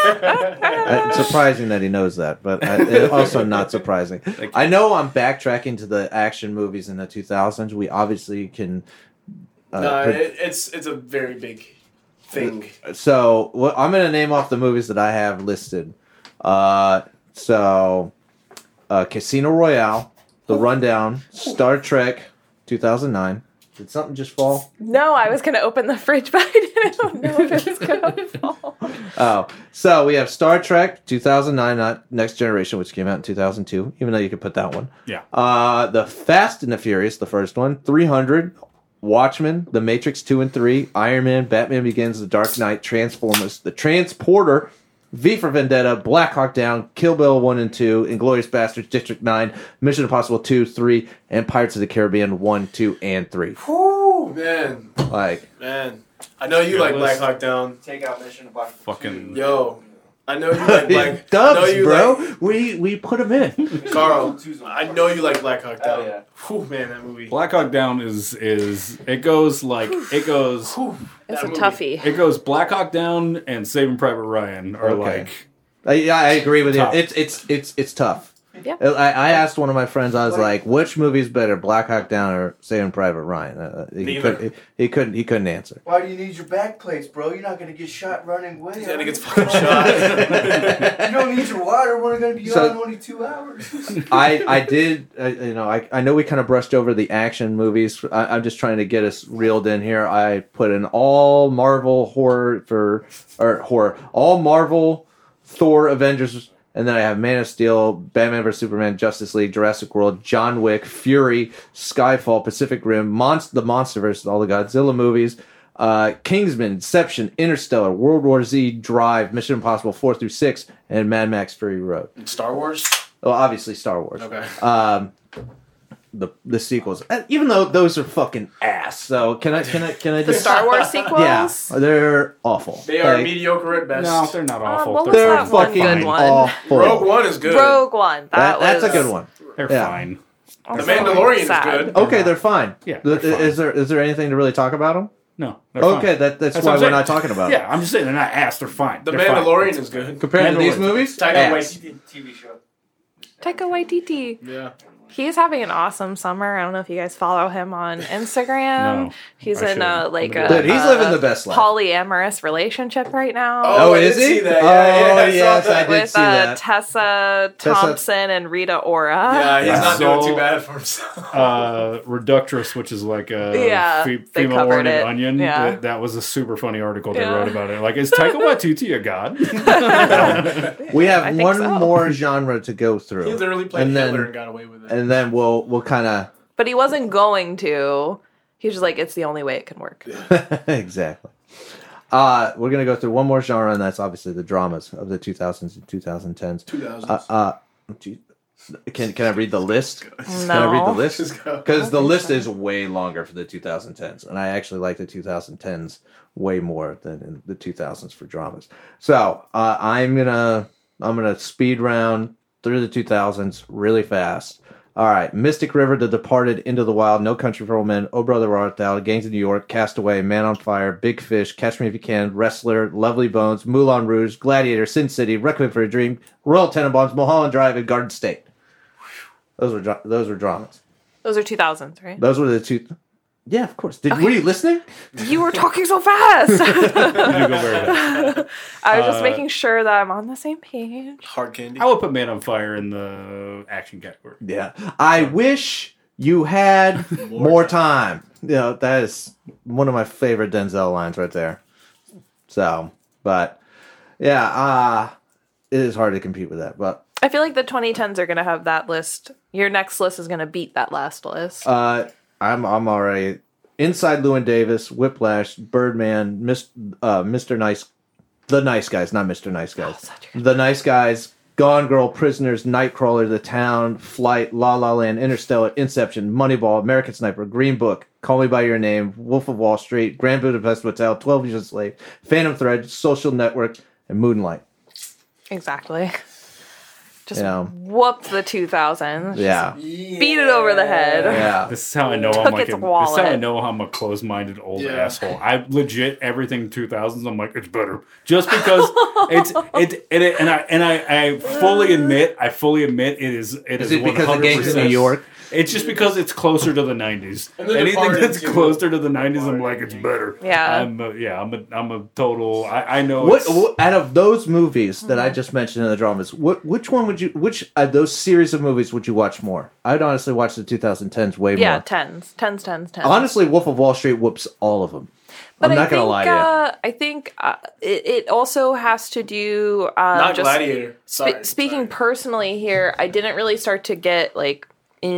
Uh, It's surprising that he knows that, but I, it also not surprising. you. I know I'm backtracking to the action movies in the two thousands. We obviously can. Uh, No, pro- it, it's it's a very big thing. so well, I'm going to name off the movies that I have listed. Uh, so, uh, Casino Royale, The Rundown, Star Trek, two thousand nine. Did something just fall? No, I was going to open the fridge, but I didn't know if it was going to fall. Oh, so we have Star Trek two thousand nine, not Next Generation, which came out in two thousand two, even though you could put that one. Yeah. Uh, the Fast and the Furious, the first one, three hundred, Watchmen, The Matrix two and three, Iron Man, Batman Begins, The Dark Knight, Transformers, The Transporter, V for Vendetta, Black Hawk Down, Kill Bill one and two, Inglourious Basterds, District nine, Mission Impossible two, three, and Pirates of the Caribbean one, two, and three. Whew, man, Like, man. I know you Good like list. Black Hawk Down. Take out Mission Impossible. Fucking- Yo, I know you like Black. dubs, I know you bro. Like, we we put them in. Carl, I know you like Black Hawk Down. Oh, yeah. Whew, man, that movie. Black Hawk Down is is it goes like it goes Whew, It's that a movie. toughie. it goes Black Hawk Down and Saving Private Ryan are Okay. like I, yeah, I agree with Tough. you. It's it's it's it's tough. Yeah. I, I asked one of my friends. I was like, "Which movie's better, Black Hawk Down or Saving Private Ryan?" Uh, he, Neither. could, he, he couldn't. He couldn't answer. Why do you need your back plates, bro? You're not gonna get shot running away. He's gonna are get you? fucking shot. You don't need your water. We're gonna be So- on only two hours. I I did. Uh, you know, I I know we kind of brushed over the action movies. I, I'm just trying to get us reeled in here. I put in all Marvel horror for or horror, all Marvel, Thor, Avengers. And then I have Man of Steel, Batman versus Superman, Justice League, Jurassic World, John Wick, Fury, Skyfall, Pacific Rim, Monst- the MonsterVerse, all the Godzilla movies, uh, Kingsman, Inception, Interstellar, World War Z, Drive, Mission Impossible four through six, and Mad Max Fury Road. Star Wars. Well, obviously Star Wars. Okay. Um, the the sequels, Uh, even though those are fucking ass. So can I can I can I The just Star Wars sequels? Yeah, they're awful. They are Like, mediocre at best. no, they're not awful. what was they're They're that one fucking good one? awful. Rogue One is good. Rogue One. That, That, that's a was good one. they're Yeah. fine. The Mandalorian is sad. good. Okay, they're fine. Yeah, Th- they're fine. Is there is there anything to really talk about them? No, they're Okay, fine. that, that's, That's why what we're I'm not saying. talking about Yeah, I'm just saying they're not ass. They're fine. The They're fine. Mandalorian is good. it. Compared to these Mandalorian. movies, Taika ass. Waititi T V show. Taika Waititi. Yeah. He's having an awesome summer. I don't know if you guys follow him on Instagram. No, he's I in a should. like I'm a gonna Dude, he's a living the best life. polyamorous relationship right now. Oh, Oh, I is did he? see that. Oh, Yeah, yeah, I saw yes, that. I did with see uh, that. Tessa Tessa- Thompson and Rita Ora. Yeah, he's Yeah. not doing So- too bad for himself. Uh, Reductress, which is like a Yeah, fe- they female covered oriented it. onion. Yeah. That, that was a super funny article they Yeah. wrote about it. Like, is Taika Waititi a god? We have I think one so. more genre to go he through, literally played and then Hitler and got away with it. and then we'll we'll kind of But he wasn't going to. He was just like, it's the only way it can work. exactly. Uh, we're gonna go through one more genre, and that's obviously the dramas of the two thousands and twenty tens. two thousands. Uh, uh, gee, Can Can I read the list? No. Can I read the list? Just go. Because the list is way longer for the twenty tens, and I actually like the twenty tens way more than in the two thousands for dramas. So uh, I'm gonna I'm gonna speed round through the two thousands really fast. All right, Mystic River, The Departed, Into the Wild, No Country for Old Men, Oh Brother Where Art Thou, Gangs of New York, Castaway, Man on Fire, Big Fish, Catch Me If You Can, Wrestler, Lovely Bones, Moulin Rouge, Gladiator, Sin City, Requiem for a Dream, Royal Tenenbaums, Mulholland Drive, and Garden State. Those were dra- those were dramas. Those are two thousands, right? Those were the two. Yeah, of course. Did were you listening? You were talking so fast. You do go very fast. I was just Uh, making sure that I'm on the same page. Hard candy. I would put Man on Fire in the action category. Yeah. I wish you had more time. You know, that is one of my favorite Denzel lines right there. So, but yeah, uh it is hard to compete with that. But I feel like the twenty tens are going to have that list. Your next list is going to beat that last list. uh I'm I'm already Inside Llewyn Davis, Whiplash, Birdman, Miss, uh, Mister Nice, The Nice Guys, not Mister Nice Guys. Oh, such a good- The Nice Guys, Gone Girl, Prisoners, Nightcrawler, The Town, Flight, La La Land, Interstellar, Inception, Moneyball, American Sniper, Green Book, Call Me By Your Name, Wolf of Wall Street, Grand Budapest Hotel, twelve Years a Slave, Phantom Thread, Social Network, and Moonlight. Exactly. Just Yeah. whooped the two thousands. Yeah. Beat it over the head. Yeah. This is how I know Took I'm like its a, this is how wallet. I know I'm a closed-minded old Yeah. asshole. I legit everything two thousands. I'm like it's better just because it's it, it, it and I and I, I fully admit I fully admit it is it Is is it because of Gangs of New one hundred percent York? It's just because it's closer to the nineties. And The Anything Departed, that's too. closer to the nineties, I'm like it's better. Yeah. I'm a, yeah. I'm a I'm a total. I, I know. What, it's- what out of those movies that I just mentioned in the dramas? What which one would you? Which of those series of movies would you watch more? I'd honestly watch the twenty tens way Yeah, more. tens. Tens, tens, tens. Honestly, Wolf of Wall Street whoops all of them. But I'm I not gonna think, lie to you. uh, I think uh, it, it also has to do. Um, Not just Gladiator. spe- Sorry, speaking sorry. personally here, I didn't really start to get like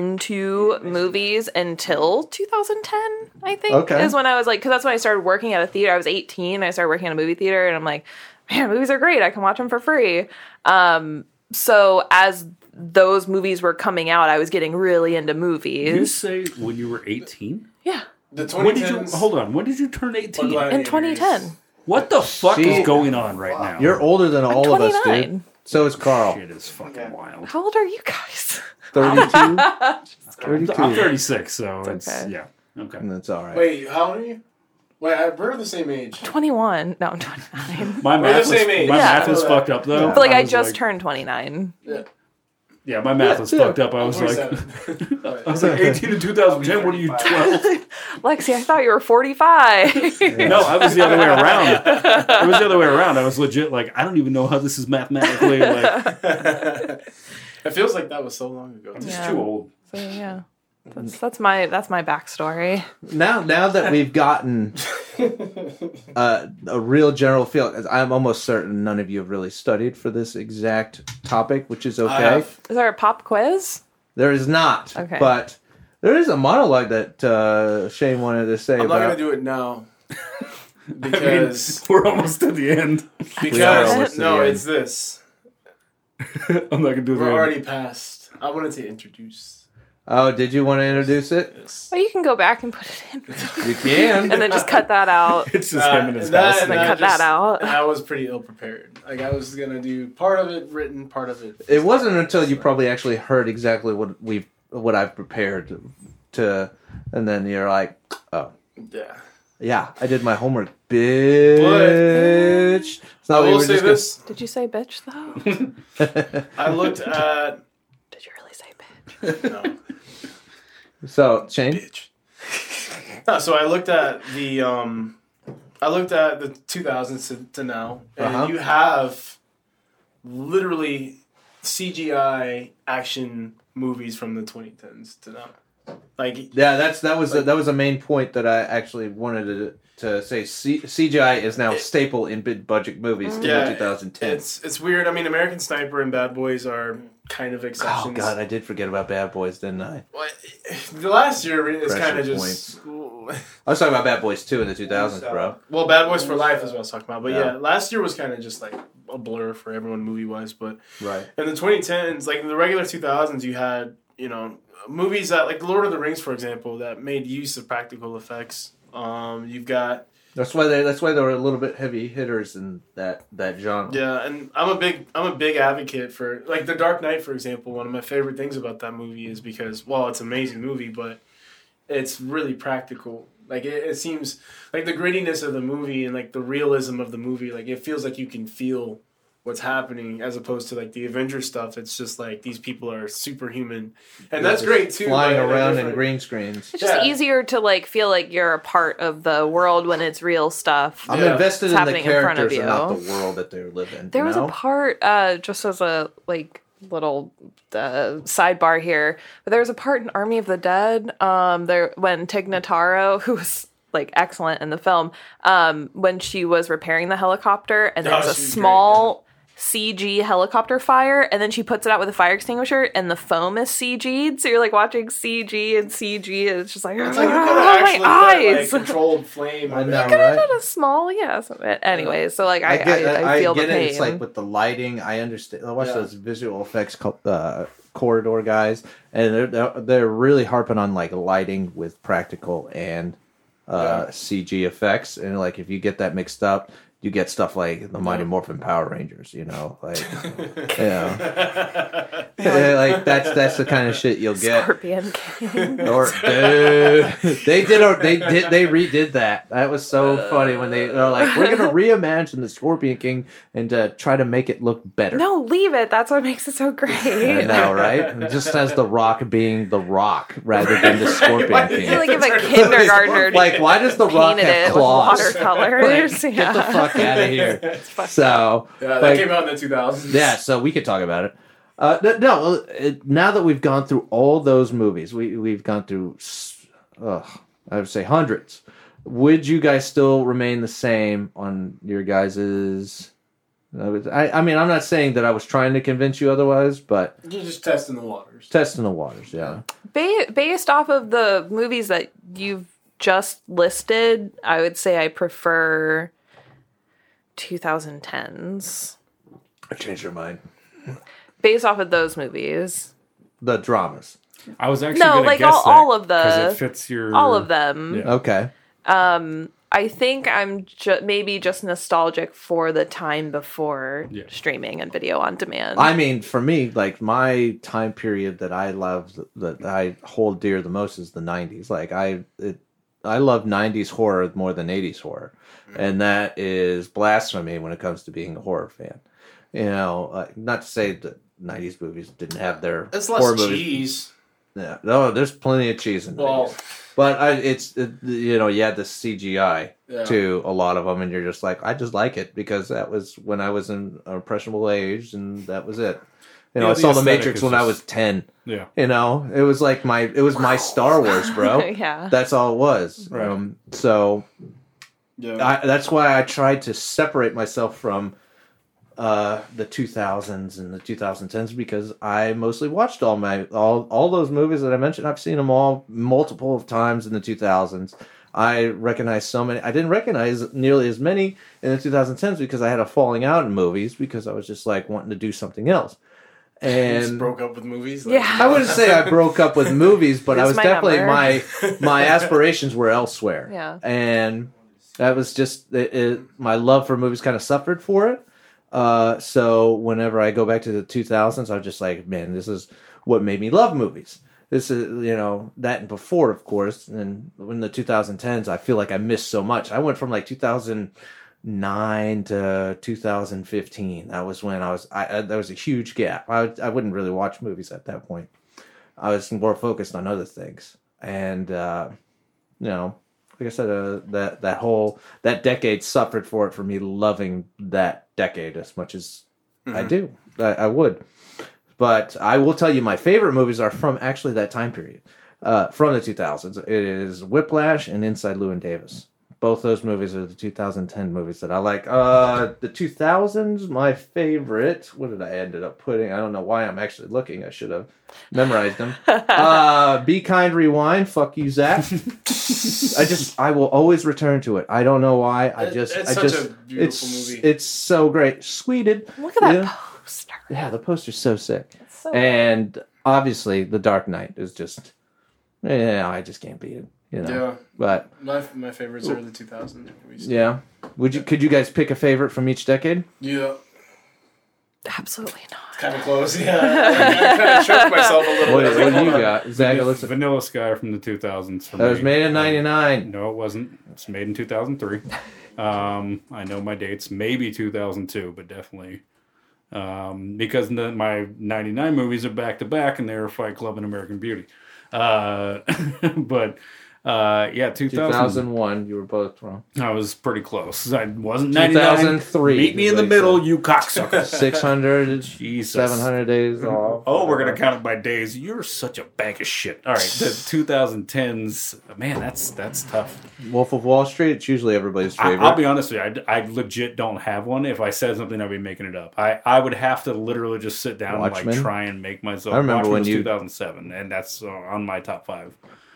into movies until two thousand ten. I think Okay. is when I was like, because that's when I started working at a theater. I was eighteen. I started working at a movie theater, and I'm like, man, movies are great. I can watch them for free. Um, so as those movies were coming out, I was getting really into you movies. say when you were eighteen? Yeah, The When did you twenty tens. hold on? When did you turn eighteen? in twenty ten. What the fuck She- is going on right now? You're older than all of us, dude. twenty-nine. So is Carl. Shit is fucking wild. How old are you guys? thirty-two. I'm thirty-two. thirty-six, so it's, okay. yeah. Okay. And that's all right. Wait, how old are you? Wait, I- we're the same age. twenty-one. No, I'm twenty-nine. My We're math the was, same age. my Yeah. math was I know fucked that. up though. Yeah. But like I was just like- turned twenty-nine. Yeah. Yeah, my math Yeah, was too. fucked up. I was like, twenty-seven. I was like eighteen in two thousand ten. What are you, twelve? Lexi, I thought you were forty-five. No, I was the other way around. It was the other way around. I was legit like, I don't even know how this is mathematically. Like, It feels like that was so long ago. I'm just Yeah. too old. So yeah, that's that's my that's my backstory. Now, now that we've gotten uh, a real general feel, I'm almost certain none of you have really studied for this exact topic, which is I okay. have. Is there a pop quiz? There is not. Okay. But there is a monologue that uh, Shane wanted to say I'm about. not gonna do it now. I mean, Because we're almost at the end. We are because almost to no, the end. it's this. I'm not gonna do the We're end. already past. I wanted to introduce Oh, did you want to introduce it? this. Well, you can go back and put it in, You can. and then just cut that out. It's just Uh, him in his that- house. And then that cut just- that out. I was pretty ill prepared. Like I was gonna do part of it written, part of it. It wasn't until you probably actually heard exactly what we've what I've prepared to, to and then you're like, oh Yeah. yeah, I did my homework, bitch. It's I not like will we're say just this. Did you say bitch though? gonna- I looked at Did you really say bitch? no, So Shane, bitch. No, so I looked at the um, I looked at the two thousands to, to now, and Uh-huh. you have literally C G I action movies from the twenty tens to now. Like yeah, that's that was Like- that was a main point that I actually wanted to to say. C- CGI is now It- staple in big budget movies in Yeah, the twenty ten. it's it's weird. I mean, American Sniper and Bad Boys are kind of exceptions. Oh god, I did forget about Bad Boys, didn't I? What? The last year is Pressure kind of just I was talking about Bad Boys two in the two thousands, bro. well, Bad Boys for Life is what I was talking about. But Yeah. yeah, last year was kind of just like a blur for everyone movie wise. But Right. in the twenty tens, like in the regular two thousands, you had you know movies that like Lord of the Rings, for example, that made use of practical effects. Um, you've got That's why they. That's why they were a little bit heavy hitters in that that genre. yeah, and I'm a big I'm a big advocate for like The Dark Knight, for example. One of my favorite things about that movie is because well, it's an amazing movie, but it's really practical. Like it, it seems like the grittiness of the movie and like the realism of the movie. Like it feels like you can feel what's happening as opposed to like the Avengers stuff. It's just like these people are superhuman, and that's great too. Flying but around in different- green screens. It's just Yeah. easier to like feel like you're a part of the world when it's real stuff. I'm Yeah. invested It's in the happening in front of characters and not you. the world that they live in. There you was know? a part, uh, just as a like little uh, sidebar here, but there was a part in Army of the Dead, um, there when Tig Notaro, who was like excellent in the film, um, when she was repairing the helicopter, and there Oh, was a she was small C G helicopter fire, and then she puts it out with a fire extinguisher, and the foam is C G'd, so you're like watching C G and C G, and it's just like, It's like you "Ah, could have my actually put, eyes. like controlled flame. I on know, it. Could have right? done a small, yeah. So, anyway, so like I, I, get, I, feel get the pain. it. It's like with the lighting. I understand. I watch Yeah. those visual effects co- uh, corridor guys, and they're, they're they're really harping on like lighting with practical and uh, Yeah. C G effects. And like if you get that mixed up, you get stuff like the Mighty Morphin Power Rangers. You know, like you know, Yeah, like that's that's the kind of shit you'll get. Scorpion King. Or dude, they did. A, they did. They redid that. That was so funny when they they're like, we're gonna reimagine the Scorpion King and uh, try to make it look better. No, leave it. That's what makes it so great. I know, right? And just as the Rock being the Rock rather than the Scorpion Why- King. I feel like if a kindergartner Like, why does the Rock painted have it claws? with watercolors. Like, yeah. get the fuck out of here. It's fucked up. So Yeah, that like, came out in the two thousands. yeah, so we could talk about it. Uh, no, no it, now that we've gone through all those movies, we we've gone through, uh, I would say hundreds. Would you guys still remain the same on your guys's? I, would- I I mean, I'm not saying that I was trying to convince you otherwise, but You're just testing the waters. testing the waters, yeah. Ba- based off of the movies that you've just listed, I would say I prefer twenty tens. I changed your mind. Based off of those movies. The dramas. I was actually No, gonna like guess all- that, all of the- 'cause it fits your All of them. Yeah. Okay. I think I'm ju- maybe just nostalgic for the time before Yeah. streaming and video on demand. I mean, for me, like my time period that I love, that I hold dear the most is the nineties. Like I, it, I love nineties horror more than eighties horror, and that is blasphemy when it comes to being a horror fan. You know, uh, not to say that nineties movies didn't have their It's horror less movies. cheese. Yeah, no, there's plenty of cheese in Well, nineties. But I, it's it, you know, you had the C G I Yeah. to a lot of them, and you're just like, I just like it because that was when I was in an impressionable age, and that was it. You know, Yeah, I the saw The aesthetic Matrix is when I just- was ten. Yeah. You know, it was like my it was my Star Wars, bro. yeah. That's all it was. Right. Um, so yeah. I, that's why I tried to separate myself from uh, the two thousands and the twenty tens because I mostly watched all my all all those movies that I mentioned. I've seen them all multiple of times in the two thousands. I recognize so many. I didn't recognize nearly as many in the twenty tens because I had a falling out in movies because I was just like wanting to do something else. You just And broke up with movies. Yeah. I wouldn't say I broke up with movies, but I Here's was my definitely number. my my aspirations were elsewhere. Yeah. And that was just it, it, my love for movies kind of suffered for it. Uh, so whenever I go back to the two thousands, I'm just like, man, this is what made me love movies. This is, you know, that and before, of course. And in the twenty tens, I feel like I missed so much. I went from like two thousand nine to two thousand fifteen. That was when I was, I, I there was a huge gap. I, I wouldn't really watch movies at that point. I was more focused on other things. And, uh, you know, like I said, uh, that that whole that decade suffered for it for me loving that decade as much as I do. I, I would, but I will tell you, my favorite movies are from actually that time period, uh, from the two thousands. It is Whiplash and Inside Llewyn Davis. both those movies are the two thousand ten movies that I like. Uh, the two thousands, my favorite. What did I ended up putting? I don't know why I'm actually looking. I should have memorized them. uh, Be Kind, Rewind. Fuck you, Zach. I just, I will always return to it. I don't know why. I It- just, it's I such just, a beautiful it's, movie. it's so great. Sweeted. Look at that Yeah. poster. Yeah, the poster's so sick. It's so And obviously, The Dark Knight is just, yeah, I just can't beat it. You know, Yeah, but my my favorites are the two thousands movies. yeah. Would you? Could you guys pick a favorite from each decade? Yeah, Absolutely not. kind of close. Yeah, I, I kind of choked myself a little What, bit. what do you got, Zach? It looks like Vanilla Sky from the two thousands. For that was me. made in ninety-nine. No, it wasn't. It's made in two thousand three. Um, I know my dates, maybe two thousand two, but definitely. Um, because the, my ninety-nine movies are back to back and they're Fight Club and American Beauty. Uh, but uh, yeah, two thousand. two thousand one. You were both wrong. I was pretty close. I wasn't ninety-nine. two thousand three. Meet me in the middle, you cocksucker. Six hundred. Jesus. Seven hundred days off. Oh, we're gonna count it by days. You're such a bag of shit. All right, the twenty tens. Man, that's that's tough. Wolf of Wall Street. It's usually everybody's I, favorite. I'll be honest with you. I, I legit don't have one. If I said something, I'd be making it up. I, I would have to literally just sit down and Watchmen? like try and make myself. I remember Watchmen when was you- two thousand seven, and that's uh, on my top five.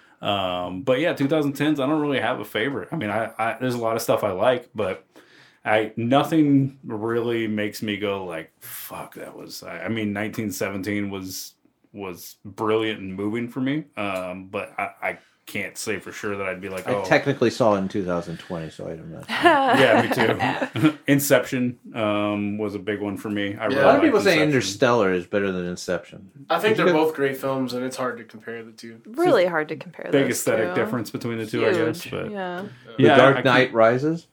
Um, but yeah, twenty tens. I don't really have a favorite. I mean, I, I there's a lot of stuff I like, but I nothing really makes me go like, fuck, that was. I, I mean, nineteen seventeen was was brilliant and moving for me. Um, but I, I can't say for sure that I'd be like, I oh, technically saw it in two thousand twenty, so I don't know. yeah, me too. Inception um, was a big one for me. I Yeah. really A lot of liked people say Inception. Interstellar is better than Inception. I think Did they're you go- both great films, and it's hard to compare the two. Really hard to compare Big those aesthetic two. difference between the two, I guess. Huge, But yeah. The yeah, Dark I, I Knight can't- Rises.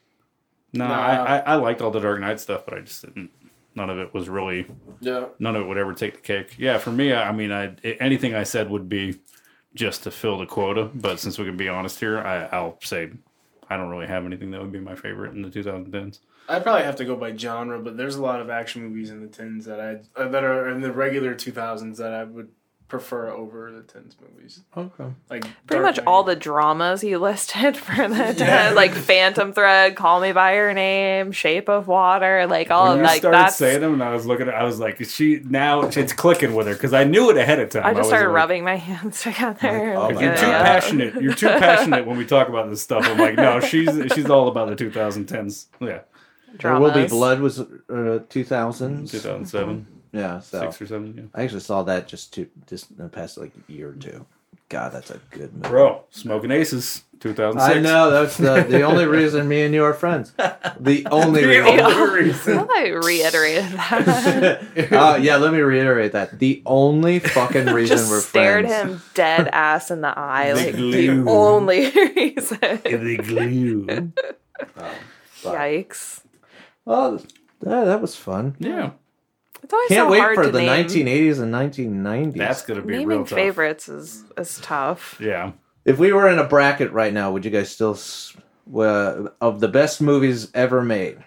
No, Nah. I, I, I liked all the Dark Knight stuff, but I just didn't. None of it was really. Yeah, None of it would ever take the cake. Yeah, for me, I, I mean, I anything I said would be just to fill the quota. But since we can be honest here, I, I'll say I don't really have anything that would be my favorite in the twenty tens. I'd probably have to go by genre, but there's a lot of action movies in the tens that I uh, that are in the regular two thousands that I would prefer over the tens movies. Okay. Like Pretty Dark much Knight. all the dramas you listed for the Yeah. like Phantom Thread, Call Me by Your Name, Shape of Water, like all When of you like started that's. saying them, and I was looking at, I was like, she now it's clicking with her because I knew it ahead of time. I just was started like, rubbing my hands together. oh like, my You're too God. passionate. You're too passionate when we talk about this stuff. I'm like, no, she's she's all about the twenty tens. Yeah, There Will Be Dramas. Blood was uh, two thousands. two thousand seven, Yeah, so six or seven. Yeah. I actually saw that just to just in the past like year or two. God, that's a good movie. Bro, Smoking Aces, two thousand six. I know that's the the only reason me and you are friends. The only The reason. only reason. I reiterated that. uh, yeah, let me reiterate that. The only fucking reason Just we're stared friends. him dead ass in the eye. The like glue. the only reason. The glue. But- Yikes. Well, yeah, that was fun. Yeah, It's always Can't so wait hard for to the name. nineteen eighties and nineteen nineties. that's gonna be Naming real tough. favorites is, is tough. Yeah, If we were in a bracket right now, would you guys still s- uh, of the best movies ever made?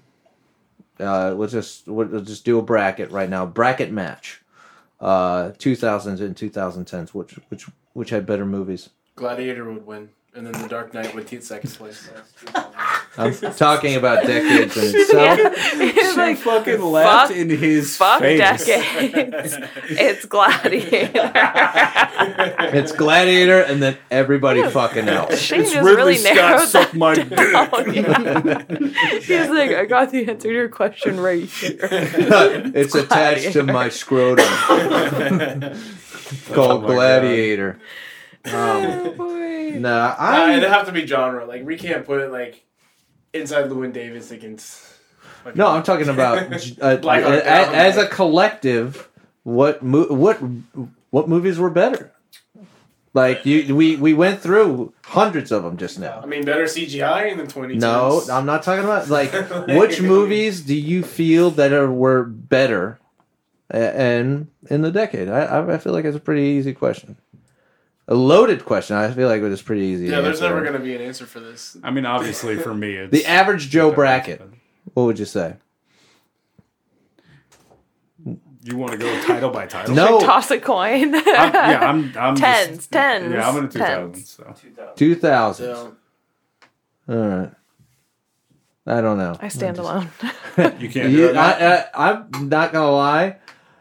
Uh, we'll just we'll just do a bracket right now. Bracket match. Uh, two thousands and twenty tens. Which which which had better movies? Gladiator would win, and then The Dark Knight would take second place. I'm talking about decades in itself. It's like, fucking laughed fuck- in his fuck face. decades. It's Gladiator. It's Gladiator and then everybody fucking else. Shane It's just Ridley really Scott narrowed suck that my down. He's like, I got the answer to your question right here. It's attached to my scrotum. Called my Gladiator. Um, Oh boy. nah, Uh, it'd I have to be genre. Like we can't put it like inside Llewyn Davis against. Like, no, I'm talking about uh, Black uh, Hawk a- Down. as a collective. What mo- what what movies were better? Like you, we we went through hundreds of them just now. I mean, better C G I in the twenty. No, I'm not talking about like which movies do you feel that are were better, a- and in the decade. I I I feel like it's a pretty easy question, a loaded question. I feel like it was pretty easy. Yeah, to there's answer. never going to be an answer for this. I mean, obviously for me, it's The average Joe bracket. What would you say? You want to go title by title? No, Toss a coin. I'm, yeah, I'm. I'm Tens, just, tens, Yeah, I'm in the two tens. thousands. So two thousand. So All right. I don't know. I stand alone. You can't do You, it. now. I, I, I'm not gonna lie.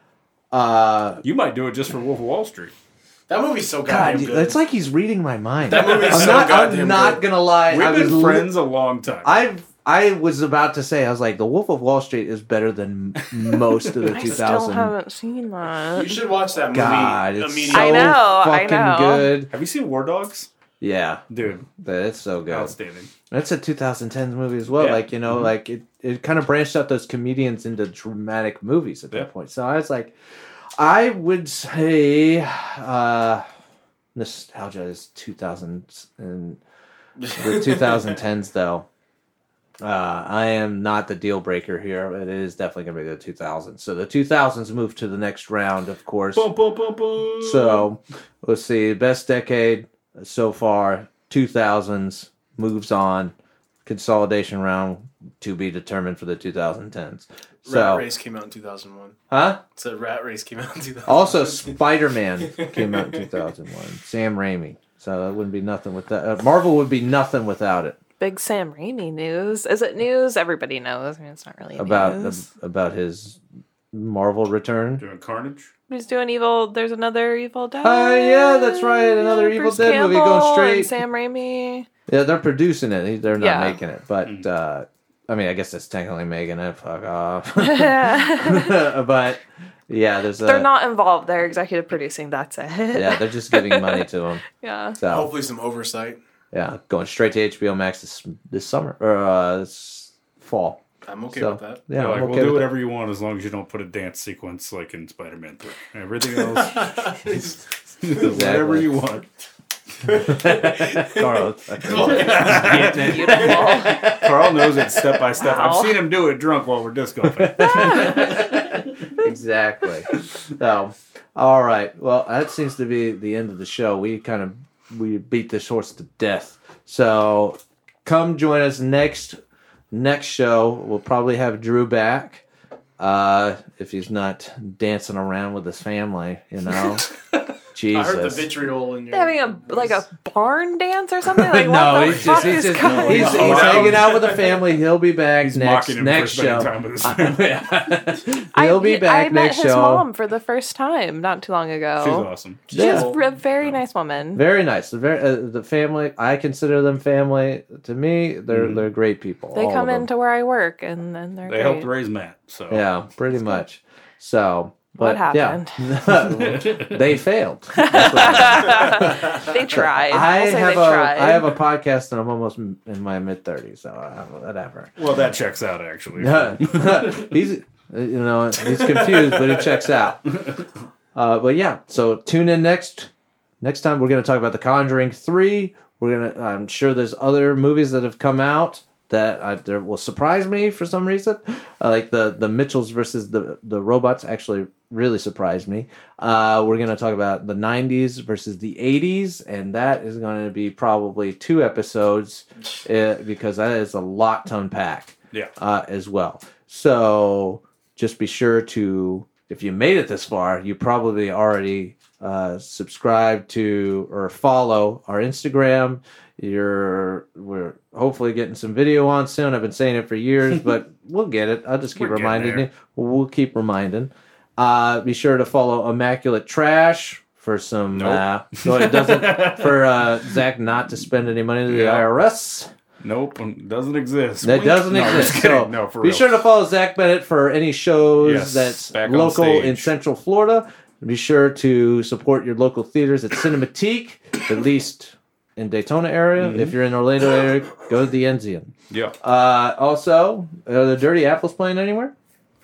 Uh, You might do it just for Wolf of Wall Street. That movie's so God, goddamn good. it's like he's reading my mind. That movie's I'm so not. goddamn I'm not good. gonna lie. We've I been was li- friends a long time. I I was about to say. I was like, The Wolf of Wall Street is better than most of the I two still thousand. haven't seen that. You should watch that movie God, it's immediately. so I know, I fucking know. good. Have you seen War Dogs? Yeah, Dude, it's so good. outstanding. It's a twenty ten movie as well. Yeah. Like, you know, Mhm. like it, it kind of branched out those comedians into dramatic movies at that Yeah. point. So I was like, I would say uh, nostalgia is two thousands and the twenty tens though. Uh, I am not the deal breaker here, but it is definitely going to be the two thousands. So the two thousands moved to the next round, of course. Boom, boom, boom, boom. So let's see, best decade so far, two thousands moves on, consolidation round to be determined for the twenty tens. So, Rat Race came out in two thousand one. huh? So Rat Race came out in two thousand one. Also, Spider Man came out in two thousand one. Sam Raimi. So it wouldn't be nothing with that. Uh, Marvel would be nothing without it. Big Sam Raimi news. Is it news? Everybody knows. I mean, it's not really About news. about his Marvel return. Doing Carnage? He's doing evil. There's another Evil Dead. Oh, yeah, that's right, another Evil Bruce Dead movie going Campbell straight. and Sam Raimi. Yeah, they're producing it. They're not Yeah. making it. But, Mm. uh, I mean, I guess that's technically making it. Fuck off. They're But, yeah, there's a... not involved. They're executive producing. That's it. Yeah, they're just giving money to them. yeah. So, Hopefully some oversight. yeah, going straight to H B O Max this, this summer. Or uh, this fall. I'm okay So, with that. Yeah, They're like, I'm okay we'll do with whatever you want as long as you don't put a dance sequence like in Spider-Man three. Everything else, whatever you want. that. Carl, Beautiful. Carl knows it step by step. Wow. I've seen him do it drunk while we're disc golfing. exactly. So, all right. Well, that seems to be the end of the show. We kind of we beat this horse to death. So, come join us next next show. We'll probably have Drew back. Uh, if he's not dancing around with his family, you know. Jesus. I heard the vitriol in your... They're having a like a barn dance or something. Like no, what the he's fuck just, he's, is just going he's, he's on? hanging out with the family. He'll be back He's next mocking him next for spending show. time with his family. He'll I, be back I next met his show. mom for the first time not too long ago. She's awesome. She's Yeah. a very nice woman. Very nice. The very uh, the family. I consider them family. To me, they're Mhm. they're great people. They all come of them. into where I work, and then they're They great. helped raise Matt. So Yeah, pretty much. So, What but yeah, they failed. That's what happened. They tried. I I'll say have they a tried. I have a podcast and I'm almost in my mid thirties, so uh, whatever. well, that checks out actually. he's you know he's confused, but he checks out. Uh, but yeah, so tune in next next time. We're going to talk about The Conjuring three. We're gonna. I'm sure there's other movies that have come out that I, that will surprise me for some reason. Uh, like the the Mitchells versus the the robots actually really surprised me. Uh, we're going to talk about the nineties versus the eighties, and that is going to be probably two episodes uh, because that is a lot to unpack Yeah. uh, as well. So just be sure to, if you made it this far, you probably already uh, subscribe to or follow our Instagram. You're we're hopefully getting some video on soon. I've been saying it for years, but we'll get it. I'll just keep We're getting reminding there. you. We'll keep reminding. Uh, be sure to follow Immaculate Trash for some. Nope. Uh, so it doesn't for uh, Zach not to spend any money to the Yeah. I R S. Nope, um, doesn't exist. That doesn't No, exist. just kidding. So no, for be real. sure to follow Zach Bennett for any shows Yes, that's back on local in stage. Central Florida. Be sure to support your local theaters at Cinematique, at least in Daytona area. Mm-hmm. If you're in Orlando area, go to the Enzian. Yeah. Uh, also, are the Dirty Apples playing anywhere?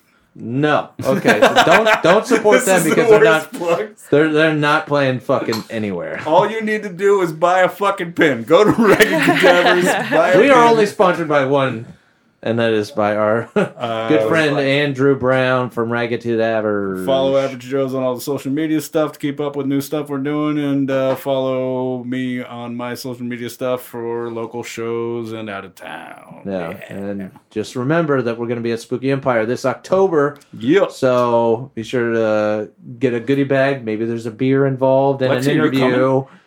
No. Okay. So don't don't support This them is the because they're worst not plugs. they're they're not playing fucking anywhere. All you need to do is buy a fucking pin. Go to Ragged Cadavers, buy a We pin. are only sponsored by one, and that is by our Uh, good friend Andrew Brown from Ragged Cadavers. Follow Average Joe's on all the social media stuff to keep up with new stuff we're doing, and uh, follow me on my social media stuff for local shows and out of town. Yeah, and just remember that we're going to be at Spooky Empire this October, Yep. so be sure to get a goodie bag. Maybe there's a beer involved and Lexi, an are you interview.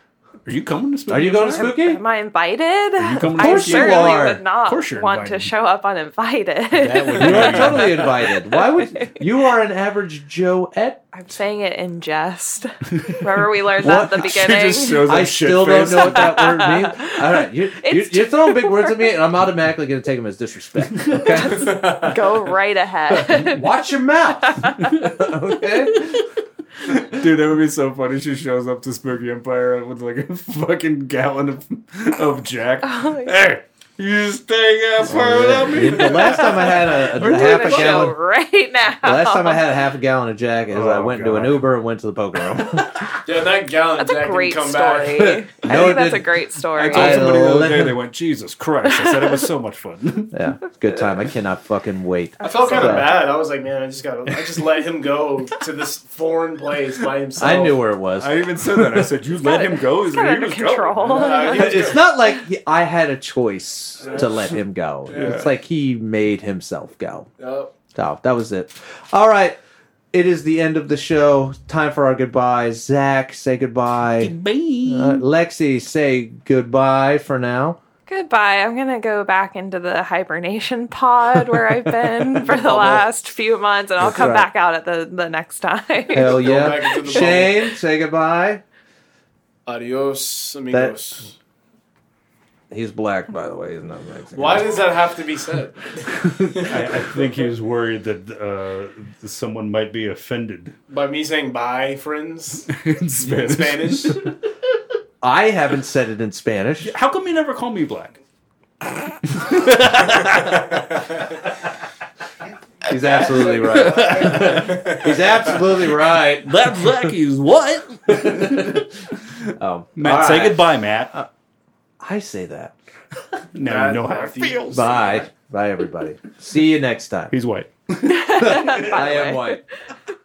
Are you coming to Spooky? Are you going to Empire? Spooky? Am I invited? you coming to I Spooky? certainly You are. would Of not course you're want invited. to show up uninvited. That would You are totally invited. Why would you are an average Joe Ed? I'm saying it in jest. Remember we learned that at the She beginning? just shows up I shit still don't faced. know what that word means. All right, you, you, It's you're throwing big words at me, and I'm automatically going to take them as disrespect. Okay, Go right ahead. watch your mouth. Okay. Dude, that would be so funny. She shows up to Spooky Empire with like a fucking gallon of, of Jack. Oh, Hey, you staying up for without me? The last time I had a, a, We're a doing half the a show gallon. right now. The last time I had a half a gallon of Jack is I Oh, went into an God. Uber and went to the poker room. Yeah, that gallon That's Jack a great didn't come story. back. I No, it think that's a didn't. great I story. told I somebody the other let day, him- they went, Jesus Christ. I said it was so much fun. Yeah, good time. I cannot fucking wait. I felt kind So- of bad. I was like, man, I just got to I just let him go to this foreign place by himself. I knew where it was. I even said that. I said, you let him go? It's He kind of was under control. going. Uh, he was It's not like he- I had a choice to let him go. Yeah. It's like he made himself go. Yep. So that was it. All right. It is the end of the show. Time for our goodbyes. Zach, say goodbye. Uh, Lexi, say goodbye for now. Goodbye. I'm going to go back into the hibernation pod where I've been for the last few months, and I'll That's come right. back out at the, the next time. Hell yeah. back into the Shane, say goodbye. Adios, amigos. He's black, by the way. He's not Mexican. Why does that have to be said? I, I think he was worried that uh, someone might be offended By me saying bye, friends, in in Spanish. Spanish? I haven't said it in Spanish. How come you never call me black? He's absolutely right. He's absolutely right. That black is what? Oh, Matt, all say right. goodbye, Matt. I say that. Now you know how it Matthew. feels. Bye. Bye, everybody. See you next time. He's white. I am white.